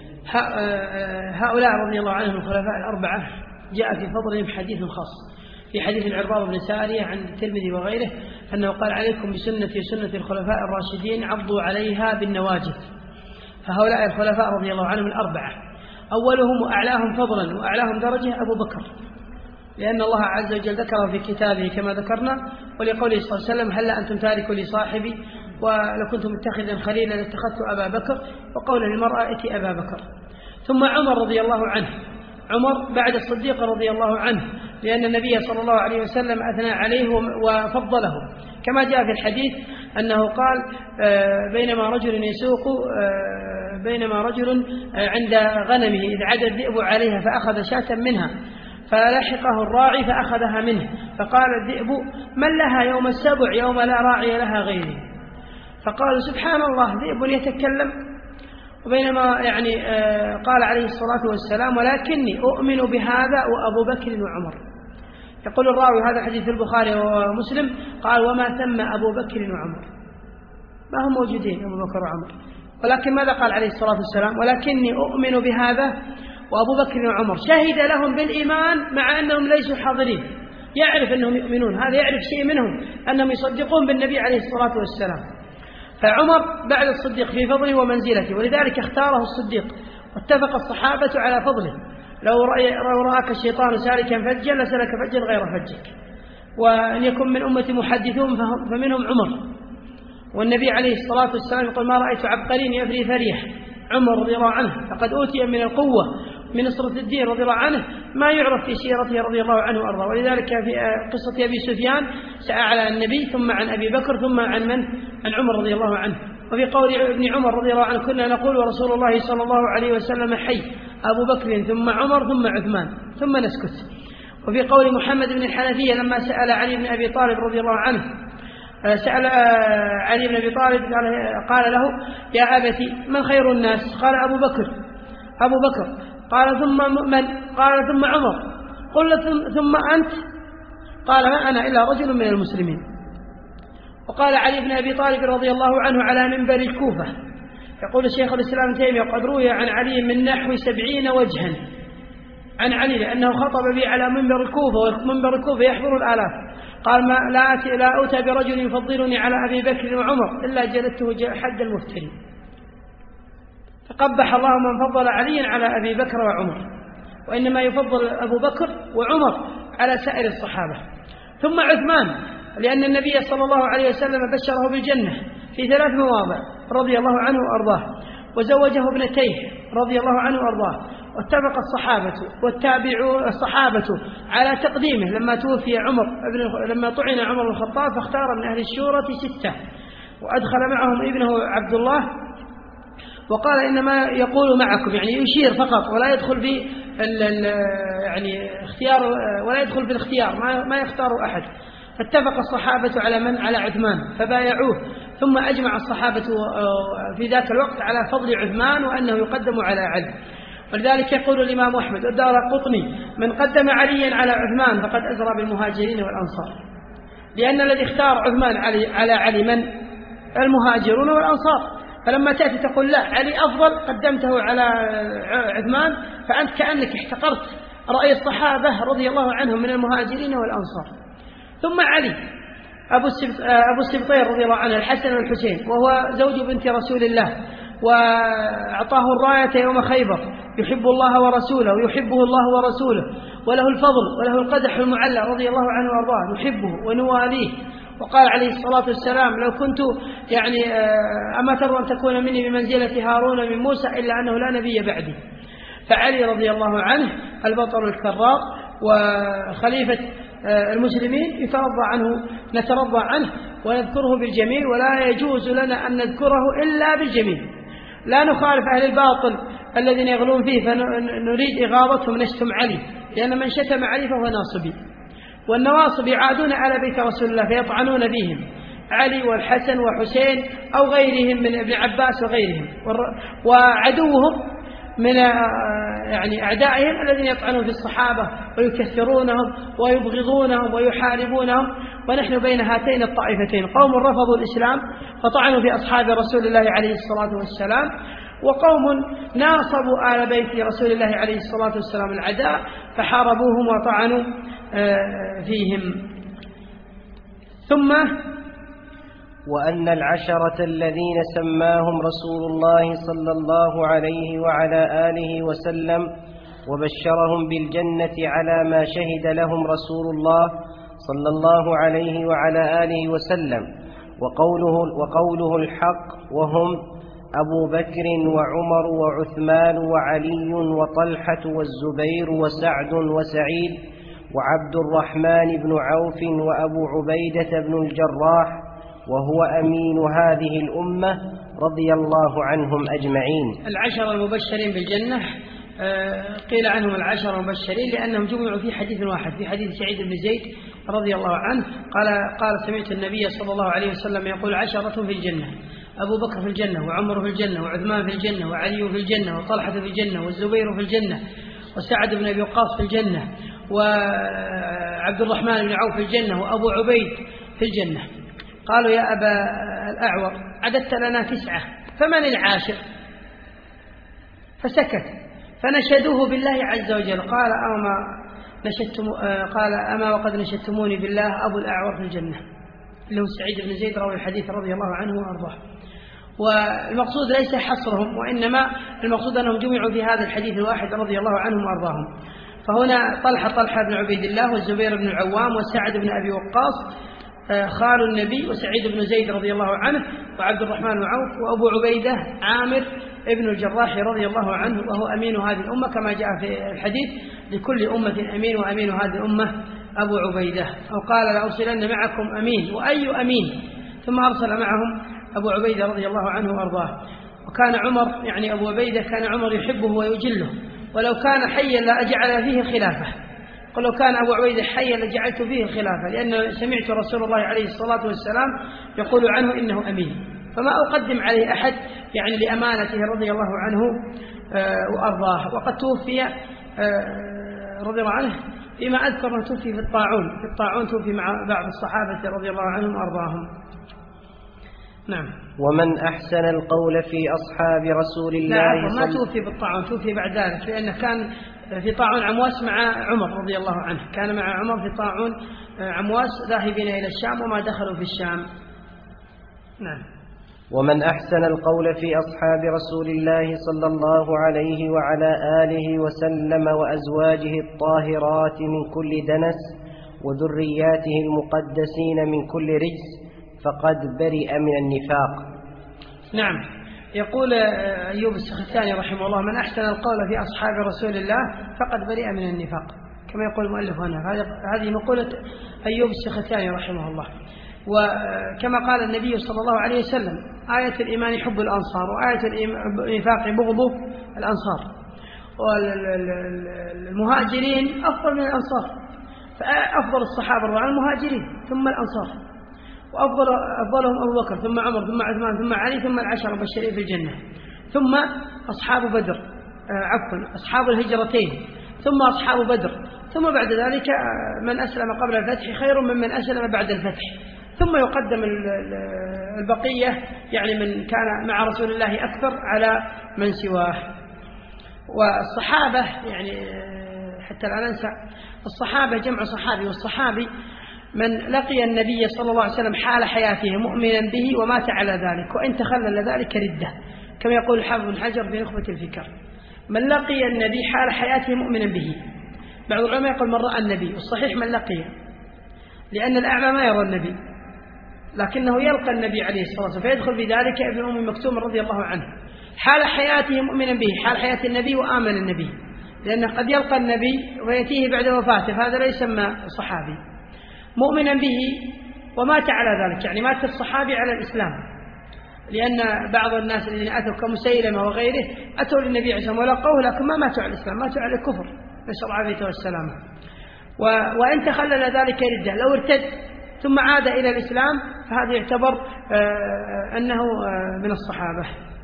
هؤلاء رضي الله عنهم الخلفاء الأربعة جاء في فضلهم حديث خاص في حديث العرباض بن سارية عن الترمذي وغيره أنه قال عليكم بسنتي وسنة الخلفاء الراشدين عضوا عليها بالنواجذ. فهؤلاء الخلفاء رضي الله عنهم الأربعة أولهم وأعلاهم فضلا وأعلاهم درجة أبو بكر، لأن الله عز وجل ذكره في كتابه كما ذكرنا، ولقوله صلى الله عليه وسلم هلا أنتم تاركوا لصاحبي ولو كنتم متخذا خليلا لاتخذت أبا بكر، وقول للمرأة ائتي أبا بكر. ثم عمر رضي الله عنه، عمر بعد الصديق رضي الله عنه، لأن النبي صلى الله عليه وسلم أثنى عليه وفضله، كما جاء في الحديث أنه قال بينما رجل يسوق بينما رجل عند غنمه إذ عدى الذئب عليها فأخذ شاة منها فلحقه الراعي فأخذها منه، فقال الذئب من لها يوم السبع يوم لا راعي لها غيري، فقال سبحان الله ذئب يتكلم. وبينما يعني قال عليه الصلاة والسلام ولكني أؤمن بهذا وأبو بكر وعمر. يقول الراوي هذا حديث في البخاري ومسلم قال وما ثم أبو بكر وعمر، ما هم موجودين أبو بكر وعمر، ولكن ماذا قال عليه الصلاة والسلام ولكني أؤمن بهذا وأبو بكر وعمر، شهد لهم بالإيمان مع أنهم ليسوا حاضرين، يعرف أنهم يؤمنون، هذا يعرف شيء منهم أنهم يصدقون بالنبي عليه الصلاة والسلام. فعمر بعد الصديق في فضله ومنزلته، ولذلك اختاره الصديق، واتفق الصحابة على فضله. لو رآك الشيطان سالكا فجا لسلك فجا غير فجك. وأن يكون من أمة محدثون فمنهم عمر. والنبي عليه الصلاة والسلام يقول: ما رأيت عبقرين يفري فريح. عمر رضي الله عنه فقد أوتي من القوة من نصرة الدين رضي الله عنه ما يعرف في سيرته رضي الله عنه وأرضاه. ولذلك في قصة أبي سفيان سأل على النبي ثم عن أبي بكر ثم عن من؟ عن عمر رضي الله عنه. وفي قول ابن عمر رضي الله عنه: كنا نقول ورسول الله صلى الله عليه وسلم حي، أبو بكر ثم عمر ثم عثمان ثم نسكت. وفي قول محمد بن الحنفية لما سأل علي بن أبي طالب رضي الله عنه، سأل علي بن أبي طالب قال له: يا أبتي من خير الناس؟ قال: أبو بكر. أبو بكر. قال: ثم من؟ قال: ثم عمر. قل: ثم أنت؟ قال: ما أنا إلا رجل من المسلمين. وقال علي بن أبي طالب رضي الله عنه على منبر الكوفة، يقول شيخ الإسلام تيمية: قد روي عن علي من نحو سبعين وجها عن علي لأنه خطب بي على منبر الكوفة، ومنبر الكوفة يحضر الآلاف. قال: ما لا أتي لا أوتى برجل يفضلني على أبي بكر وعمر إلا جلدته حد المفتري. فقبح الله من فضل علي على أبي بكر وعمر، وإنما يفضل أبو بكر وعمر على سائر الصحابة. ثم عثمان، لأن النبي صلى الله عليه وسلم بشره بالجنة في ثلاث مواضع رضي الله عنه وأرضاه، وزوجه ابنتيه رضي الله عنه وأرضاه. واتفق الصحابة والتابعوا الصحابة على تقديمه لما توفي عمر لما طعن عمر بن الخطاب، فاختار من أهل الشورى ستة، وأدخل معهم ابنه عبد الله، وقال: إنما يقول معكم، يعني يشير فقط ولا يدخل في يعني اختيار، ولا يدخل في الاختيار، ما ما يختار أحد. فاتفق الصحابة على من؟ على عثمان، فبايعوه. ثم أجمع الصحابة في ذاك الوقت على فضل عثمان وأنه يقدم على علي. ولذلك يقول الإمام أحمد والدارقطني: من قدم عليا على عثمان فقد أزرى بالمهاجرين والأنصار. لأن الذي اختار عثمان علي على علي من؟ المهاجرون والأنصار. فلما تأتي تقول: لا، علي أفضل، قدمته على عثمان، فأنت كأنك احتقرت رأي الصحابة رضي الله عنهم من المهاجرين والأنصار. ثم علي أبو السبطين رضي الله عنه الحسن والحسين، وهو زوج بنت رسول الله، وأعطاه الراية يوم خيبر، يحب الله ورسوله ويحبه الله ورسوله، وله الفضل وله القدح المعلى رضي الله عنه وأرضاه، نحبه ونواليه. وقال عليه الصلاة والسلام: لو كنت يعني أما ترى أن تكون مني بمنزلة هارون من موسى إلا أنه لا نبي بعدي. فعلي رضي الله عنه البطل الكرار وخليفة المسلمين يترضى عنه، نترضى عنه ونذكره بالجميل، ولا يجوز لنا أن نذكره إلا بالجميل. لا نخالف أهل الباطل الذين يغلون فيه فنريد إغاظتهم، نشتم علي، لأن من شتم علي فهو ناصبي. والنواصب يعادون على بيت رسول الله فيطعنون بهم، علي والحسن وحسين أو غيرهم من ابن عباس وغيرهم. وعدوهم من يعني أعدائهم الذين يطعنون في الصحابة ويكثرونهم ويبغضونهم ويحاربونهم. ونحن بين هاتين الطائفتين: قوم رفضوا الإسلام فطعنوا في أصحاب رسول الله عليه الصلاة والسلام، وقوم ناصبوا آل بيت رسول الله عليه الصلاة والسلام العداء فحاربوهم وطعنوا فيهم. ثم وأن العشرة الذين سماهم رسول الله صلى الله عليه وعلى آله وسلم وبشرهم بالجنة على ما شهد لهم رسول الله صلى الله عليه وعلى آله وسلم، وقوله, وقوله الحق، وهم أبو بكر وعمر وعثمان وعلي وطلحة والزبير وسعد وسعيد وعبد الرحمن بن عوف وأبو عبيدة بن الجراح، وهو أمين هذه الأمة رضي الله عنهم أجمعين. العشر المبشرين بالجنة قيل عنهم العشر المبشرين لأنهم جمعوا في حديث واحد، في حديث سعيد بن زيد رضي الله عنه قال قال سمعت النبي صلى الله عليه وسلم يقول: عشرة في الجنة، أبو بكر في الجنة، وعمر في الجنة، وعثمان في الجنة، وعلي في الجنة، وطلحة في الجنة، والزبير في الجنة، وسعد بن أبي وقاص في الجنة، وعبد الرحمن بن عوف في الجنة، وأبو عبيد في الجنة. قالوا: يا أبا الأعور عددت لنا تسعة، فمن العاشر؟ فسكت، فنشدوه بالله عز وجل. قال: أما نشدتم قال أما وقد نشدتموني بالله أبو الأعور في الجنة، اللي هو سعيد بن زيد راوي الحديث رضي الله عنه وأرضاه. والمقصود ليس حصرهم، وإنما المقصود أنهم جمعوا في هذا الحديث الواحد رضي الله عنهم وأرضاهم. فهنا طلحة طلحة بن عبيد الله والزبير بن العوام وسعد بن أبي وقاص خال النبي، وسعيد بن زيد رضي الله عنه، وعبد الرحمن بن عوف، وأبو عبيدة عامر ابن الجراح رضي الله عنه، وهو أمين هذه الأمة كما جاء في الحديث: لكل أمة أمين وأمين هذه الأمة أبو عبيدة. أو قال: لأرسلن معكم أمين، وأي أمين؟ ثم أرسل معهم أبو عبيدة رضي الله عنه وأرضاه. وكان عمر يعني أبو عبيدة كان عمر يحبه ويجله، ولو كان حيا لأجعل فيه خلافة. قل لو كان أبو عبيدة حيا لجعلت فيه خلافة، لأن سمعت رسول الله عليه الصلاة والسلام يقول عنه إنه أمين، فما أقدم عليه أحد يعني لأمانته رضي الله عنه وأرضاه. وقد توفي رضي الله عنه فيما أذكر أنه توفي في الطاعون في الطاعون توفي مع بعض الصحابة رضي الله عنهم وأرضاهم. نعم. ومن أحسن القول في أصحاب رسول الله لا ما توفي بالطاعون، توفي بعد ذلك، لأنه كان في طاعون عمواس مع عمر رضي الله عنه، كان مع عمر في طاعون عمواس ذاهبين إلى الشام وما دخلوا في الشام. نعم. ومن أحسن القول في أصحاب رسول الله صلى الله عليه وعلى آله وسلم وأزواجه الطاهرات من كل دنس وذرياته المقدسين من كل رجس فقد برئ من النفاق. نعم. يقول أيوب السختياني رحمه الله: من أحسن القول في أصحاب رسول الله فقد برئ من النفاق، كما يقول المؤلف هنا. هذه مقولة أيوب السختياني رحمه الله. وكما قال النبي صلى الله عليه وسلم: آية الإيمان حب الأنصار، وآية النفاق بغض الأنصار. والمهاجرين أفضل من الأنصار، فأفضل الصحابة رضي الله عنهم المهاجرين ثم الأنصار، وأفضل أفضلهم أبو بكر ثم عمر ثم عثمان ثم علي ثم العشرة المبشرين في الجنة، ثم أصحاب بدر عفوا أصحاب الهجرتين، ثم أصحاب بدر، ثم بعد ذلك من أسلم قبل الفتح خير ممن أسلم بعد الفتح، ثم يقدم البقية يعني من كان مع رسول الله أكثر على من سواه. والصحابة يعني حتى لا ننسى الصحابة جمع صحابي، والصحابي من لقي النبي صلى الله عليه وسلم حال حياته مؤمنا به ومات على ذلك، وإن تخلل ذلك ردة، كما يقول الحافظ بن حجر في نخبة الفكر: من لقي النبي حال حياته مؤمنا به. بعض العلماء يقول من رأى النبي، والصحيح من لقيه، لأن الأعمى ما يرى النبي لكنه يلقى النبي عليه الصلاة والسلام، فيدخل بذلك ابن أم مكتوم رضي الله عنه حال حياته مؤمنا به، حال حياة النبي وآمن النبي، لأنه قد يلقى النبي ويأتيه بعد وفاته، فهذا لا يسمى صحابي. مؤمنا به ومات على ذلك، يعني مات الصحابي على الإسلام، لأن بعض الناس الذين أتوا كمسيلمة وغيره أتوا للنبي عليه الصلاة والسلام ولقوه لكن ما ماتوا على الإسلام، ماتوا على الكفر، نسأل العافية والسلامة. و... وإن تخلل ذلك ردة، لو ارتد ثم عاد إلى الإسلام فهذا يعتبر آه أنه آه من الصحابة.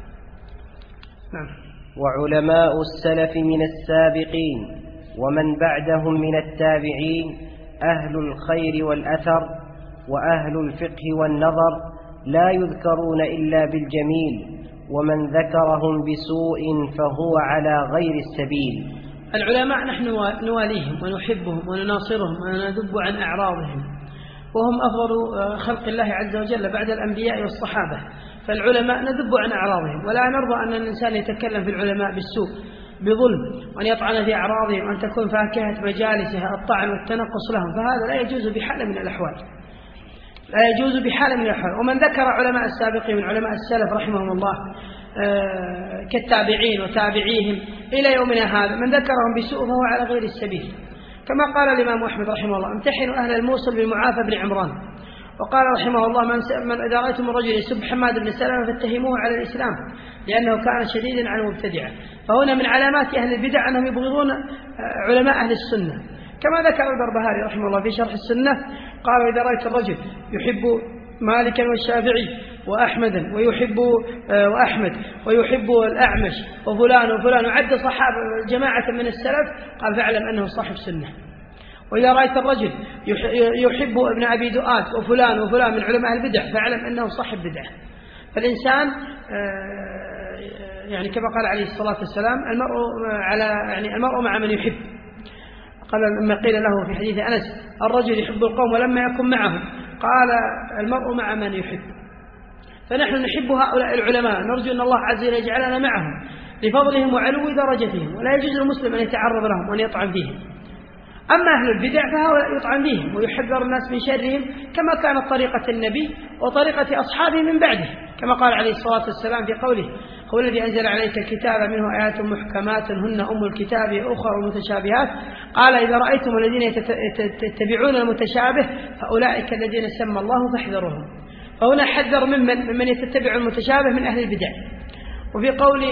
نعم. وعلماء السلف من السابقين ومن بعدهم من التابعين أهل الخير والأثر وأهل الفقه والنظر لا يذكرون إلا بالجميل، ومن ذكرهم بسوء فهو على غير السبيل. العلماء نحن نواليهم ونحبهم ونناصرهم ونذب عن أعراضهم، وهم أفضل خلق الله عز وجل بعد الأنبياء والصحابة، فالعلماء نذب عن أعراضهم، ولا نرضى أن الإنسان يتكلم في العلماء بالسوء بظلم، وأن يطعن في أعراضهم، وأن تكون فاكهة مجالسها الطعن والتنقص لهم، فهذا لا يجوز بحال من الأحوال، لا يجوز بحال من الأحوال. ومن ذكر علماء السابقين من علماء السلف رحمهم الله كالتابعين وتابعيهم إلى يومنا هذا، من ذكرهم بسوء فهو على غير السبيل، كما قال الإمام أحمد رحمه الله: امتحنوا أهل الموصل بالمعافى بن عمران. وقال رحمه الله: من, من إذا رأيتم الرجل يسب حماد بن سلمة فاتهموه على الإسلام لأنه كان شديدا على المبتدعة. فهنا من علامات أهل البدع أنهم يبغضون علماء أهل السنة، كما ذكر البربهاري رحمه الله في شرح السنة، قالوا: إذا رأيت الرجل يحب مالكا والشافعي وأحمدا ويحب وأحمد ويحب الأعمش وفلان وفلان، وعد صحابة جماعة من السلف، قال: فاعلم أنه صاحب سنة. وإذا رأيت الرجل يحب ابن أبي دؤاد وفلان وفلان من علماء البدع، فاعلم أنه صاحب بدعة. فالإنسان يعني كما قال عليه الصلاة والسلام: المرء على يعني المرء مع من يحب. قال لما قيل له في حديث أنس الرجل يحب القوم ولما يكن معهم قال المرء مع من يحب. فنحن نحب هؤلاء العلماء، نرجو أن الله عز وجل يجعلنا معهم لفضلهم وعلو درجتهم، ولا يجوز للمسلم أن يتعرض لهم وأن يطعن فيهم. أما أهل البدع فهؤلاء يطعن فيهم ويحذر الناس من شرهم، كما كانت طريقة النبي وطريقة أصحابه من بعده، كما قال عليه الصلاة والسلام في قوله هو الذي أنزل عليك الكتاب منه آيات محكمات هن أم الكتاب أخرى متشابهات. قال إذا رأيتم الذين يتبعون المتشابه فأولئك الذين سمى الله فاحذروهم. فهنا حذر ممن ممن يتبع المتشابه من أهل البدع. وفي قول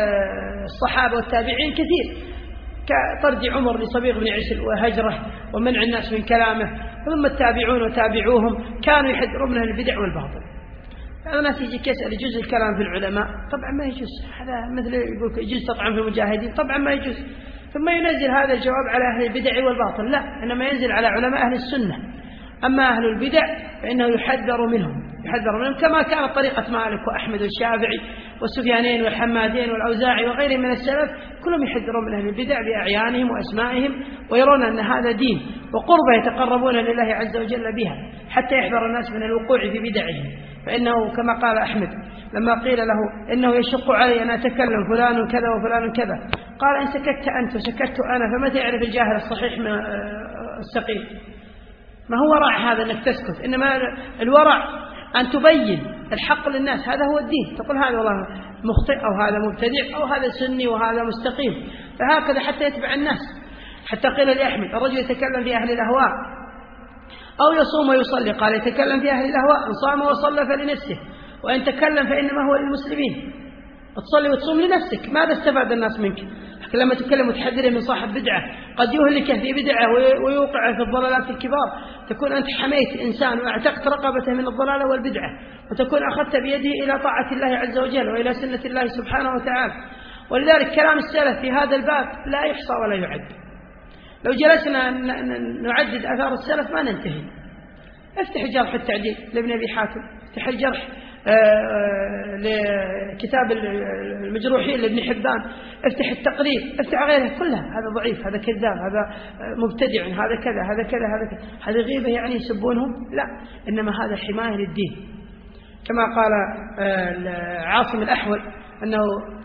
الصحابة والتابعين كثير كطرد عمر لصبيغ بن عسل وهجره ومنع الناس من كلامه، ثم التابعون وتابعوهم كانوا يحذرون من البدع والباطل. هذا الناس يجيك يسأل يجوز الكلام في العلماء؟ طبعا ما يجوز. هذا مثل يقول يجوز تطعن في المجاهدين؟ طبعا ما يجوز. ثم ينزل هذا الجواب على أهل البدع والباطل؟ لا، إنما ينزل على علماء أهل السنة. أما أهل البدع فإنه يحذر منهم يحذر منهم كما كانت طريقة مالك وأحمد والشافعي والسفيانين والحمادين والأوزاعي وغيرهم من السلف، كلهم يحذرون من أهل البدع بأعيانهم وأسمائهم، ويرون أن هذا دين وقربة يتقربون لله عز وجل بها، حتى يحذر الناس من الوقوع في بدعهم. فإنه كما قال أحمد لما قيل له إنه يشق علي أن أتكلم فلان كذا وفلان كذا، قال إن سكت أنت وسكت أنا فمتى يعرف الجاهل الصحيح من السقيم؟ ما هو ورع هذا أنك تسكت، إنما الورع أن تبين الحق للناس، هذا هو الدين. تقول هذا والله مخطئ أو هذا مبتدع أو هذا سني وهذا مستقيم، فهكذا حتى يتبع الناس. حتى قيل لأحمد الرجل يتكلم في أهل الأهواء أو يصوم ويصلي، قال يتكلم في أهل الأهواء إن صام وصلى فلنفسه، وإن تكلم فإنما هو للمسلمين. تصلي وتصوم لنفسك، ماذا استفاد الناس منك؟ لما تكلم وتحذره من صاحب بدعة قد يهلك في بدعة ويوقع في الضلالات الكبار، تكون أنت حميت إنسان واعتقت رقبته من الضلالة والبدعة، وتكون أخذت بيده إلى طاعة الله عز وجل وإلى سنة الله سبحانه وتعالى. ولذلك كلام السلف في هذا الباب لا يحصى ولا يعد. لو جلسنا نعدد أثار السلف ما ننتهي. افتح جرح التعديل لابن أبي حاتم، افتح الجرح لكتاب المجروحين لابن حبان، افتح التقريب، افتح غيره كلها، هذا ضعيف، هذا كذاب، هذا مبتدع، هذا كذا هذا كذا هذا كذا. هذه غيبة يعني يسبونهم؟ لا، إنما هذا حماية للدين. كما قال عاصم الأحول أنه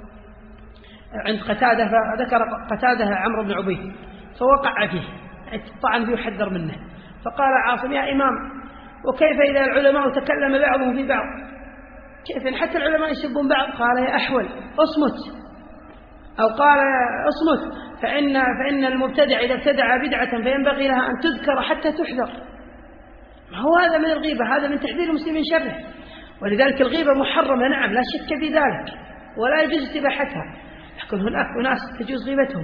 عند قتادة فذكر قتادة عمرو بن عبيد فوقع فيه طعن فيه وحذر منه، فقال عاصم يا إمام وكيف إذا العلماء تكلم بعضهم في بعض؟ كيف حتى العلماء يسبون بعض؟ قال يا أحول اصمت، أو قال اصمت فإن, فإن المبتدع إذا ابتدع بدعة فينبغي لها أن تذكر حتى تحذر. ما هو هذا من الغيبة، هذا من تحذير المسلمين شره. ولذلك الغيبة محرمة نعم لا شك في ذلك، ولا يجوز استباحتها، لكن هناك أناس تجوز غيبتهم.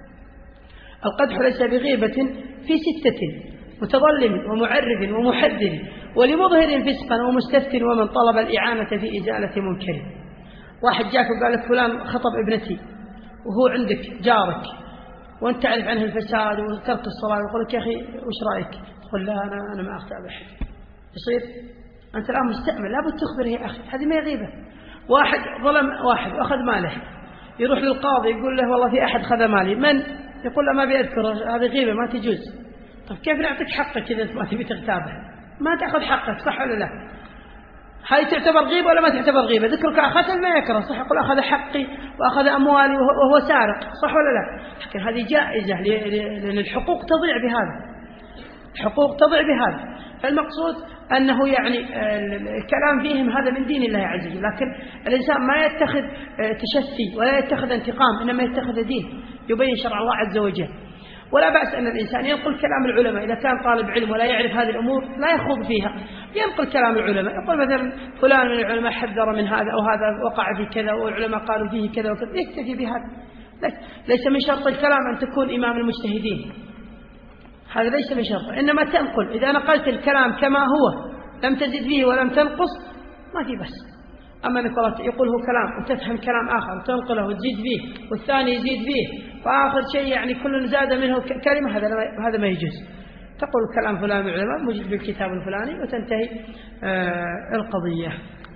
القدح ليس بغيبة في ستة: متظلم ومعرف ومحذر ولمظهر فسقا ومستفتن ومن طلب الإعانة في إزالة منكر. واحد جاك وقال لك فلان خطب ابنتي وهو عندك جارك وانت تعرف عنه الفساد وترك الصلاة، ويقول لك يا أخي وش رأيك؟ تقول لا أنا, أنا ما أخطأ بأحد. يصير أنت الآن مستأمن، لابد تخبره يا أخي، هذه ما غيبة. واحد ظلم واحد وأخذ ماله، يروح للقاضي يقول له والله في أحد خذ مالي، من؟ يقول له ما بيذكر، هذه غيبة ما تجوز. طيب كيف نعطيك حقك إذا ما تبي تغتابه؟ ما تأخذ حقك، صح ولا لا؟ هاي تعتبر غيبة ولا ما تعتبر غيبة؟ ذكرك أخذ ما يكره، صح؟ يقول أخذ حقي وأخذ أموالي وهو سارق، صح ولا لا؟ لكن هذه جائزة لأن الحقوق تضيع بهذا، الحقوق تضيع بهذا. فالمقصود أنه يعني الكلام فيهم هذا من دين الله عز وجل، لكن الإنسان ما يتخذ تشفي ولا يتخذ انتقام، إنما يتخذ دين يبين شرع الله عز وجل. ولا بأس أن الإنسان ينقل كلام العلماء إذا كان طالب علم ولا يعرف هذه الأمور لا يخوض فيها، ينقل كلام العلماء، يقول مثلا فلان من العلماء حذر من هذا أو هذا وقع في كذا والعلماء قالوا فيه كذا وكذا، يكتفي بهذا. ليس من شرط الكلام أن تكون إمام المجتهدين، هذا ليس من شرط، إنما تنقل. إذا نقلت الكلام كما هو لم تزد فيه ولم تنقص ما في بس. أما أنك يقوله كلام وتفهم كلام آخر وتنقله وتزيد فيه والثاني يزيد فيه وآخر شيء يعني كل زاد منه كلمة، هذا هذا ما يجوز. تقول كلام فلان من العلماء موجود بالكتاب الفلاني وتنتهي آه القضية.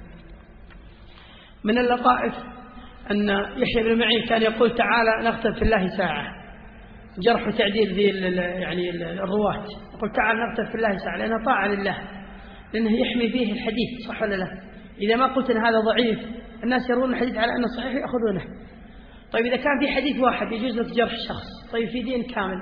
من اللطائف أن يحيى بن معين كان يقول تعالى نغتب في الله ساعة، جرح وتعديل ذي يعني الرواة، يقول تعال نغتف في الله ساعة لأنها طاعة لله، لأنه يحمي فيه الحديث، صح ولا لا؟ إذا ما قلت أن هذا ضعيف الناس يرون الحديث على أنه صحيح يأخذونه. طيب إذا كان في حديث واحد يجوز لك جرح شخص، طيب في دين كامل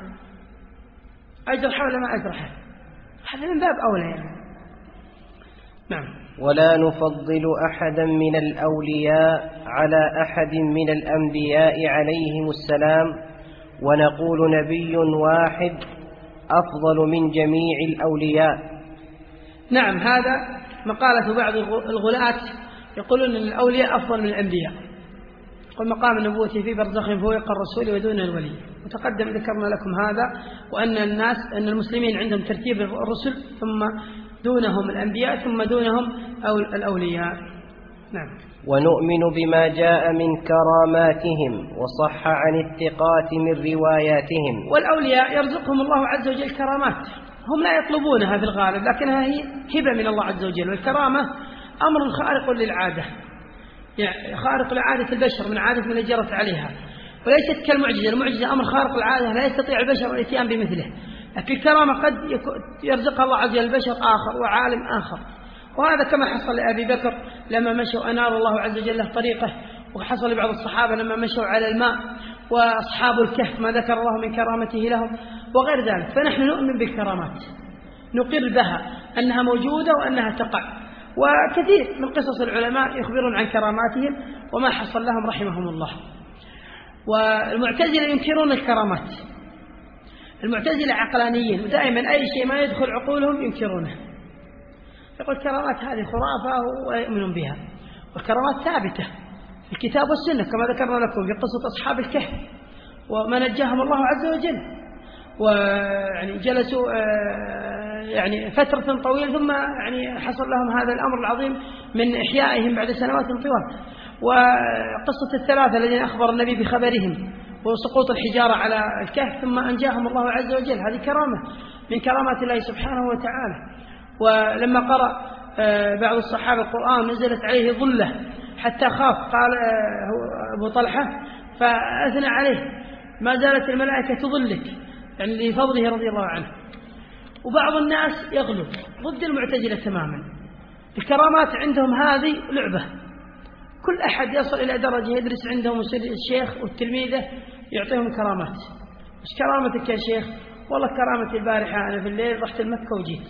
أجرحه ولا ما أجرحه؟ هذا من باب أولى يعني. نعم. ولا نفضل أحدا من الأولياء على أحد من الأنبياء عليهم السلام، ونقول نبي واحد أفضل من جميع الأولياء. نعم، هذا مقالة بعض الغلاة يقولون أن الأولياء أفضل من الأنبياء، يقول مقام النبوة في برزخ فوق الرسول ودون الولي. وتقدم ذكرنا لكم هذا، وأن الناس أن المسلمين عندهم ترتيب الرسل ثم دونهم الأنبياء ثم دونهم أو الأولياء. نعم. ونؤمن بما جاء من كراماتهم وصح عن الثقات من رواياتهم. والأولياء يرزقهم الله عز وجل كرامات، هم لا يطلبونها في الغالب لكنها هي هبة من الله عز وجل. والكرامة أمر خارق للعادة، يعني خارق لعادة البشر من عادة من جرت عليها، وليست كالمعجزة. المعجزة أمر خارق للعادة لا يستطيع البشر الاتيان بمثله، لكن الكرامة قد يرزقها الله عز وجل البشر آخر وعالم آخر. وهذا كما حصل لأبي بكر لما مشوا أنار الله عز وجل له طريقه، وحصل لبعض الصحابة لما مشوا على الماء، وأصحاب الكهف ما ذكر الله من كرامته لهم وغير ذلك. فنحن نؤمن بالكرامات، نقر بها أنها موجودة وأنها تقع. وكثير من قصص العلماء يخبرون عن كراماتهم وما حصل لهم رحمهم الله. والمعتزلة ينكرون الكرامات، المعتزلة عقلانيين، ودائما أي شيء ما يدخل عقولهم ينكرونه. يقول الكرامات هذه خرافة ويؤمنون بها، والكرامات ثابتة في الكتاب والسنة كما ذكرنا لكم في قصة أصحاب الكهف وما نجاهم الله عز وجل، ويعني جلسوا يعني فترة طويلة ثم يعني حصل لهم هذا الأمر العظيم من إحيائهم بعد سنوات طوال. وقصة الثلاثة الذين أخبر النبي بخبرهم وسقوط الحجارة على الكهف ثم أنجاهم الله عز وجل، هذه كرامة من كرامات الله سبحانه وتعالى. ولما قرأ بعض الصحابة القرآن نزلت عليه ظلة حتى خاف، قال أبو طلحة فأثنى عليه ما زالت الملائكة تظلك، يعني لفضله رضي الله عنه. وبعض الناس يغلب ضد المعتزلة تماما، الكرامات عندهم هذه لعبة، كل أحد يصل إلى درجة يدرس عندهم الشيخ والتلميذة يعطيهم كرامات. مش كرامتك يا شيخ؟ والله كرامتي البارحة أنا في الليل رحت المكة وجيت.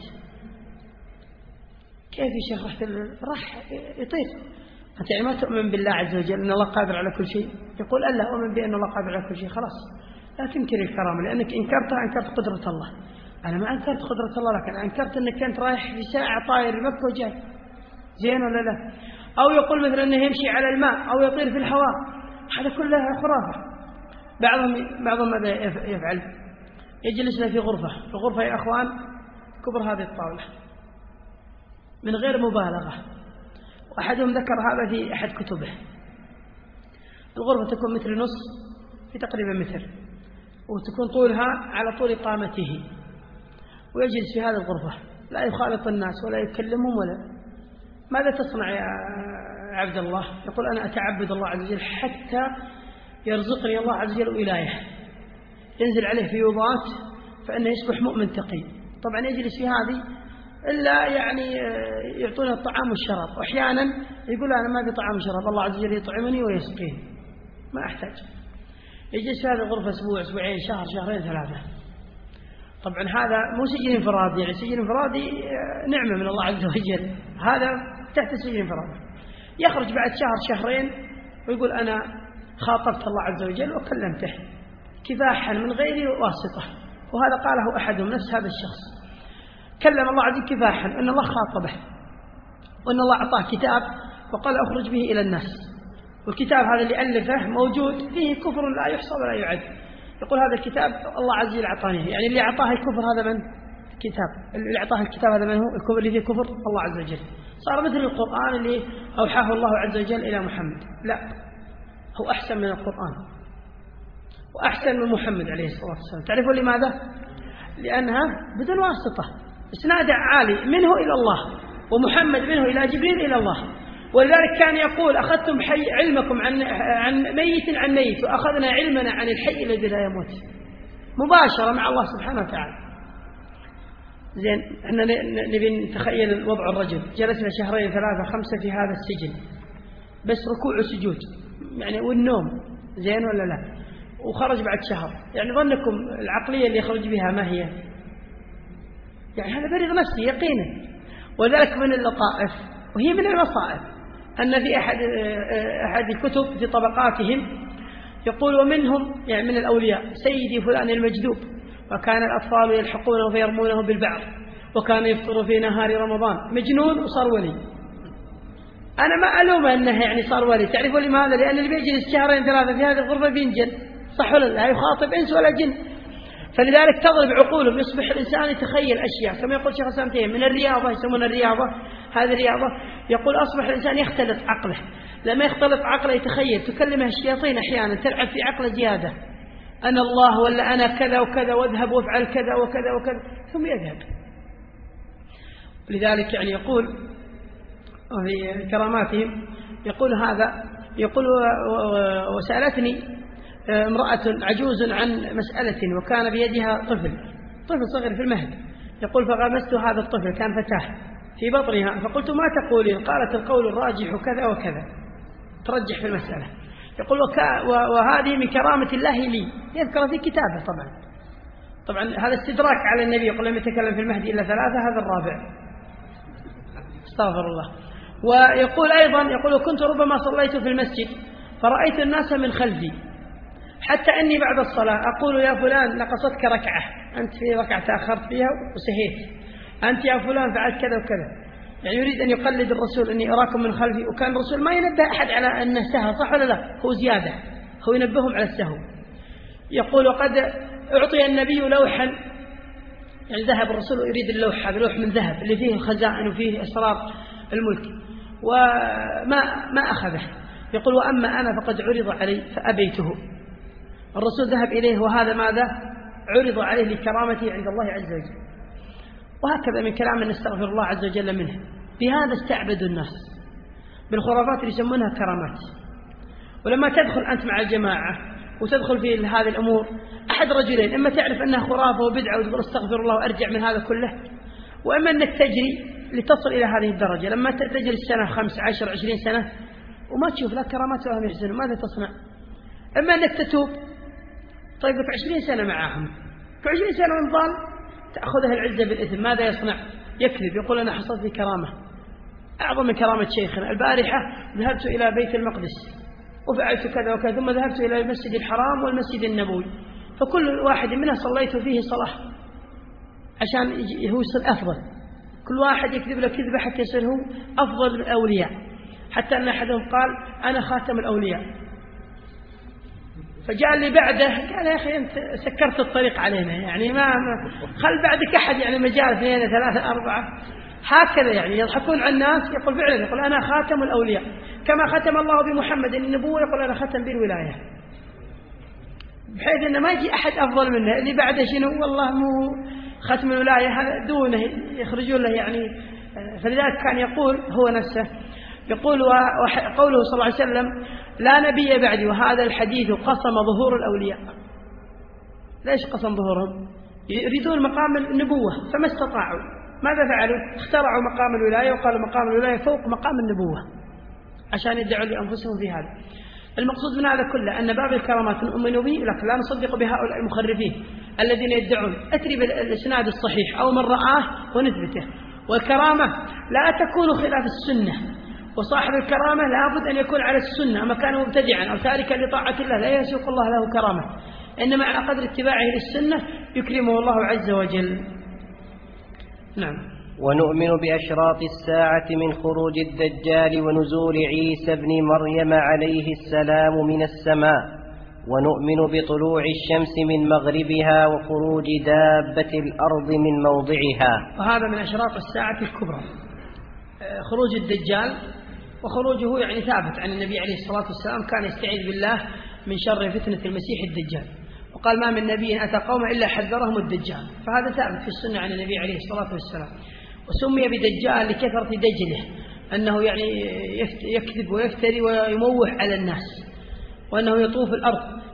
كيف يا شيخ رحت راح يطير؟ أنت يعني ما تؤمن بالله عز وجل أن الله قادر على كل شيء؟ يقول ألا أؤمن بأن الله قادر على كل شيء. خلاص لا تنكر الكرامة، لأنك إنكرتها أنكرت قدرة الله. أنا ما أنكرت قدرة الله، لكن أنكرت أنك أنت رايح في ساعة طاير المكة وجاي، زين ولا لا؟ أو يقول مثلا أنه يمشي على الماء أو يطير في الهواء، هذا كلها خرافة. بعضهم بعضهم ماذا يفعل؟ يجلسنا في غرفة، في غرفة يا أخوان كبر هذه الطاولة من غير مبالغة، وأحدهم ذكر هذا في أحد كتبه. الغرفة تكون مثل نص في تقريبا متر، وتكون طولها على طول قامته، ويجلس في هذه الغرفة لا يخالط الناس ولا يكلمهم ولا. ماذا تصنع يا عبد الله؟ يقول أنا أتعبد الله عز وجل حتى يرزقني الله عز وجل ولاية، ينزل عليه فيوضات فإنه يصبح مؤمن تقي. طبعا يجلس في هذه إلا يعني يعطونه الطعام والشراب، وأحيانا يقول أنا ما في طعام وشراب، الله عز وجل يطعمني ويسقيني ما أحتاج. يجلس في هذه الغرفة أسبوع أسبوعين شهر شهرين ثلاثة. طبعا هذا مو سجن انفرادي، يعني سجن انفرادي نعمة من الله عز وجل، هذا تحت سجن انفرادي. يخرج بعد شهر شهرين ويقول أنا خاطبت الله عز وجل وكلمته كفاحا من غير واسطة. وهذا قاله أحدهم نفس هذا الشخص، كلم الله عز وجل كفاحا أن الله خاطبه، وأن الله أعطاه كتاب وقال أخرج به إلى الناس. والكتاب هذا اللي ألفه موجود فيه كفر لا يحصى ولا يعد. يقول هذا الكتاب الله عز وجل أعطانيه، يعني اللي أعطاه الكفر هذا من الكتاب، اللي أعطاه الكتاب هذا من هو الكفر اللي فيه كفر الله عز وجل. صار مثل القرآن اللي أوحاه الله عز وجل إلى محمد، لا هو أحسن من القرآن وأحسن من محمد عليه الصلاة والسلام. تعرفوا لماذا؟ لأنها بدون واسطة، إسناد عالي منه إلى الله، ومحمد منه إلى جبريل إلى الله. ولذلك كان يقول أخذتم علمكم عن عن ميت عن ميت، وأخذنا علمنا عن الحي الذي لا يموت. مباشرة مع الله سبحانه وتعالى. زين، احنا نبي نتخيل وضع الرجل جلس له شهرين ثلاثة خمسة في هذا السجن، بس ركوع وسجود يعني والنوم، زين ولا لا؟ وخرج بعد شهر، يعني ظنكم العقلية اللي يخرج بها ما هي؟ يعني هذا برغ نفسي يقينا. وذلك من اللطائف وهي من المصائب أن في أحد أحد الكتب في طبقاتهم يقول ومنهم يعني من الأولياء سيدي فلان المجذوب، وكان الأطفال يلحقونه فيرمونه بالبعض، وكان يفطر في نهار رمضان، مجنون وصار ولي. أنا ما ألومه أنه يعني صار ولي، تعرفوا لماذا؟ لأن اللي بيجلس شهرين ثلاثة في هذه الغرفة بينجن، صح ولا لا؟ يخاطب إنس ولا جن، فلذلك تضرب عقولهم، يصبح الإنسان يتخيل أشياء كما يقول شيخ الإسلام تيمية من الرياضة، يسمونها الرياضة، هذه الرياضة يقول أصبح الإنسان يختلط عقله، لما يختلط عقله يتخيل، تكلمه الشياطين أحيانا تلعب في عقله زيادة، أنا الله ولا أنا كذا وكذا واذهب وافعل كذا وكذا وكذا، ثم يذهب. لذلك يعني يقول في كراماتهم يقول هذا، يقول وسألتني امرأة عجوز عن مسألة وكان بيدها طفل طفل صغير في المهد، يقول فغمست هذا الطفل كان فتاة في بطنها، فقلت ما تقولين؟ قالت القول الراجح كذا وكذا، ترجح في المسألة. يقول وكا وهذه من كرامة الله لي، يذكر في كتابه. طبعا طبعا هذا استدراك على النبي، يقول لم يتكلم في المهدي إلا ثلاثة، هذا الرابع، استغفر الله. ويقول أيضا يقول كنت ربما صليت في المسجد فرأيت الناس من خلفي، حتى أني بعد الصلاة أقول يا فلان لقصتك ركعة، أنت في ركعة تأخرت فيها وسهيت، أنت يا فلان فعلت كذا وكذا، يعني يريد أن يقلد الرسول أني أراكم من خلفي. وكان الرسول ما ينبه أحد على أنه سهى، صح ولا لا؟ هو زيادة، هو ينبههم على السهو. يقول وقد أعطي النبي لوحا، يعني ذهب الرسول يريد اللوح، هذا لوح من ذهب اللي فيه الخزائن وفيه أسرار الملك، وما ما أخذه. يقول وأما أنا فقد عرض علي فأبيته، الرسول ذهب إليه وهذا ماذا؟ عرض عليه لكرامته عند الله عز وجل. وهكذا من كلام نستغفر الله عز وجل منه. بهذا استعبدوا الناس بالخرافات اللي يسمونها كرامات. ولما تدخل أنت مع الجماعة وتدخل في هذه الأمور أحد رجلين، إما تعرف أنها خرافة وبدعة وتقول استغفر الله وأرجع من هذا كله، وإما أنك تجري لتصل إلى هذه الدرجة. لما تجري السنة خمس عشر عشرين سنة وما تشوف لا كرامات ولا يحزنون، ماذا تصنع؟ إما أنك تتوب، طيب لك عشرين سنة معاهم، في عشرين سنة من ضال تأخذها العزة بالإثم، ماذا يصنع؟ يكذب، يقول أنا حصلت لي كرامة أعظم من كرامة شيخنا، البارحة ذهبت إلى بيت المقدس وفعلت كذا وكذا، ثم ذهبت إلى المسجد الحرام والمسجد النبوي، فكل واحد منها صليت فيه صلاة عشان هو يصير أفضل. كل واحد يكذب له كذبة حتى يصير هو أفضل من الأولياء، حتى أن أحدهم قال أنا خاتم الأولياء. فجاء اللي بعده قال يا أخي أنت سكرت الطريق علينا، يعني ما, ما خل بعدك أحد، يعني مجال اثنين ثلاثة أربعة هكذا، يعني يضحكون على الناس. يقول فعلا، يقول أنا خاتم الأولياء كما ختم الله بمحمد النبوة، يقول أنا ختم بالولاية، بحيث أنه ما يجي أحد أفضل منه. اللي بعده شنو؟ والله مو ختم الولاية، هذا دونه يخرجون له يعني. فلذلك كان يقول هو نفسه، يقول وقوله صلى الله عليه وسلم لا نبي بعدي، وهذا الحديث قسم ظهور الأولياء. ليش قسم ظهورهم؟ يريدون مقام النبوة فما استطاعوا، ماذا فعلوا؟ اخترعوا مقام الولاية وقالوا مقام الولاية فوق مقام النبوة عشان يدعوا لأنفسهم في هذا. المقصود من هذا كله أن باب الكرامات نؤمن به، لكن لا نصدق بهؤلاء المخرفين الذين يدعون أتري بالإسناد الصحيح أو من رآه ونثبته. والكرامة لا تكون خلاف السنة، وصاحب الكرامة لابد أن يكون على السنة، أما كان مبتدعا أو تاركا لطاعة الله لا يسوق الله له كرامة، إنما على قدر اتباعه للسنة يكرمه الله عز وجل. نعم. ونؤمن بأشراط الساعة من خروج الدجال ونزول عيسى بن مريم عليه السلام من السماء، ونؤمن بطلوع الشمس من مغربها وخروج دابة الأرض من موضعها. وهذا من أشراط الساعة الكبرى، خروج الدجال. وخروجه يعني ثابت عن النبي عليه الصلاة والسلام، كان يستعيذ بالله من شر فتنة المسيح الدجال، وقال ما من نبي أتى قوم إلا حذرهم الدجال، فهذا ثابت في السنة عن النبي عليه الصلاة والسلام. وسمي بدجال لكثرة دجله، أنه يعني يكذب ويفتري ويموح على الناس، وأنه يطوف الأرض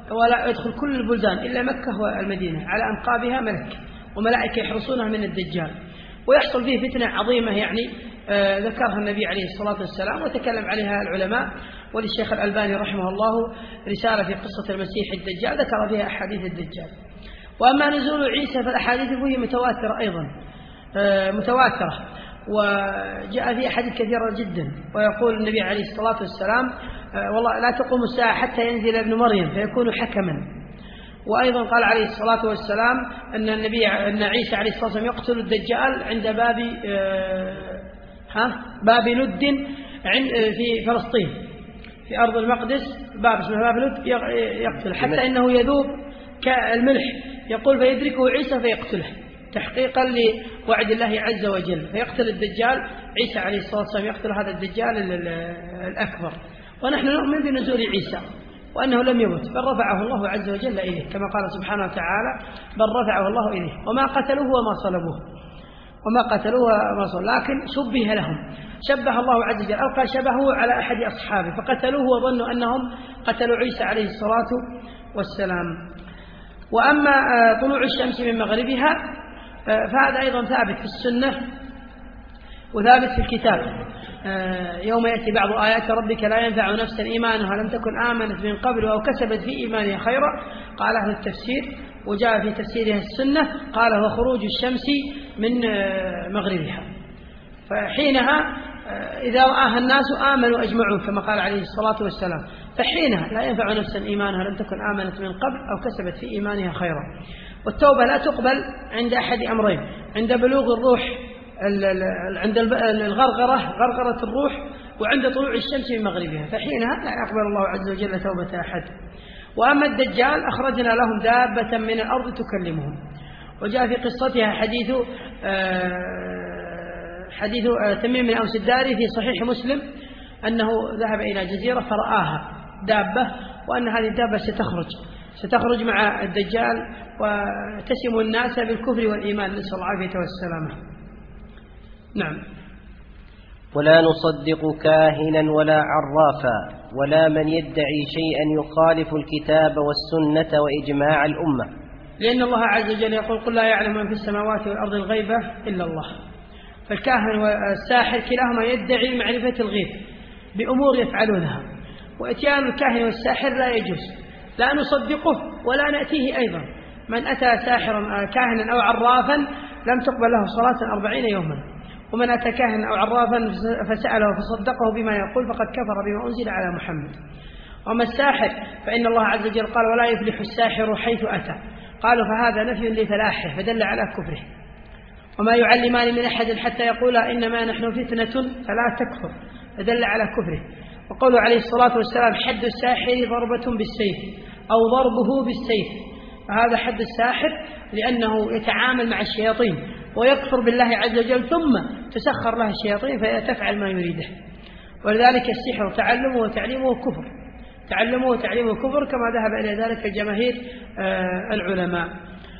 ولا يدخل كل البلدان إلا مكة والمدينة، على أنقابها ملك وملائكة يحرسونها من الدجال، ويحصل فيه فتنة عظيمة يعني آه ذكرها النبي عليه الصلاة والسلام وتكلم عليها العلماء، وللشيخ الألباني رحمه الله رسالة في قصة المسيح الدجال ذكر فيها أحاديث الدجال. وأما نزول عيسى فالأحاديث فيه متواترة أيضا آه متواترة، وجاء في أحاديث كثيرة جدا، ويقول النبي عليه الصلاة والسلام آه والله لا تقوم الساعة حتى ينزل ابن مريم فيكون حكما. وأيضا قال عليه الصلاة والسلام أن النبي أن عيسى عليه الصلاة والسلام يقتل الدجال عند باب آه ها باب لد في فلسطين في أرض المقدس، باب اسمه باب لد يقتل حتى إنه يذوب كالملح، يقول فيدركه عيسى فيقتله تحقيقا لوعد الله عز وجل، فيقتل الدجال عيسى عليه الصلاة والسلام يقتل هذا الدجال الأكبر. ونحن نؤمن بنزول عيسى وأنه لم يمت بل رفعه الله عز وجل إليه، كما قال سبحانه وتعالى بل رفعه الله إليه وما قتلوه وما صلبوه وما قتلوه وما صلبوه، لكن شبه لهم، شبه الله عز وجل ألقى شبهه على أحد أصحابه فقتلوه وظنوا أنهم قتلوا عيسى عليه الصلاة والسلام. وأما طلوع الشمس من مغربها فهذا أيضا ثابت في السنة وثابت في الكتاب، يوم يأتي بعض آيات ربك لا ينفع نفسا إيمانها لم تكن آمنت من قبل أو كسبت في إيمانها خيرا، قال أهل التفسير وجاء في تفسيرها السنة قال وخروج الشمس من مغربها، فحينها إذا رآها الناس آمنوا أجمعون كما قال عليه الصلاة والسلام، فحينها لا ينفع نفسا إيمانها لم تكن آمنت من قبل أو كسبت في إيمانها خيرا. والتوبة لا تقبل عند أحد أمرين، عند بلوغ الروح عند الغرغرة غرغرة الروح وعند طلوع الشمس من مغربها، فحينها لا يقبل الله عز وجل توبة أحد. وأما الدجال أخرجنا لهم دابة من الأرض تكلمهم، وجاء في قصتها حديث حديث تميم بن أوس الداري في صحيح مسلم أنه ذهب إلى جزيرة فرآها دابة، وأن هذه الدابة ستخرج ستخرج مع الدجال وتسم الناس بالكفر والإيمان، نسأل الله العافية والسلامة. نعم. ولا نصدق كاهنا ولا عرافا ولا من يدعي شيئا يخالف الكتاب والسنة وإجماع الأمة، لأن الله عز وجل يقول قل لا يعلم من في السماوات والأرض الغيبة إلا الله. فالكاهن والساحر كلاهما يدعي معرفة الغيب بأمور يفعلونها، وإتيان الكاهن والساحر لا يجوز، لا نصدقه ولا نأتيه أيضا. من أتى ساحرا كاهنا أو عرافا لم تقبل له صلاة أربعين يوما، ومن أتى كاهنا أو عرافا فسأله فصدقه بما يقول فقد كفر بما أنزل على محمد. وما الساحر فإن الله عز وجل قال ولا يفلح الساحر حيث أتى، قالوا فهذا نفي لفلاحه فدل على كفره. وما يعلمان من أحد حتى يقولا إنما نحن فتنة فلا تكفر فدل على كفره. وقوله عليه الصلاة والسلام حد الساحر ضربة بالسيف أو ضربه بالسيف، فهذا حد الساحر لأنه يتعامل مع الشياطين ويكفر بالله عز وجل ثم تسخر له الشياطين فتفعل ما يريده. ولذلك السحر تعلمه وتعليمه كفر، تعلمه وتعليمه كفر كما ذهب إلى ذلك جماهير العلماء.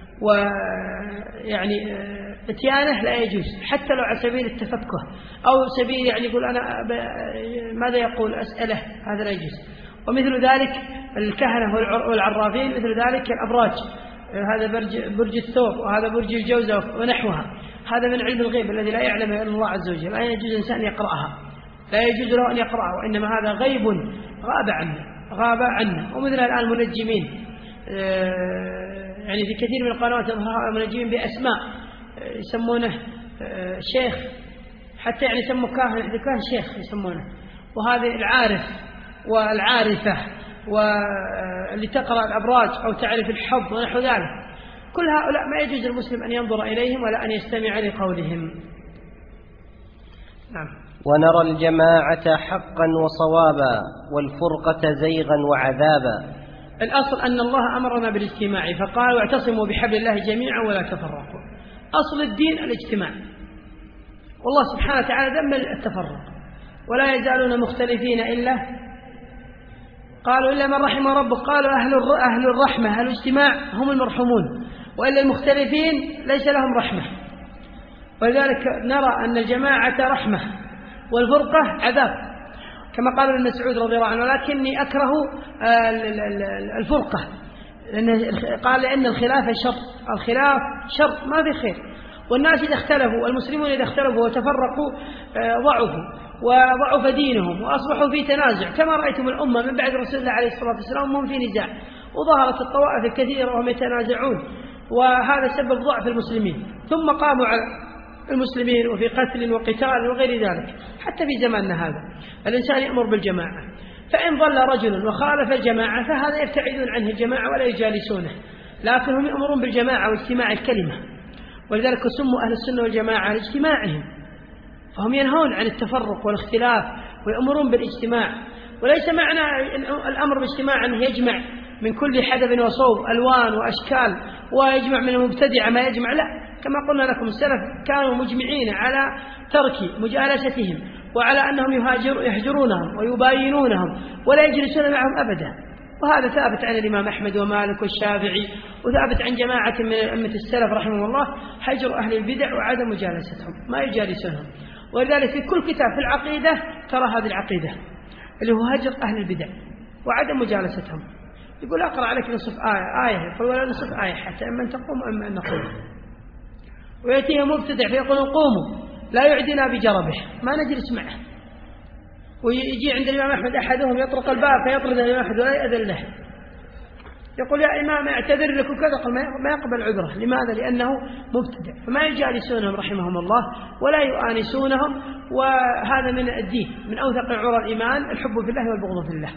ويعني اتيانه لا يجوز حتى لو على سبيل التفكه أو سبيل يعني يقول أنا ماذا يقول أسأله، هذا لا يجوز. ومثل ذلك الكهنة والعرافين مثل ذلك الأبراج، هذا برج, برج الثور وهذا برج الجوزة ونحوها، هذا من علم الغيب الذي لا يعلمه إلا الله عز وجل، لا يجوز إنسان يقرأها، لا يجوز له أن يقرأها، وإنما هذا غيب غاب عنه غاب عنه. ومثل الآن المنجمين، يعني في كثير من القنوات يظهر المنجمين بأسماء يسمونه شيخ، حتى يعني يسموا كاهن كاهن شيخ يسمونه. وهذه العارف والعارفة واللي تقرأ الأبراج أو تعرف الحظ ونحو ذلك، كل هؤلاء ما يجوز المسلم أن ينظر إليهم ولا أن يستمع لقولهم. نعم. ونرى الجماعة حقا وصوابا والفرقة زيغا وعذابا. الأصل أن الله أمرنا بالاجتماع فقال واعتصموا بحبل الله جميعا ولا تفرقوا. أصل الدين الاجتماع، والله سبحانه وتعالى ذم التفرق، ولا يزالون مختلفين إلا قالوا إلا من رحم ربك، قالوا أهل أهل الرحمة أهل الاجتماع هم المرحمون، وإلا المختلفين ليس لهم رحمة. ولذلك نرى أن الجماعة رحمة والفرقة عذاب، كما قال ابن مسعود رضي الله عنه ولكني أكره الفرقة، لأن قال لأن الخلاف شر، الخلاف شر ما في خير، والناس إذا اختلفوا والمسلمون إذا اختلفوا وتفرقوا ضعفوا وضعف دينهم وأصبحوا في تنازع، كما رأيتم الأمة من بعد رسول الله عليه الصلاة والسلام هم في نزاع، وظهرت الطوائف الكثيرة وهم يتنازعون، وهذا سبب ضعف المسلمين، ثم قاموا على المسلمين وفي قتل وقتال وغير ذلك. حتى في زماننا هذا الإنسان يأمر بالجماعة، فإن ضل رجل وخالف الجماعة فهذا يبتعدون عنه الجماعة ولا يجالسونه، لكن هم يأمرون بالجماعة واجتماع الكلمة، ولذلك سموا أهل السنة والجماعة لاجتماعهم، فهم ينهون عن التفرق والاختلاف ويأمرون بالاجتماع. وليس معنى الأمر باجتماع أنه يجمع من كل حدب وصوب ألوان وأشكال ويجمع من المبتدع ما يجمع، لا، كما قلنا لكم السلف كانوا مجمعين على ترك مجالستهم وعلى أنهم يهاجر يهجرونهم ويباينونهم ولا يجلسون معهم أبدا، وهذا ثابت عن الإمام أحمد ومالك والشافعي، وثابت عن جماعة من أئمة السلف رحمه الله، حجر أهل البدع وعدم مجالستهم ما يجالسونهم. ولذلك في كل كتاب في العقيدة ترى هذه العقيدة اللي هو هجر أهل البدع وعدم مجالستهم. يقول أقرأ عليك نصف آية آية يقول ولا نصف آية حتى إما أن تقوم أما أن نقوم، ويأتيه مبتدع فيقول قوموا لا يعدنا بجربه ما نجلس معه، ويجي عند الإمام أحمد أحدهم يطرق الباب فيطرد الإمام أحمد ولا يأذن له، يقول يا إمام اعتذر لك وكذا، قال ما يقبل عذره. لماذا؟ لأنه مبتدع، فما يجالسونهم رحمهم الله ولا يؤانسونهم، وهذا من الدين، من أوثق عرى الإيمان الحب في الله والبغض في الله.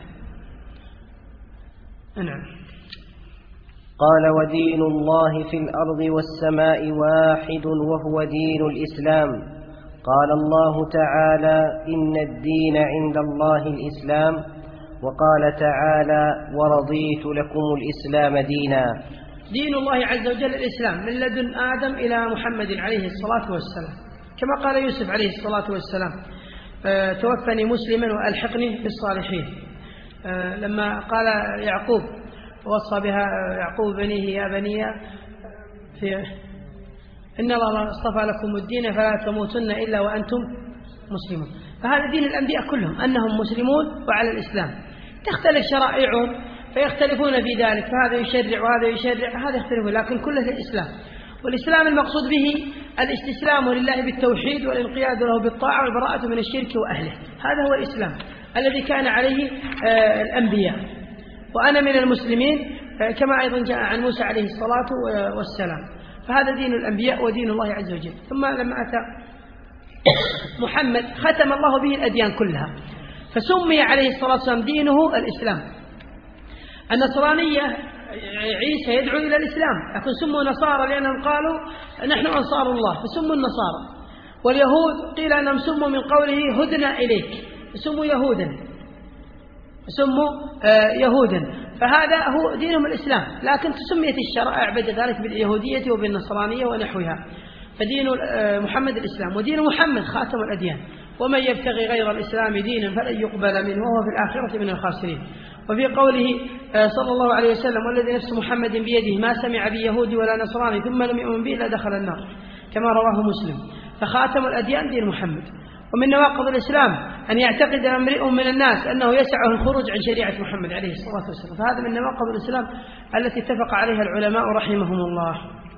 نعم. قال ودين الله في الأرض والسماء واحد وهو دين الإسلام. قال الله تعالى إن الدين عند الله الإسلام، وقال تعالى ورضيت لكم الإسلام دينا. دين الله عز وجل الإسلام من لدن آدم إلى محمد عليه الصلاة والسلام، كما قال يوسف عليه الصلاة والسلام توفني مسلما وألحقني بالصالحين، لما قال يعقوب ووصى بها يعقوب بنيه يا بني في إن الله اصطفى لكم الدين فلا تموتن إلا وأنتم مسلمون. فهذا دين الأنبياء كلهم أنهم مسلمون وعلى الإسلام، تختلف شرائعهم فيختلفون في ذلك، فهذا يشرع وهذا يشرع، هذا يختلفون، لكن كله الإسلام. والإسلام المقصود به الاستسلام لله بالتوحيد والانقياد له بالطاعة والبراءة من الشرك وأهله، هذا هو الإسلام الذي كان عليه الأنبياء. وأنا من المسلمين كما أيضا جاء عن موسى عليه الصلاة والسلام، فهذا دين الأنبياء ودين الله عز وجل. ثم لما أتى محمد ختم الله به الأديان كلها، فسمي عليه الصلاة والسلام دينه الإسلام. النصرانية عيسى يدعو إلى الإسلام، لكن سموا نصارى لأنهم قالوا نحن أنصار الله فسموا النصارى. واليهود قيل أنهم سموا من قوله هدنا إليك سموا يهودا سموا يهودا، فهذا هو دينهم الإسلام، لكن تسميت الشرائع بعد ذلك باليهودية وبالنصرانية ونحوها. فدين محمد الإسلام، ودين محمد خاتم الأديان، ومن يبتغي غير الإسلام دينا فلن يقبل منه وهو في الآخرة من الخاسرين. وفي قوله صلى الله عليه وسلم والذي نفس محمد بيده ما سمع بيهودي ولا نصراني ثم لم يؤمن به إلا دخل النار، كما رواه مسلم. فخاتم الأديان دين محمد. ومن نواقض الإسلام أن يعتقد امرئ من الناس أنه يسعه الخروج عن شريعة محمد عليه الصلاة والسلام، فهذا من نواقض الإسلام التي اتفق عليها العلماء رحمهم الله.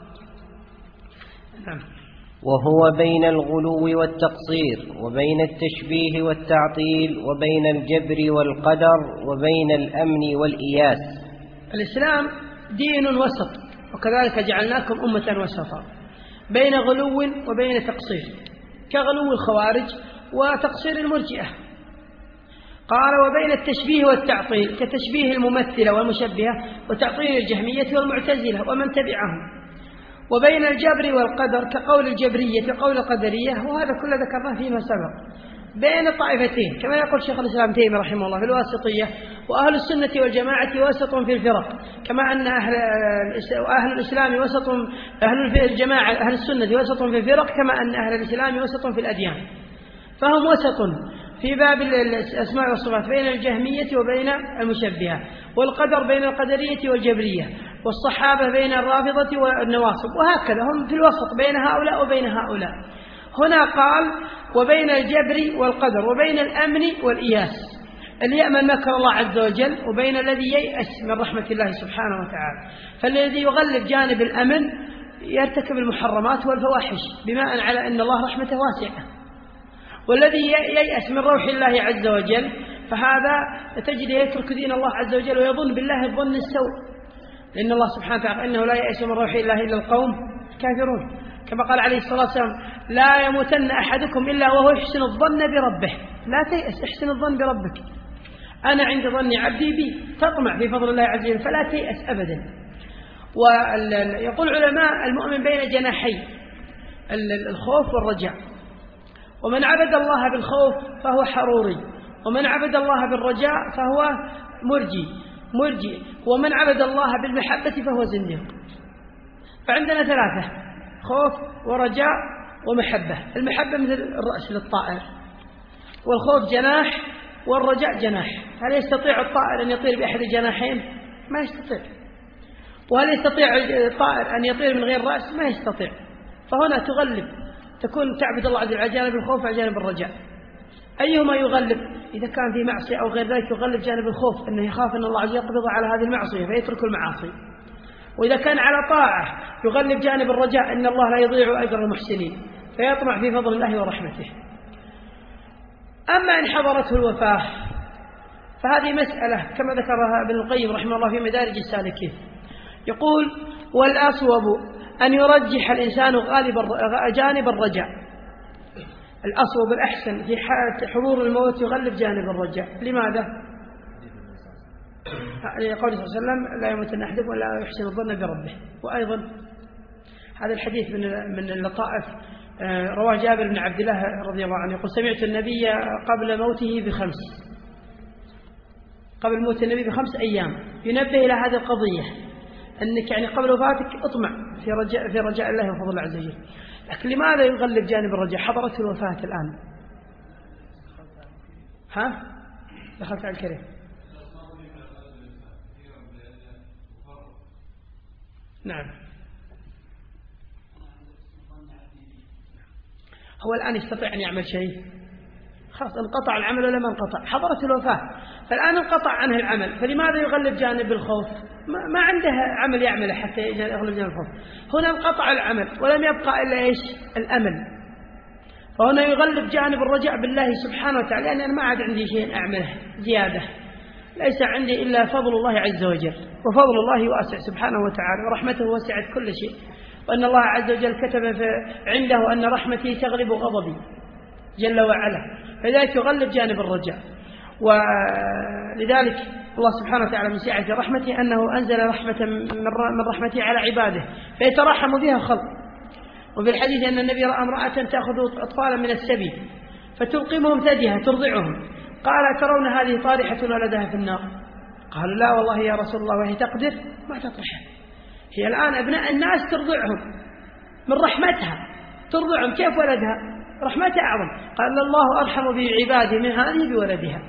نعم. وهو بين الغلو والتقصير، وبين التشبيه والتعطيل، وبين الجبر والقدر، وبين الأمن والإياس. الإسلام دين وسط، وكذلك جعلناكم أمة وسطا، بين غلو وبين تقصير، كغلو الخوارج وتقصير المرجئة. قال وبين التشبيه والتعطيل، كتشبيه الممثلة والمشبهة وتعطيل الجهمية والمعتزلة ومن تبعهم. وبين الجبر والقدر كقول الجبرية وقول القدرية، وهذا كله ذكرناه فيما سبق. بين الطائفتين كما يقول شيخ الإسلام تيمية رحمه الله في الواسطية، وأهل السنة والجماعة وسط في الفرق، كما أن أهل, أهل الإسلام وسط، أهل الجماعة أهل السنة وسط في الفرق، كما أن أهل الإسلام وسط في الأديان. فهم وسط في باب الأسماء والصفات بين الجهمية وبين المشبهة، والقدر بين القدرية والجبرية، والصحابة بين الرافضة والنواصب، وهكذا هم في الوسط بين هؤلاء وبين هؤلاء. هنا قال وبين الجبر والقدر وبين الأمن والإياس، اللي يأمن مكر الله عز وجل وبين الذي ييأس من رحمة الله سبحانه وتعالى. فالذي يغلب جانب الأمن يرتكب المحرمات والفواحش بناء على أن الله رحمته واسعة، والذي ييأس من روح الله عز وجل فهذا تجد يترك دين الله عز وجل ويظن بالله الظن السوء، لأن الله سبحانه وتعالى إنه لا ييأس من روح الله إلا القوم الكافرون، كما قال عليه الصلاة والسلام لا يموتن أحدكم إلا وهو يحسن الظن بربه. لا تيأس، احسن الظن بربك. أنا عند ظن عبدي بي، تطمع في فضل الله عز وجل فلا تيأس أبدا. ويقول علماء المؤمن بين جناحي الخوف والرجاء، ومن عبد الله بالخوف فهو حروري، ومن عبد الله بالرجاء فهو مرجي مرجي ومن عبد الله بالمحبة فهو زنديق. فعندنا ثلاثة: خوف ورجاء ومحبة. المحبة مثل الرأس للطائر، والخوف جناح والرجاء جناح. هل يستطيع الطائر أن يطير بأحد الجناحين؟ ما يستطيع. وهل يستطيع الطائر أن يطير من غير رأس؟ ما يستطيع. فهنا تغلب، تكون تعبد الله عز وجل على جانب الخوف وعلى جانب الرجاء. أيهما يغلب؟ إذا كان في معصية أو غير ذلك يغلب جانب الخوف، أنه يخاف أن الله عز وجل يقبض على هذه المعصية فيترك المعاصي. وإذا كان على طاعة يغلب جانب الرجاء، أن الله لا يضيع أجر المحسنين فيطمع في فضل الله ورحمته. أما إن حضرته الوفاة فهذه مسألة كما ذكرها ابن القيم رحمه الله في مدارج السالكين، يقول: والأصوب أن يرجح الإنسان غالب جانب الرجاء. الأصوب الأحسن في حالة حضور الموت يغلب جانب الرجاء. لماذا؟ لقوله صلى الله عليه وسلم: لا يموتن أحدكم ولا يحسن الظن بربه. وأيضا هذا الحديث من من اللطائف رواه جابر بن عبد الله رضي الله عنه يقول: سمعت النبي قبل موته بخمس قبل موت النبي بخمس أيام ينبه إلى هذه القضية، أنك يعني قبل وفاتك اطمع في رجاء في رجاء الله وفضل الله عز وجل. لكن لماذا يغلب جانب الرجاء؟ حضرته الوفاة الآن. ها؟ دخلت على الكريم. نعم. هو الآن يستطيع أن يعمل شيء؟ خلاص انقطع العمل ولا ما انقطع؟ حضرت الوفاة فالآن انقطع عنه العمل، فلماذا يغلب جانب الخوف؟ ما عنده عمل يعمله حتى يغلب جانب الخوف. هنا انقطع العمل ولم يبقى إلا إيش؟ الأمل. فهنا يغلب جانب الرجاء بالله سبحانه وتعالى، لأن أنا ما عاد عندي شيء أعمله زيادة، ليس عندي إلا فضل الله عز وجل، وفضل الله واسع سبحانه وتعالى، ورحمته وسعت كل شيء، وأن الله عز وجل كتب عنده أن رحمتي تغلب غضبي جل وعلا، فذلك يغلب جانب الرجاء. ولذلك الله سبحانه وتعالى من سعة رحمته أنه أنزل رحمة من رحمته على عباده فيترحم بها الخلق. وفي الحديث أن النبي رأى امرأة تأخذ أطفالا من السبي فتلقمهم ثديها ترضعهم، قال: ترون هذه طارحة ولدها في النار؟ قالوا: لا والله يا رسول الله، وهي تقدر ما تطرحها. هي الآن أبناء الناس ترضعهم من رحمتها، ترضعهم كيف ولدها؟ رحمتها أعظم. قال: الله أرحم بعباده من هذه بولدها.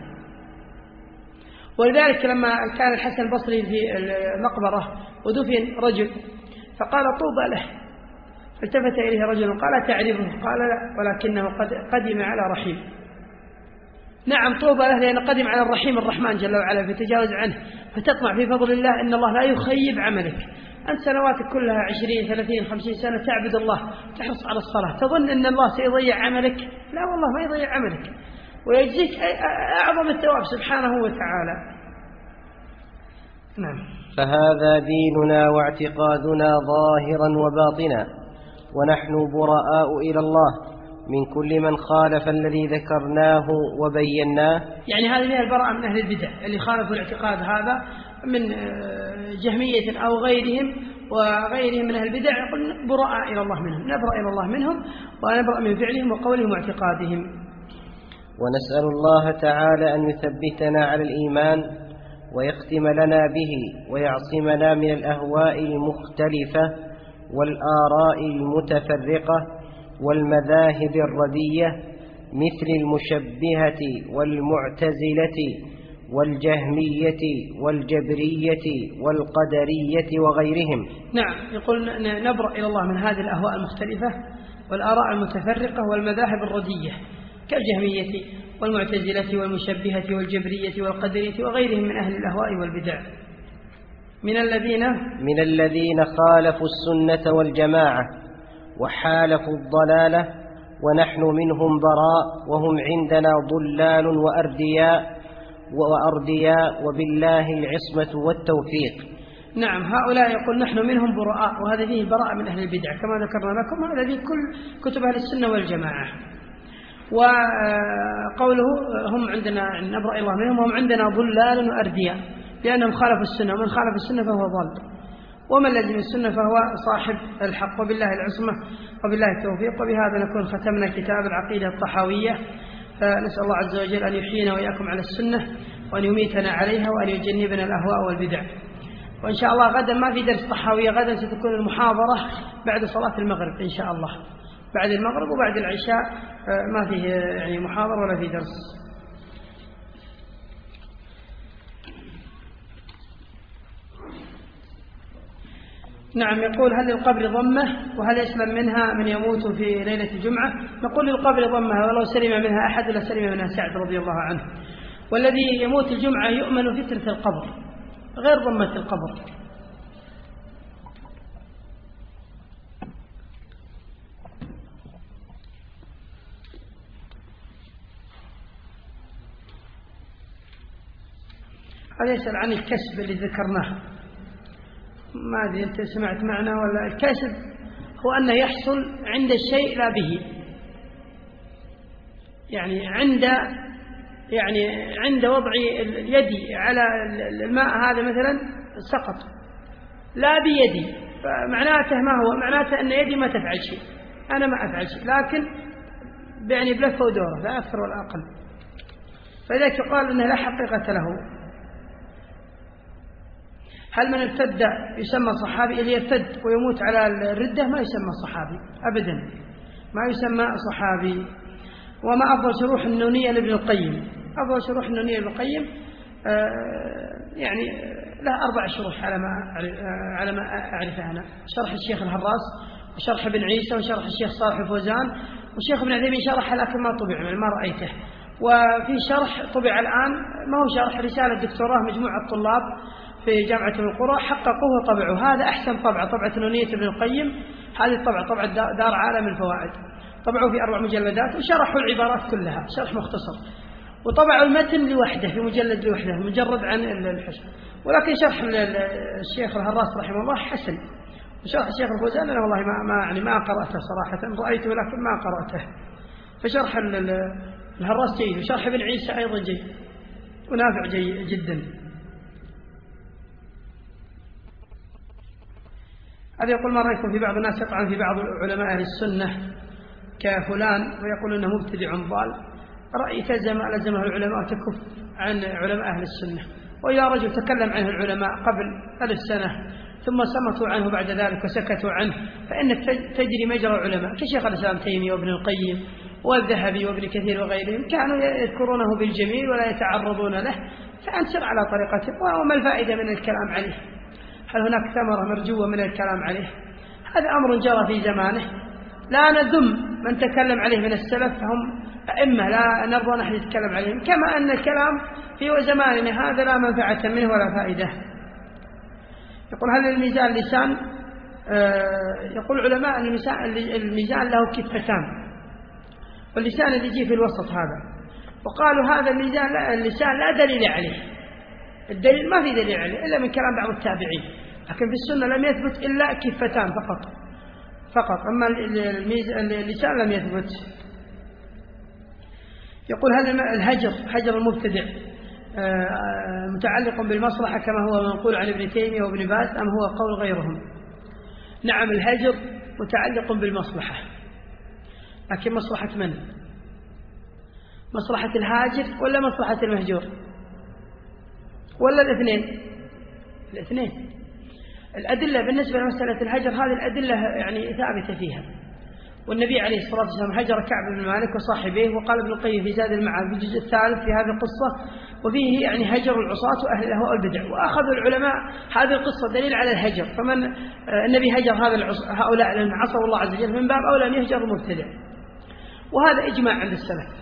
ولذلك لما كان الحسن البصري في المقبرة ودفن رجل فقال: طوبى له، فالتفت إليه رجل قال: تعرفه؟ قال: لا، ولكنه قد قدم على رحيم. نعم طوبى له، لأن قدم على الرحيم الرحمن جل وعلا فتجاوز عنه، فتطمع في فضل الله أن الله لا يخيب عملك. أنت سنواتك كلها عشرين ثلاثين خمسين سنة تعبد الله، تحرص على الصلاة، تظن أن الله سيضيع عملك؟ لا والله ما يضيع عملك، ويجزيك أعظم الثواب سبحانه وتعالى. نعم. فهذا ديننا واعتقادنا ظاهرا وباطنا، ونحن براء إلى الله من كل من خالف الذي ذكرناه وبيناه. يعني هذه هي البراءة من أهل البدع اللي خالفوا الاعتقاد هذا من جهمية أو غيرهم وغيرهم من أهل البدع، يقول براء إلى الله منهم، نبرأ إلى الله منهم ونبرأ من فعلهم وقولهم واعتقادهم. ونسأل الله تعالى أن يثبتنا على الإيمان ويختم لنا به ويعصمنا من الأهواء المختلفة والآراء المتفرقة والمذاهب الردية مثل المشبهة والمعتزلة والجهمية والجبرية والقدرية وغيرهم. نعم، يقول نبرأ إلى الله من هذه الأهواء المختلفة والآراء المتفرقة والمذاهب الردية كالجهمية والمعتزلة والمشبهة والجبرية والقدرية وغيرهم من أهل الأهواء والبدع. من الذين من الذين خالفوا السنة والجماعة وحالفوا الضلالة، ونحن منهم براء، وهم عندنا ضلال وأردياء وأردياء وبالله العصمة والتوفيق. نعم، هؤلاء يقول نحن منهم براء، وهذا فيه براء من أهل البدع كما ذكرنا لكم، وهذا فيه كل كتب أهل السنة والجماعة. وقوله هم عندنا نبرأ الله منهم وهم عندنا ضلال وأردياء، لأنهم خالفوا السنة، ومن خالف السنة فهو ضال، ومن لزم السنة فهو صاحب الحق، وبالله العصمة وبالله التوفيق. وبهذا نكون ختمنا كتاب العقيدة الطحاوية، فنسأل الله عز وجل أن يحيينا وإياكم على السنة، وأن يميتنا عليها، وأن يجنبنا الأهواء والبدع. وإن شاء الله غدا ما في درس طحاوية، غدا ستكون المحاضرة بعد صلاة المغرب إن شاء الله، بعد المغرب وبعد العشاء ما فيه يعني محاضرة ولا في درس. نعم، يقول هل للقبر ضمة، وهل يسلم منها من يموت في ليلة الجمعة؟ نقول للقبر ضمة، ولو سلم منها أحد لا سلم منها سعد رضي الله عنه. والذي يموت الجمعة يؤمن فتنة القبر غير ضمة القبر. هذا يسأل عن الكسب اللي ذكرناه، ما أدري أنت سمعت معنا ولا. الكسب هو أنه يحصل عند الشيء لا به، يعني عند يعني عند وضع اليد على الماء هذا مثلا سقط لا بيدي، فمعناته ما هو؟ معناته أن يدي ما تفعل شيء، أنا ما أفعل شيء، لكن يعني بلفة ودورة لا أكثر ولا أقل. فلذلك يقال أنه لا حقيقة له. هل من ارتد يسمى صحابي؟ اللي يرتد ويموت على الردة ما يسمى صحابي أبدا، ما يسمى صحابي. وما أفضل شروح النونية لابن القيم؟ أفضل شروح النونية لابن القيم آه يعني له أربع شروح على ما على ما أعرفه أنا: شرح الشيخ الهراس، وشرح ابن عيسى، وشرح الشيخ صالح الفوزان، والشيخ ابن عثيمين شرح لكن ما طبع، يعني ما رأيته. وفي شرح طبع الآن، ما هو شرح، رسالة دكتوراه مجموعة الطلاب في جامعة القرى حققوه وطبعوا. هذا أحسن طبعة، طبعة نونية ابن القيم، هذه الطبعة طبعة دار عالم الفوائد، طبعوا في أربع مجلدات وشرحوا العبارات كلها شرح مختصر، وطبعوا المتن لوحده في مجلد لوحده مجرد عن الحشر. ولكن شرح الشيخ الهراس رحمه الله حسن، وشرح الشيخ الفوزان أنا والله ما ما يعني ما قرأته صراحة، رأيته لكن ما قرأته. فشرح الهراس جيد، وشرح ابن عيسى أيضا جيد ونافع جيد جدا. هذا يقول: ما رأيكم في بعض الناس يطعن في بعض علماء أهل السنة كفلان ويقول أنه مبتدع ضال؟ رأي تلزم لزمه العلماء تكف عن علماء أهل السنة. وإذا رجل تكلم عنه العلماء قبل ألف سنة ثم صمتوا عنه بعد ذلك وسكتوا عنه، فإنك تجري مجرى العلماء كشيخ الإسلام تيمية وابن القيم والذهبي وابن كثير وغيرهم، كانوا يذكرونه بالجميل ولا يتعرضون له، فأنسر على طريقتهم. وما الفائدة من الكلام عليه؟ هل هناك ثمرة مرجوة من الكلام عليه؟ هذا أمر جرى في زمانه، لا نذم من تكلم عليه من السلف، هم أئمة لا نرضى نحن نتكلم عليهم، كما أن الكلام في زماننا هذا لا منفعة منه ولا فائدة. يقول: هل الميزان لسان؟ يقول علماء أن الميزان له كفتان، واللسان اللي يجي في الوسط هذا، وقالوا هذا الميزان لا اللسان لا دليل عليه، الدليل ما في دليل عليه إلا من كلام بعض التابعين، لكن في السنة لم يثبت إلا كفتان فقط فقط أما اللسان لم يثبت. يقول: هل الهجر هجر المبتدع متعلق بالمصلحة كما هو منقول عن ابن تيمية وابن باز أم هو قول غيرهم؟ نعم، الهجر متعلق بالمصلحة، لكن مصلحة من؟ مصلحة الهاجر ولا مصلحة المهجور ولا الاثنين؟ الاثنين. الأدلة بالنسبة لمسألة الهجر هذه الأدلة يعني ثابتة فيها، والنبي عليه الصلاة والسلام هجر كعب بن مالك وصاحبيه، وقال ابن القيم في زاد المعاد في الجزء الثالث في هذه القصة: وفيه يعني هجر العصاة وأهل الأهواء والبدع. وأخذوا العلماء هذه القصة دليل على الهجر، فمن النبي هجر هذا هؤلاء لأن عصوا الله عز وجل، من باب أولى أن يهجر المبتدع، وهذا إجماع عند السلف.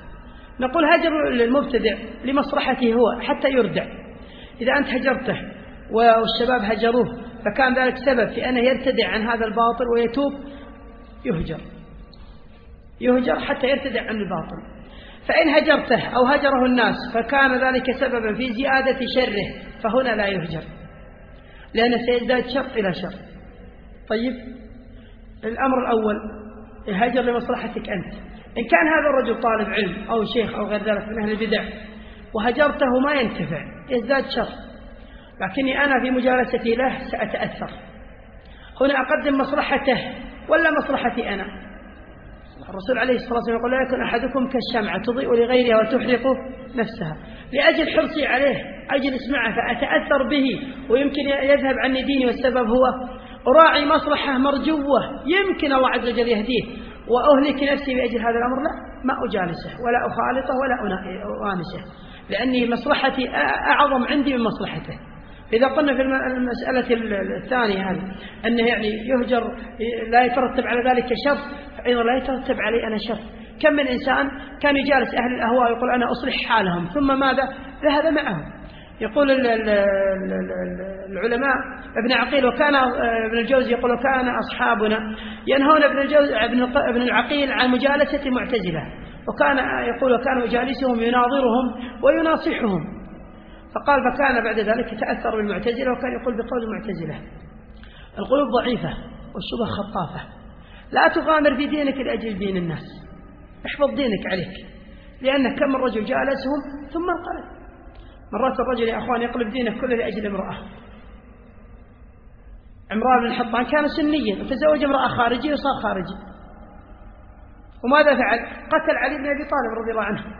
نقول هجر المبتدع لمصلحته هو حتى يردع. إذا أنت هجرته والشباب هجروه فكان ذلك سبب في أنه يرتدع عن هذا الباطل ويتوب، يهجر يهجر حتى يرتدع عن الباطل. فإن هجرته أو هجره الناس فكان ذلك سببا في زيادة شره فهنا لا يهجر، لأنه سيزداد شر إلى شر. طيب، الأمر الأول الهجر لمصلحتك أنت. إن كان هذا الرجل طالب علم أو شيخ أو غير ذلك من أهل البدع وهجرته ما ينتفع يزداد شر، لكني أنا في مجالستي له سأتأثر. هنا أقدم مصلحته ولا مصلحتي أنا؟ الرسول عليه الصلاة والسلام يقول: لا يكن أحدكم كالشمعة تضيء لغيرها وتحرق نفسها. لأجل حرصي عليه أجل اسمعه فأتأثر به ويمكن يذهب عني ديني، والسبب هو أراعي مصلحة مرجوة يمكن الله عز وجل يهديه، وأهلك نفسي بأجل هذا الأمر لا ما أجالسه ولا أخالطه ولا أؤانسه، لأني مصلحتي أعظم عندي من مصلحته. إذا قلنا في المسألة الثانية هذه أنه يعني يهجر لا يترتب على ذلك شر، فأيضا لا يترتب علي أنا شر. كم من إنسان كان يجالس أهل الأهواء يقول أنا أصلح حالهم، ثم ماذا؟ ذهب معهم. يقول العلماء ابن عقيل وكان ابن الجوزي يقول: وكان أصحابنا ينهون ابن الجوزي ابن العقيل عن مجالسة المعتزلة، وكان يقول وكان يجالسهم يناظرهم ويناصحهم. فقال: فكان بعد ذلك يتأثر بالمعتزلة وكان يقول بقول المعتزلة: القلوب ضعيفة والشبه خطافة، لا تغامر في دينك لأجل دين الناس، احفظ دينك عليك، لأن كم من رجل جالسهم ثم انقلب. مرات الرجل يا أخوان يقلب دينه كله لأجل امرأة. عمران بن الحطان كان سنيا وتزوج امرأة خارجية وصار خارجي، وماذا فعل؟ قتل علي بن أبي طالب رضي الله عنه،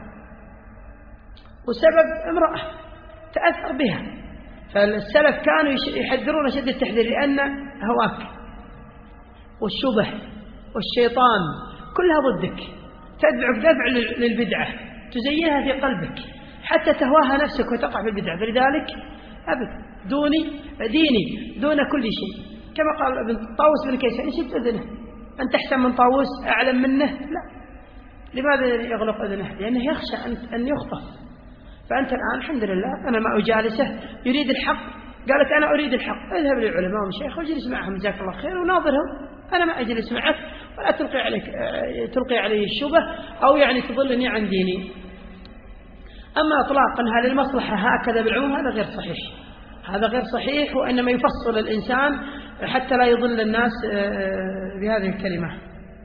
وسبب امرأة تأثر بها. فالسلف كانوا يحذرون شد التحذير، لأن هواك والشبه والشيطان كلها ضدك، تدفعك دفع للبدعة، تزينها في قلبك حتى تهواها نفسك وتقع في البدعة. فلذلك أبد دوني ديني دون كل شيء، كما قال ابن طاووس بن كيسان: شد أذنه، أنت أحسن من طاووس أعلم منه؟ لا. لماذا يغلق أذنه؟ لأنه يخشى أن يخطف. فأنت الآن الحمد لله أنا ما أجالسه يريد الحق، قالت أنا أريد الحق، اذهب للعلماء والمشايخ واجلس معهم جزاك الله خير وناظرهم، أنا ما أجلس معك ولا تلقي عليك تلقي علي الشبه أو يعني تضلني عن ديني. أما إطلاقا هذه المصلحة هكذا بالعموم هذا غير صحيح، هذا غير صحيح، وإنما يفصل الإنسان حتى لا يضل الناس بهذه الكلمة.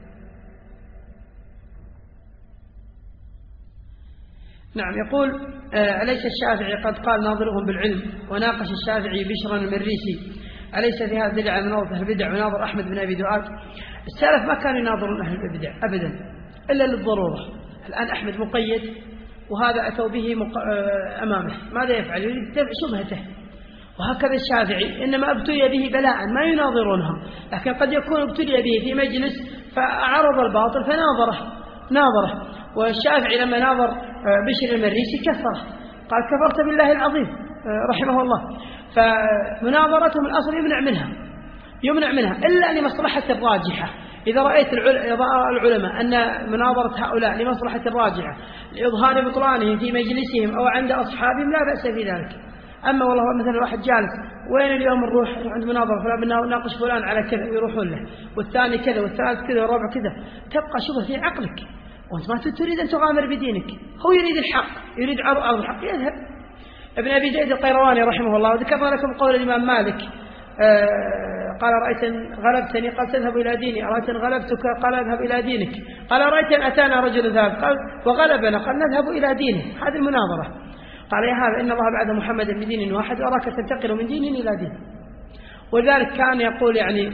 نعم. يقول: أليس الشافعي قد قال ناظرهم بالعلم؟ وناقش الشافعي بشرا المريسي: أليس في هذا دليل على مناظرة أهل البدع وناظر أحمد بن أبي دؤاد؟ السلف ما كانوا يناظرون أهل البدع أبدا إلا للضرورة. الآن أحمد مقيد وهذا أتوا به أمامه، ماذا يفعل؟ يريد دفع شبهته. وهكذا الشافعي إنما ابتلي به بلاء ما يناظرونهم، لكن قد يكون ابتلي به في مجلس فعرض الباطل فناظره ناظره والشافعي لما ناظر بشر المريسي كفره، قال: كفرت بالله العظيم رحمه الله. فمناظرتهم الأصل يمنع منها يمنع منها إلا لمصلحة الراجحة. إذا رأيت العلماء أن مناظرة هؤلاء لمصلحة الراجحة لإظهار بطلانهم في مجلسهم أو عند أصحابهم لا بأس في ذلك. أما والله مثلا واحد جالس وين اليوم نروح عند مناظرة فلان ناقش فلان على كذا ويروحون له، والثاني كذا والثالث كذا والرابع كذا، تبقى شبه في عقلك وأنت ما تريد أن تغامر بدينك. هو يريد الحق، يريد عرض الحق، يذهب. ابن أبي زيد القيرواني رحمه الله، وذكرنا لكم قول الإمام مالك آه قال: رأيت أن غلبتني قال تذهب إلى ديني، رأيت أن غلبتك قال اذهب إلى دينك، قال: رأيت أن أتانا رجل ذهب قال وغلبنا قال نذهب إلى دينه. هذه المناظرة. قال: يا هذا إن الله بعد محمد بدين واحد وراك تنتقل من دين إلى دين. ولذلك كان يقول يعني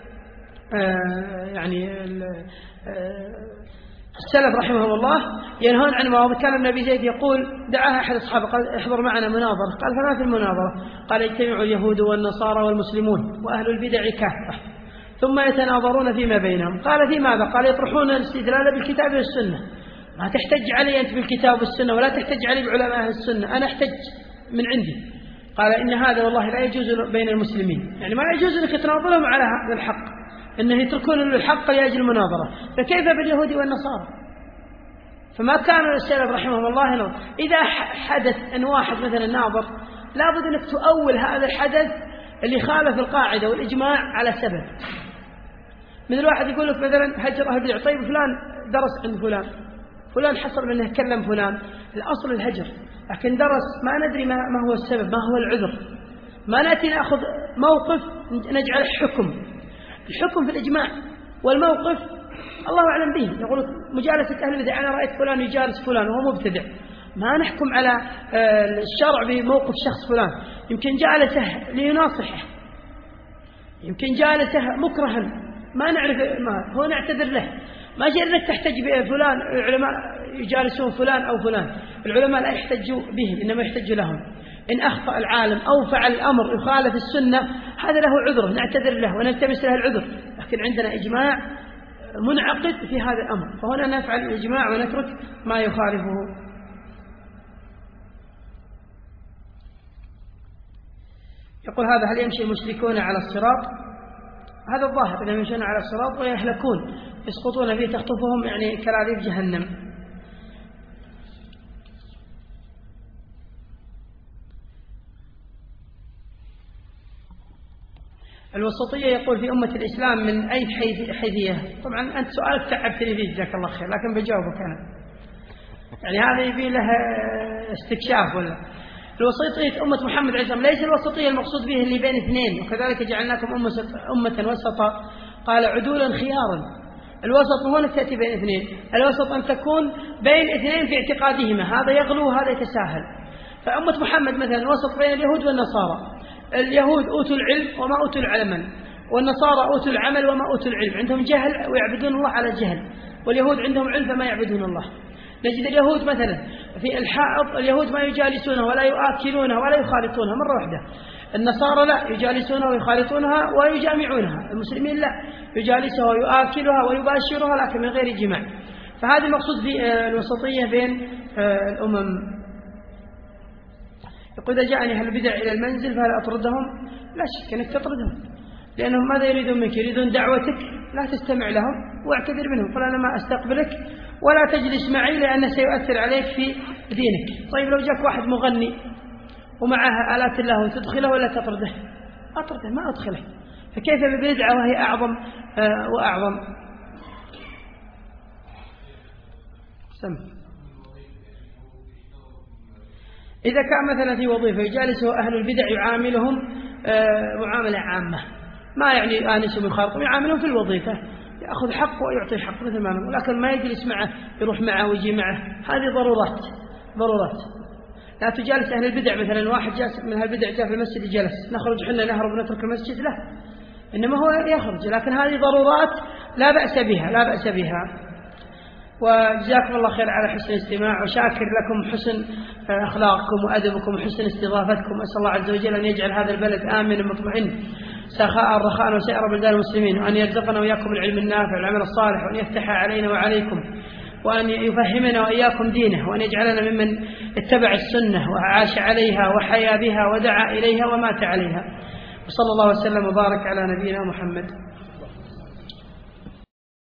آه يعني آه السلف رحمه الله ينهون عن المواضع. كان ابن أبي زيد يقول: دعاها أحد أصحابه قال: احضر معنا مناظرة. قال: فما في المناظرة؟ قال: يجتمع اليهود والنصارى والمسلمون وأهل البدع كافة ثم يتناظرون فيما بينهم. قال: في ماذا؟ قال: يطرحون الاستدلال بالكتاب والسنة. ما تحتج علي أنت بالكتاب والسنة ولا تحتج علي بعلماء أهل السنة، أنا أحتج من عندي. قال: إن هذا والله لا يجوز بين المسلمين، يعني ما يجوز أنك تناظرهم على هذا الحق، إنه يتركون الحق لأجل المناظرة، فكيف باليهود والنصارى؟ فما كان السلف رحمهم الله نظر. إذا حدث أن واحد مثلا ناظر لابد أنك تؤول هذا الحدث اللي خالف القاعدة والإجماع على سبب. مثل واحد يقول لك مثلا هجر أهل البدع، طيب فلان درس عند فلان، فلان حصل منه كلم فلان، الأصل الهجر، لكن درس ما ندري ما هو السبب، ما هو العذر، ما نأتي نأخذ موقف نجعل حكم. الحكم في الإجماع، والموقف الله أعلم به. يقول مجالسة أهل البدع، أنا رأيت فلان يجالس فلان وهو مبتدع، ما نحكم على الشرع بموقف شخص فلان. يمكن جالسه ليناصحه، يمكن جالسه مكرها، ما نعرف، ما هو نعتذر له. ما جاء انك تحتج بفلان، العلماء يجالسون فلان أو فلان، العلماء لا يحتجوا بهم، إنما يحتجوا لهم. إن أخطأ العالم أو فعل الأمر يخالف السنة هذا له عذره، نعتذر له ونلتمس له العذر، لكن عندنا إجماع منعقد في هذا الأمر، فهنا نفعل الإجماع ونترك ما يخالفه. يقول هذا هل يمشي المشركون على الصراط؟ هذا الظاهر أنهم يمشون على الصراط ويهلكون، يسقطون فيه تخطفهم يعني كلاليب جهنم. الوسطية يقول في أمة الإسلام من أي حيثية؟ طبعا أنت سؤالك تعبتني فيه جزاك الله خير، لكن بجاوبك أنا، يعني هذا يبي له استكشاف. ولا الوسطية أمة محمد عليه السلام ليس الوسطية المقصود به اللي بين اثنين، وكذلك جعلناكم أمة وسطا، قال عدولا خيارا. الوسط هنا تأتي بين اثنين، الوسط أن تكون بين اثنين في اعتقادهما، هذا يغلو وهذا يتساهل. فأمة محمد مثلا الوسط بين اليهود والنصارى، اليهود أوتوا العلم وما أوتوا العلم، والنصارى أوتوا العمل وما أوتوا العلم، عندهم جهل ويعبدون الله على جهل، واليهود عندهم علم فما يعبدون الله. نجد اليهود مثلا في الحائط، اليهود ما يجالسونها ولا يؤكلونها ولا يخالطونها مرة واحدة، النصارى لا، يجالسونها ويخالطونها ويجامعونها، المسلمين لا، يجالسها ويؤكلها ويباشرها لكن من غير جماع. فهذا المقصود في الوسطية بين الأمم. يقول إذا جاءني أهل البدع إلى المنزل فهل أطردهم؟ لا شك أنك تطردهم، لأنهم ماذا يريدون منك؟ يريدون دعوتك، لا تستمع لهم واعتذر منهم، قل أنا ما أستقبلك ولا تجلس معي لأنه سيؤثر عليك في دينك. طيب لو جاك واحد مغني ومعها آلات الله تدخله ولا تطرده؟ أطرده، ما أدخله، فكيف ببدعة وهي أعظم آه وأعظم؟ سم. إذا كان مثلا في وظيفة يجالسه أهل البدع يعاملهم آه معاملة عامة، ما يعني آنس من خالق، يعاملهم في الوظيفة، يأخذ حق ويعطي حق مثل ما نقول، لكن ما يجلس معه يروح معه ويجي معه، هذه ضرورات ضرورات. لا تجالس أهل البدع، مثلا واحد جالس من أهل البدع جاء في المسجد جلس، نخرج حنا نهرب ونترك المسجد؟ لا، إنما هو يخرج، لكن هذه ضرورات لا بأس بها، لا بأس بها. وجزاكم الله خير على حسن الاستماع، وشاكر لكم حسن أخلاقكم وأدبكم وحسن استضافتكم. أسأل الله عز وجل أن يجعل هذا البلد آمنا مطمئن سخاء رخاء وسائر بلدان المسلمين، وأن يرزقنا وإياكم العلم النافع والعمل الصالح، وأن يفتح علينا وعليكم، وأن يفهمنا وإياكم دينه، وأن يجعلنا ممن اتبع السنة وعاش عليها وحيا بها ودعا إليها ومات عليها. وصلى الله وسلم وبارك على نبينا محمد.